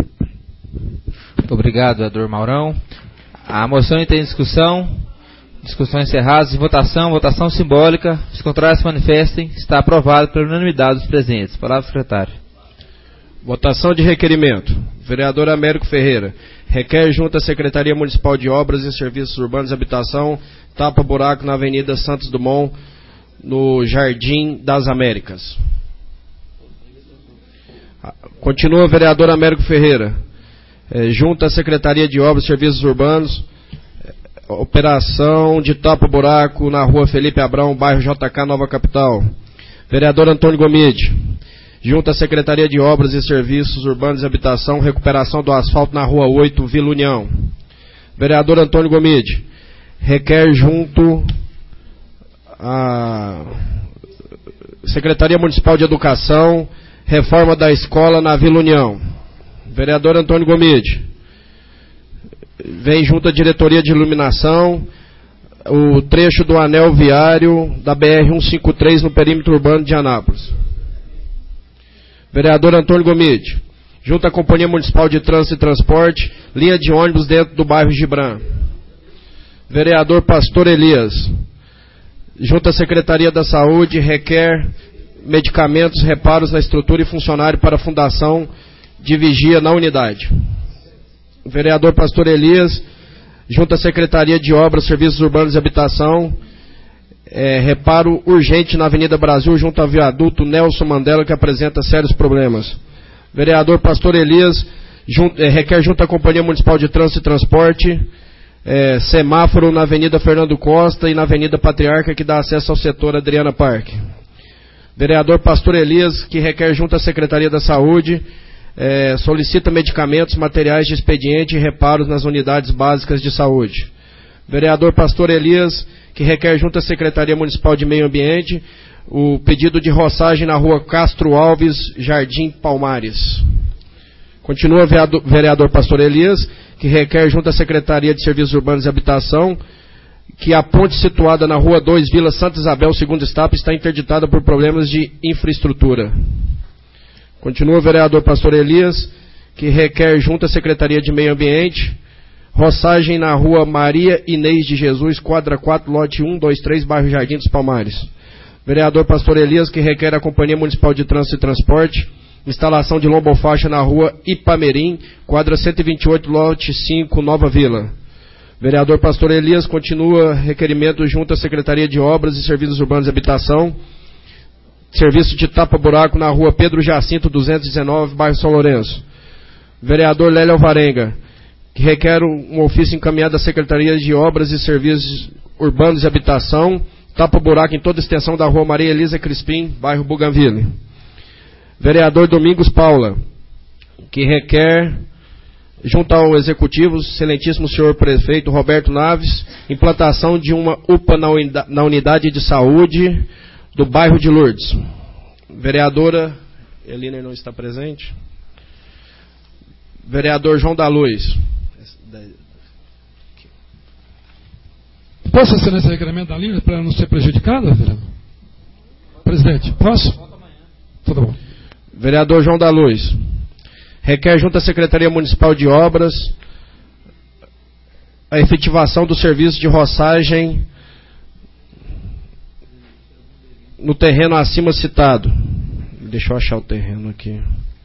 Speaker 1: Obrigado, vereador Maurão. A moção está em discussão. Discussão encerrada, em votação, votação simbólica. Os contrários se manifestem. Está aprovado pela unanimidade dos presentes. Palavra, secretário.
Speaker 4: Votação de requerimento. Vereador Américo Ferreira. Requer junto à Secretaria Municipal de Obras e Serviços Urbanos e Habitação, tapa-buraco na Avenida Santos Dumont, no Jardim das Américas. Continua, vereador Américo Ferreira. É, junto à Secretaria de Obras e Serviços Urbanos, operação de tapa-buraco na rua Felipe Abrão, bairro J K, Nova Capital. Vereador Antônio Gomide. Junto à Secretaria de Obras e Serviços Urbanos e Habitação, recuperação do asfalto na Rua oito, Vila União. Vereador Antônio Gomide. Requer junto à Secretaria Municipal de Educação, reforma da escola na Vila União. Vereador Antônio Gomide. Vem junto à Diretoria de Iluminação, o trecho do anel viário da B R cento e cinquenta e três no perímetro urbano de Anápolis. Vereador Antônio Gomide. Junto à Companhia Municipal de Trânsito e Transporte, linha de ônibus dentro do bairro Gibran. Vereador Pastor Elias. Junto à Secretaria da Saúde, requer medicamentos, reparos na estrutura e funcionário para a Fundação de Vigia na unidade. Vereador Pastor Elias, junto à Secretaria de Obras, Serviços Urbanos e Habitação, é, reparo urgente na Avenida Brasil, junto ao viaduto Nelson Mandela, que apresenta sérios problemas. Vereador Pastor Elias, Junto, é, requer junto à Companhia Municipal de Trânsito e Transporte, é, semáforo na Avenida Fernando Costa e na Avenida Patriarca, que dá acesso ao setor Adriana Parque. Vereador Pastor Elias, que requer junto à Secretaria da Saúde, é, solicita medicamentos, materiais de expediente e reparos nas unidades básicas de saúde. Vereador Pastor Elias, que requer junto à Secretaria Municipal de Meio Ambiente, o pedido de roçagem na rua Castro Alves, Jardim Palmares. Continua o vereador Pastor Elias, que requer junto à Secretaria de Serviços Urbanos e Habitação, que a ponte situada na rua dois, Vila Santa Isabel, segundo etapa, está interditada por problemas de infraestrutura. Continua o vereador Pastor Elias, que requer junto à Secretaria de Meio Ambiente, roçagem na rua Maria Inês de Jesus, quadra quatro, lote um, dois, três, bairro Jardim dos Palmares. Vereador Pastor Elias, que requer a Companhia Municipal de Trânsito e Transporte, instalação de lombofaixa na rua Ipamerim, quadra cento e vinte e oito, lote cinco, Nova Vila. Vereador Pastor Elias, continua requerimento junto à Secretaria de Obras e Serviços Urbanos e Habitação, serviço de tapa-buraco na rua Pedro Jacinto, duzentos e dezenove, bairro São Lourenço. Vereador Lélio Alvarenga, que requer um ofício encaminhado à Secretaria de Obras e Serviços Urbanos e Habitação, tapa-buraco em toda a extensão da rua Maria Elisa Crispim, bairro Bougainville. Vereador Domingos Paula, que requer, junto ao Executivo, excelentíssimo senhor prefeito Roberto Naves, implantação de uma U P A na, unida, na unidade de saúde do bairro de Lourdes. Vereadora Eliner não está presente. Vereador João da Luz.
Speaker 5: Posso assinar esse requerimento da linha para não ser prejudicada, vereador? Presidente, posso? Tudo bom.
Speaker 4: Vereador João da Luz, requer junto à Secretaria Municipal de Obras a efetivação do serviço de roçagem no terreno acima citado. Deixa eu achar o terreno aqui.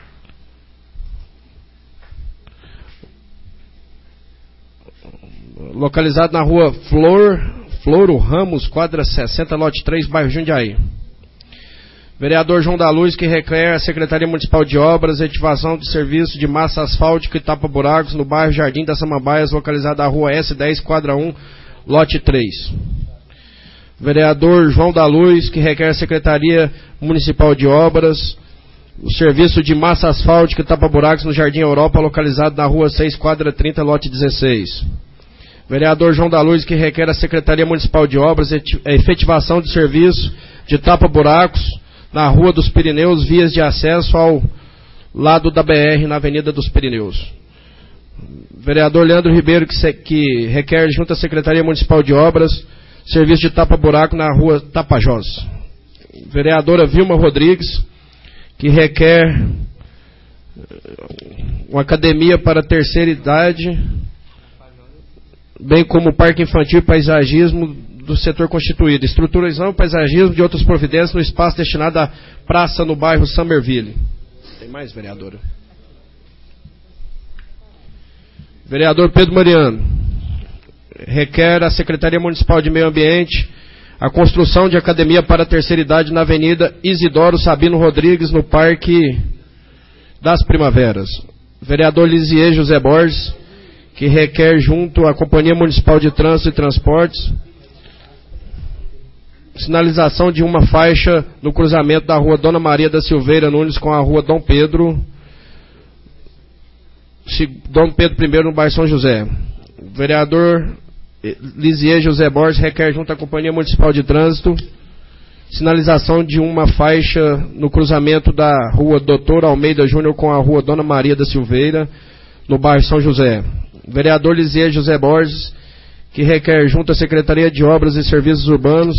Speaker 4: Localizado na rua Flor, Floro Ramos, quadra sessenta, lote três, bairro Jundiaí. Vereador João da Luz, que requer a Secretaria Municipal de Obras a ativação de serviço de massa asfáltica e tapa-buracos no bairro Jardim das Samambaias, localizado na rua S dez, quadra um, lote três. Vereador João da Luz, que requer a Secretaria Municipal de Obras o serviço de massa asfáltica e tapa-buracos no Jardim Europa, localizado na rua seis, quadra trinta, lote dezesseis. Vereador João da Luz, que requer a Secretaria Municipal de Obras a efetivação de serviço de tapa-buracos na Rua dos Pirineus, vias de acesso ao lado da B R, na Avenida dos Pirineus. Vereador Leandro Ribeiro, que, se, que requer junto à Secretaria Municipal de Obras serviço de tapa-buraco na Rua Tapajós. Vereadora Vilma Rodrigues, que requer uma academia para a terceira idade, bem como parque infantil e paisagismo do setor constituído, estruturação e paisagismo de outras providências no espaço destinado à praça no bairro Summerville. Tem mais, vereadora? Vereador Pedro Mariano, requer à Secretaria Municipal de Meio Ambiente a construção de academia para a terceira idade na Avenida Isidoro Sabino Rodrigues, no Parque das Primaveras. Vereador Lisier José Borges, que requer junto à Companhia Municipal de Trânsito e Transportes sinalização de uma faixa no cruzamento da Rua Dona Maria da Silveira Nunes com a Rua Dom Pedro, Dom Pedro primeiro, no bairro São José. Vereador Lisier José Borges requer junto à Companhia Municipal de Trânsito sinalização de uma faixa no cruzamento da Rua Doutor Almeida Júnior com a Rua Dona Maria da Silveira, no bairro São José. Vereador Lisier José Borges, que requer junto à Secretaria de Obras e Serviços Urbanos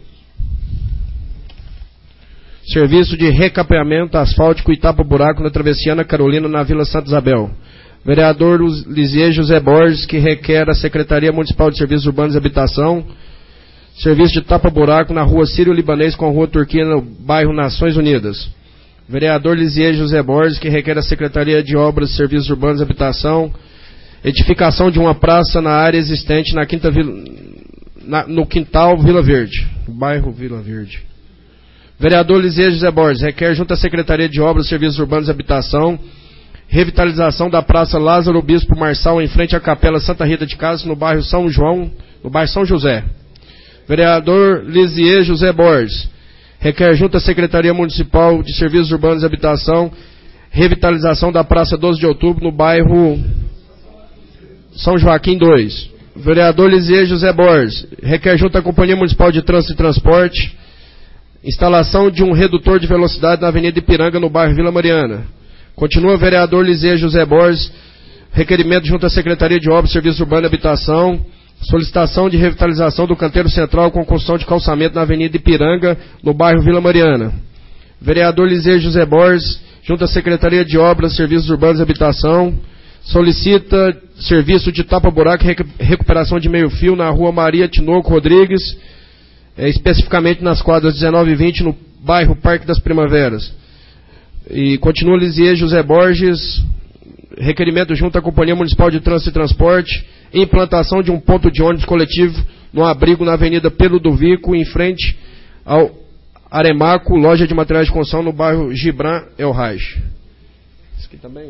Speaker 4: serviço de recapeamento asfáltico e tapa-buraco na Travessia Ana Carolina, na Vila Santa Isabel. Vereador Lisier José Borges, que requer a Secretaria Municipal de Serviços Urbanos e Habitação serviço de tapa-buraco na Rua Sírio-Libanês com a Rua Turquia, no bairro Nações Unidas. Vereador Lisier José Borges, que requer a Secretaria de Obras, Serviços Urbanos e Habitação edificação de uma praça na área existente na quinta Vila, na, no quintal Vila Verde, bairro Vila Verde. Vereador Lisier José Borges requer junto à Secretaria de Obras, Serviços Urbanos e Habitação revitalização da Praça Lázaro Bispo Marçal, em frente à Capela Santa Rita de Castro, no bairro São João, no bairro São José. Vereador Lisier José Borges, requer junto à Secretaria Municipal de Serviços Urbanos e Habitação, revitalização da Praça doze de Outubro, no bairro São Joaquim dois. Vereador Lisier José Borges, requer junto à Companhia Municipal de Trânsito e Transporte, instalação de um redutor de velocidade na Avenida Ipiranga, no bairro Vila Mariana. Continua vereador Lisier José Borges, requerimento junto à Secretaria de Obras, Serviços Urbanos e Habitação, solicitação de revitalização do canteiro central com construção de calçamento na Avenida Ipiranga, no bairro Vila Mariana. Vereador Lisier José Borges, junto à Secretaria de Obras, Serviços Urbanos e Habitação, solicita serviço de tapa-buraco e recuperação de meio-fio na rua Maria Tinoco Rodrigues, é, especificamente nas quadras dezenove e vinte, no bairro Parque das Primaveras. E continua Lisier José Borges, requerimento junto à Companhia Municipal de Trânsito e Transporte, implantação de um ponto de ônibus coletivo no abrigo na Avenida Pelo do Vico, em frente ao Aremaco, loja de materiais de construção, no bairro Gibran El Raj. Isso aqui também.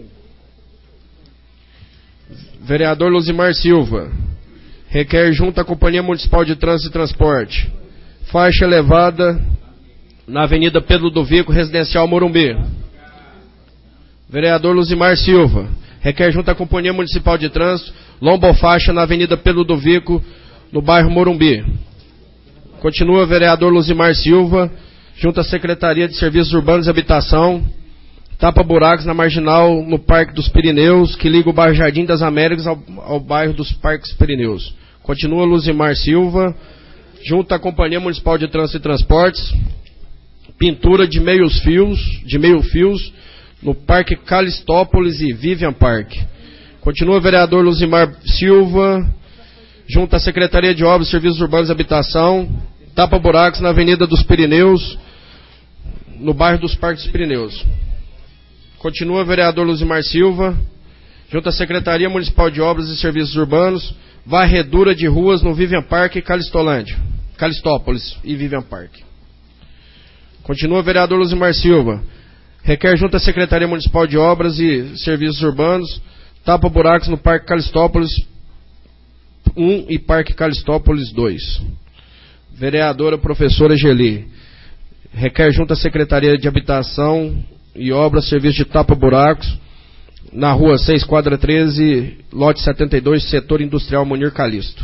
Speaker 4: Vereador Luzimar Silva, requer junto à Companhia Municipal de Trânsito e Transporte, faixa elevada na Avenida Pedro do Vico, Residencial Morumbi. Vereador Luzimar Silva, requer junto à Companhia Municipal de Trânsito, lombofaixa na Avenida Pedro do Vico, no bairro Morumbi. Continua vereador Luzimar Silva, junto à Secretaria de Serviços Urbanos e Habitação, tapa-buracos na Marginal, no Parque dos Pirineus, que liga o bairro Jardim das Américas ao, ao bairro dos Parques Pirineus. Continua Luzimar Silva, junto à Companhia Municipal de Trânsito e Transportes, pintura de meios fios, de meio fios, no Parque Calistópolis e Vivian Park. Continua vereador Luzimar Silva, junto à Secretaria de Obras, Serviços Urbanos e Habitação, tapa-buracos na Avenida dos Pirineus, no bairro dos Parques dos Pirineus. Continua vereador Luzimar Silva, junto à Secretaria Municipal de Obras e Serviços Urbanos, varredura de ruas no Vivian Park e Calistolândia, Calistópolis e Vivian Park. Continua vereador Luzimar Silva, requer junto à Secretaria Municipal de Obras e Serviços Urbanos, tapa-buracos no Parque Calistópolis um e Parque Calistópolis dois. Vereadora professora Geli, requer junto à Secretaria de Habitação e Obras, serviço de tapa-buracos, na rua seis, quadra treze, lote setenta e dois, setor industrial Munir Calisto.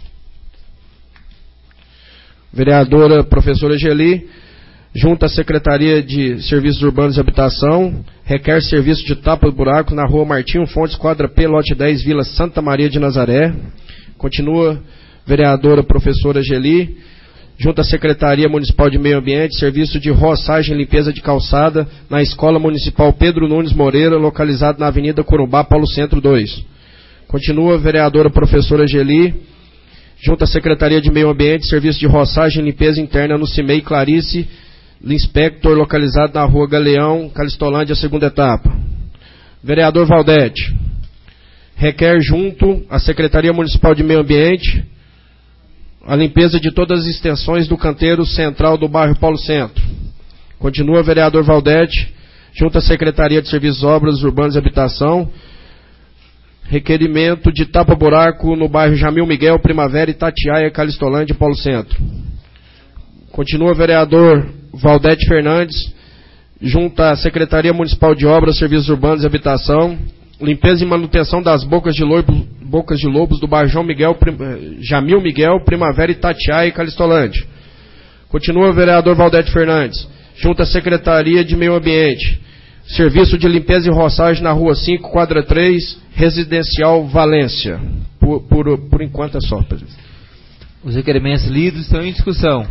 Speaker 4: Vereadora professora Geli, junto à Secretaria de Serviços Urbanos e Habitação, requer serviço de tapa-buraco na rua Martinho Fontes, quadra P, lote dez, Vila Santa Maria de Nazaré. Continua vereadora professora Geli, junto à Secretaria Municipal de Meio Ambiente, serviço de roçagem e limpeza de calçada na Escola Municipal Pedro Nunes Moreira, localizado na Avenida Corumbá, Paulo Centro dois. Continua vereadora professora Geli, junto à Secretaria de Meio Ambiente, serviço de roçagem e limpeza interna no CIMEI Clarice Inspector, localizado na rua Galeão, Calistolândia, segunda etapa. Vereador Valdete, requer junto à Secretaria Municipal de Meio Ambiente a limpeza de todas as extensões do canteiro central do bairro Paulo Centro. Continua vereador Valdete, junto à Secretaria de Serviços, Obras Urbanas e Habitação, requerimento de tapa-buraco no bairro Jamil Miguel, Primavera, Itatiaia, Calistolândia, Paulo Centro. Continua vereador Valdete Fernandes, junto à Secretaria Municipal de Obras, Serviços Urbanos e Habitação, limpeza e manutenção das bocas de, lobo, bocas de lobos do bairro João Miguel, Prim, Jamil Miguel, Primavera, Itatiaia e Calistolândia. Continua vereador Valdete Fernandes, junto à Secretaria de Meio Ambiente, serviço de limpeza e roçagem na rua cinco, quadra três, Residencial Valência. Por, por, por enquanto é só, presidente.
Speaker 1: Os requerimentos lidos estão em discussão.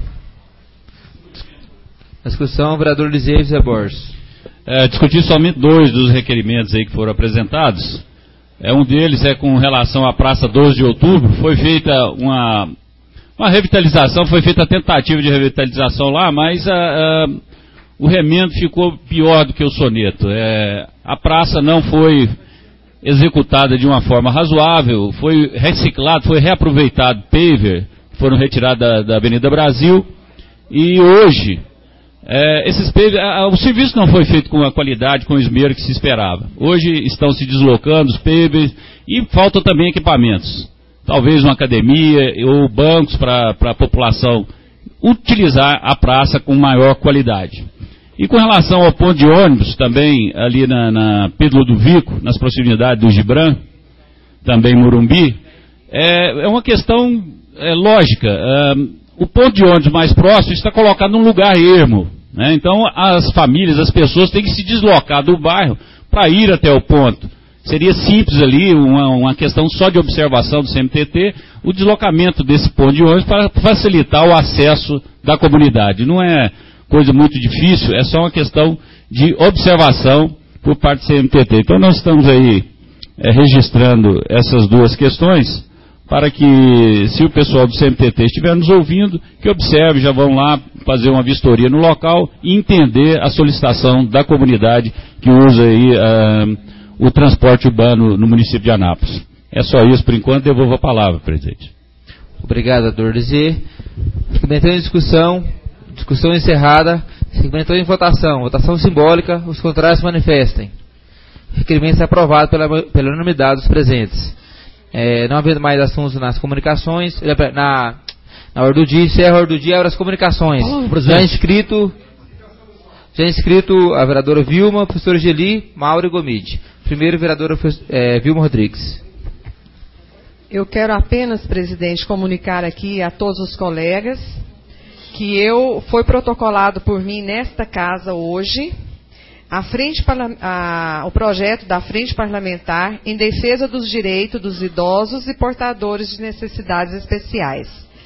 Speaker 1: Na discussão, o vereador Lisier José Borges.
Speaker 3: É, discutir somente dois dos requerimentos aí que foram apresentados. É, um deles é com relação à Praça doze de Outubro. Foi feita uma, uma revitalização, foi feita a tentativa de revitalização lá, mas a, a, o remendo ficou pior do que o soneto. É, a praça não foi executada de uma forma razoável, foi reciclado, foi reaproveitado paver, foram retirados da, da Avenida Brasil, e hoje É, esses P I B, a, o serviço não foi feito com a qualidade, com o esmero que se esperava. Hoje estão se deslocando os P I Bs e faltam também equipamentos. Talvez uma academia ou bancos para a população utilizar a praça com maior qualidade. E com relação ao ponto de ônibus, também ali na, na Pedro Ludovico, nas proximidades do Gibran, também Morumbi, é, é uma questão é, lógica. É, o ponto de ônibus mais próximo está colocado num lugar ermo, né? Então as famílias, as pessoas têm que se deslocar do bairro para ir até o ponto. Seria simples ali, uma, uma questão só de observação do C M T T, o deslocamento desse ponto de ônibus para facilitar o acesso da comunidade. Não é coisa muito difícil, é só uma questão de observação por parte do C M T T. Então nós estamos aí é, registrando essas duas questões para que, se o pessoal do C M T T estiver nos ouvindo, que observe, já vão lá fazer uma vistoria no local e entender a solicitação da comunidade que usa aí uh, o transporte urbano no município de Anápolis. É só isso por enquanto, devolvo a palavra, presidente.
Speaker 1: Obrigado, doutor Lisier. Segmentando em discussão, discussão encerrada, segmentando em votação, votação simbólica, os contrários se manifestem. Requerimento é aprovado pela, pela unanimidade dos presentes. É, não havendo mais assuntos nas comunicações, na, na ordem do dia, encerra a ordem do dia, abre as comunicações. Oh, já inscrito, já inscrito a vereadora Vilma, professora Geli, Mauro e Gomide. Primeiro, vereadora é, Vilma Rodrigues.
Speaker 12: Eu quero apenas, presidente, comunicar aqui a todos os colegas que eu foi protocolado por mim nesta casa hoje a frente, a, o projeto da Frente Parlamentar em defesa dos direitos dos idosos e portadores de necessidades especiais.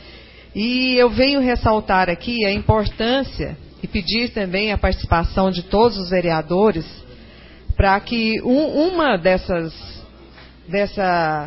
Speaker 12: E eu venho ressaltar aqui a importância e pedir também a participação de todos os vereadores para que um, uma dessas, dessa,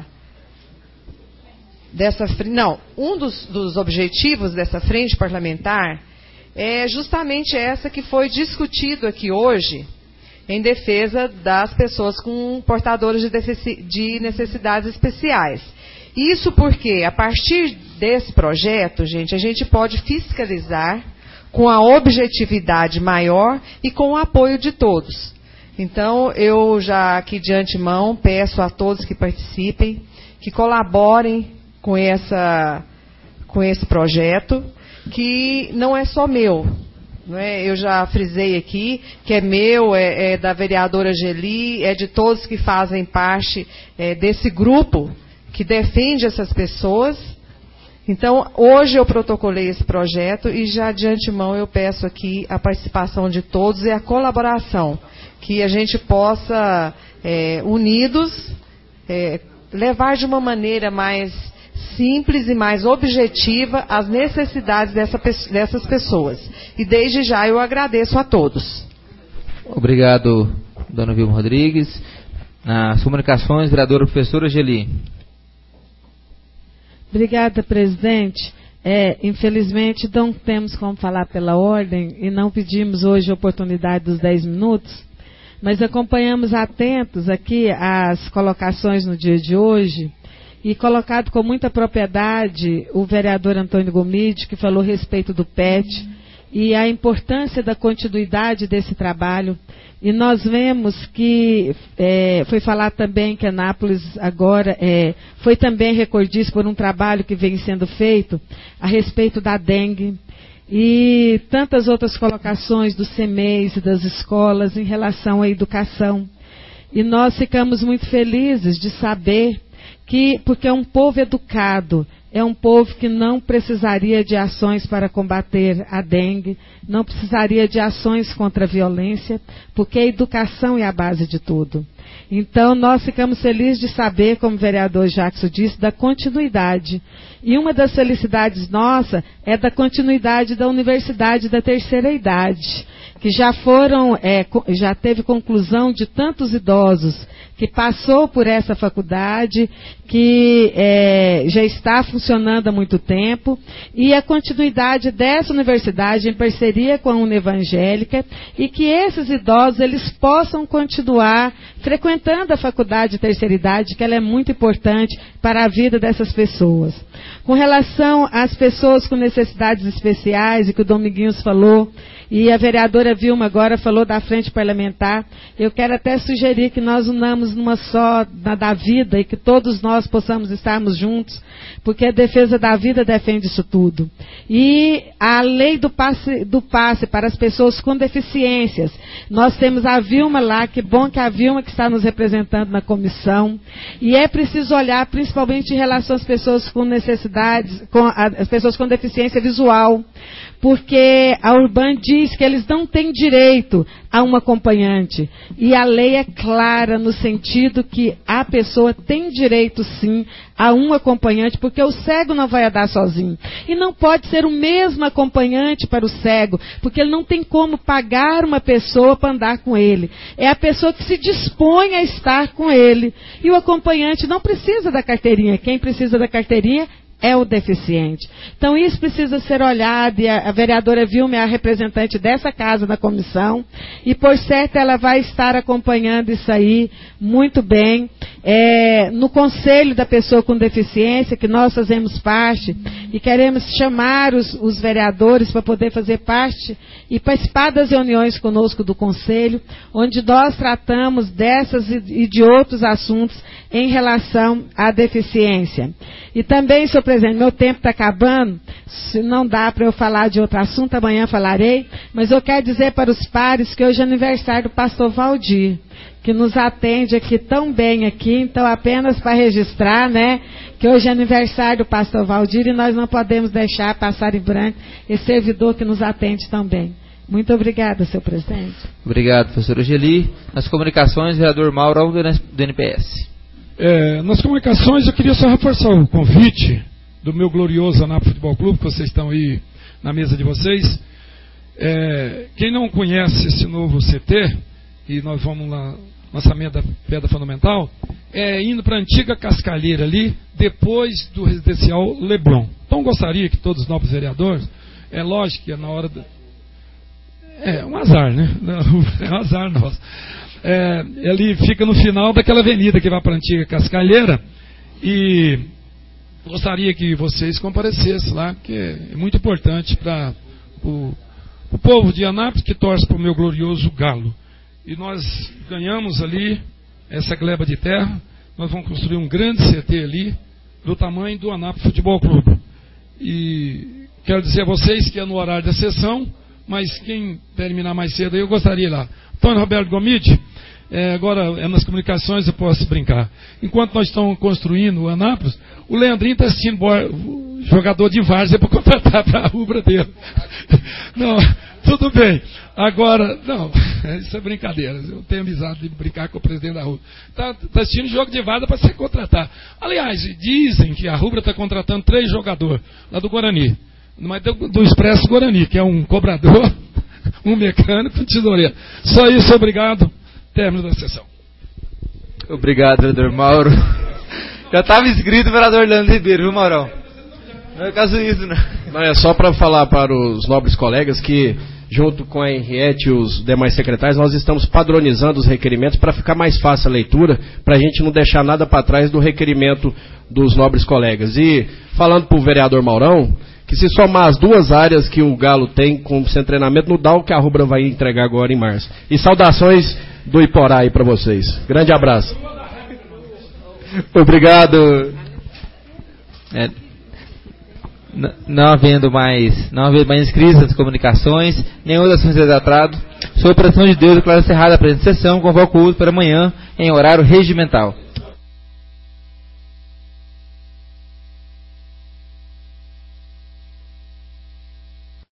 Speaker 12: dessa, não, um dos, dos objetivos dessa frente parlamentar é justamente essa que foi discutido aqui hoje em defesa das pessoas com portadores de, de necessidades especiais. Isso porque, a partir desse projeto, gente, a gente pode fiscalizar com a objetividade maior e com o apoio de todos. Então, eu já aqui de antemão peço a todos que participem, que colaborem com, essa, com esse projeto, que não é só meu, não é? Eu já frisei aqui que é meu, é, é da vereadora Geli, é de todos que fazem parte é, desse grupo que defende essas pessoas. Então, hoje eu protocolei esse projeto e já de antemão eu peço aqui a participação de todos e a colaboração, que a gente possa, é, unidos, é, levar de uma maneira mais simples e mais objetiva as necessidades dessa, dessas pessoas. E desde já eu agradeço a todos.
Speaker 1: Obrigado, dona Vilma Rodrigues. Nas comunicações, vereadora professora Geli.
Speaker 15: Obrigada, presidente. É, infelizmente não temos como falar pela ordem e não pedimos hoje a oportunidade dos dez minutos, mas acompanhamos atentos aqui as colocações no dia de hoje. E colocado com muita propriedade o vereador Antônio Gomide, que falou a respeito do P E T e a importância da continuidade desse trabalho. E nós vemos que é, foi falar também que Anápolis agora é, foi também recordista por um trabalho que vem sendo feito a respeito da dengue e tantas outras colocações do C M E I S e das escolas em relação à educação. E nós ficamos muito felizes de saber que, porque é um povo educado, é um povo que não precisaria de ações para combater a dengue, não precisaria de ações contra a violência, porque a educação é a base de tudo. Então, nós ficamos felizes de saber, como o vereador Jackson disse, da continuidade. E uma das felicidades nossas é da continuidade da Universidade da Terceira Idade, que já foram, é, já teve conclusão de tantos idosos que passou por essa faculdade, que é, já está funcionando há muito tempo, e a continuidade dessa universidade em parceria com a Unevangélica, e que esses idosos eles possam continuar frequentando a faculdade de terceira idade, que ela é muito importante para a vida dessas pessoas. Com relação às pessoas com necessidades especiais, e que o Dominguinhos falou, e a vereadora Vilma agora falou da frente parlamentar, eu quero até sugerir que nós unamos numa só, na da vida, e que todos nós possamos estarmos juntos, porque a defesa da vida defende isso tudo. E a lei do passe, do passe para as pessoas com deficiências, nós temos a Vilma lá, que bom que a Vilma que está nos representando na comissão, e é preciso olhar principalmente em relação às pessoas com necessidades, com a, as pessoas com deficiência visual, porque a Urban diz que eles não têm direito a um acompanhante. E a lei é clara no sentido que a pessoa tem direito, sim, a um acompanhante, porque o cego não vai andar sozinho. E não pode ser o mesmo acompanhante para o cego, porque ele não tem como pagar uma pessoa para andar com ele. É a pessoa que se dispõe a estar com ele. E o acompanhante não precisa da carteirinha. Quem precisa da carteirinha é o deficiente. Então isso precisa ser olhado, e a, a vereadora Vilma é a representante dessa casa na comissão, e por certo ela vai estar acompanhando isso aí muito bem. É, no Conselho da Pessoa com Deficiência, que nós fazemos parte, e queremos chamar os, os vereadores para poder fazer parte e participar das reuniões conosco do Conselho, onde nós tratamos dessas e, e de outros assuntos em relação à deficiência. E também, senhor presidente, meu tempo está acabando, se não dá para eu falar de outro assunto, amanhã falarei, mas eu quero dizer para os pares que hoje é aniversário do pastor Valdir, que nos atende aqui tão bem aqui, então apenas para registrar, né, que hoje é aniversário do pastor Valdir e nós não podemos deixar passar em branco esse servidor que nos atende tão bem. Muito obrigada, senhor presidente.
Speaker 1: Obrigado, professora Geli. Nas comunicações, vereador Mauro do N P S.
Speaker 5: É, nas comunicações, eu queria só reforçar o convite do meu glorioso Anápolis Futebol Clube, que vocês estão aí na mesa de vocês. É, quem não conhece esse novo C T, e nós vamos lá, lançamento da pedra fundamental, é indo para a antiga Cascalheira ali, depois do residencial Leblon. Então gostaria que todos os novos vereadores, é lógico que é na hora... Do, é um azar, né? É um azar nosso. É, ele fica no final daquela avenida que vai para a antiga Cascalheira, e gostaria que vocês comparecessem lá, que é muito importante para o, o povo de Anápolis, que torce para o meu glorioso Galo. E nós ganhamos ali essa gleba de terra, nós vamos construir um grande C T ali, do tamanho do Anápolis Futebol Clube. E quero dizer a vocês que é no horário da sessão, mas quem terminar mais cedo aí, eu gostaria lá. Antônio Roberto Gomide, é, agora é nas comunicações eu posso brincar. Enquanto nós estamos construindo o Anápolis, o Leandrinho está assistindo o jogador de várzea para contratar para a rubra dele. Não, tudo bem. Agora, não, isso é brincadeira. Eu tenho amizade de brincar com o presidente da rubra. Está tá assistindo jogo de várzea para se contratar. Aliás, dizem que a rubra está contratando três jogadores lá do Guarani. Mas do, do Expresso Guarani, que é um cobrador, um mecânico, um tesoureiro. Só isso, obrigado. Término da sessão.
Speaker 1: Obrigado, vereador Mauro. Já estava inscrito o vereador Leandro Ribeiro, viu, Maurão? Não é caso isso, né?
Speaker 4: Não, é só para falar para os nobres colegas que, junto com a Henriette e os demais secretários, nós estamos padronizando os requerimentos para ficar mais fácil a leitura, para a gente não deixar nada para trás do requerimento dos nobres colegas. E, falando para o vereador Maurão, que se somar as duas áreas que o Galo tem como centro de treinamento, não dá o que a Rubra vai entregar agora em março. E saudações do Iporá aí para vocês. Grande abraço.
Speaker 1: Obrigado. É, n- não havendo mais, não havendo mais inscritos nas comunicações, nenhuma das ações desatrado, sob a proteção de Deus, declaro encerrada a presente sessão, convoco o uso para amanhã em horário regimental.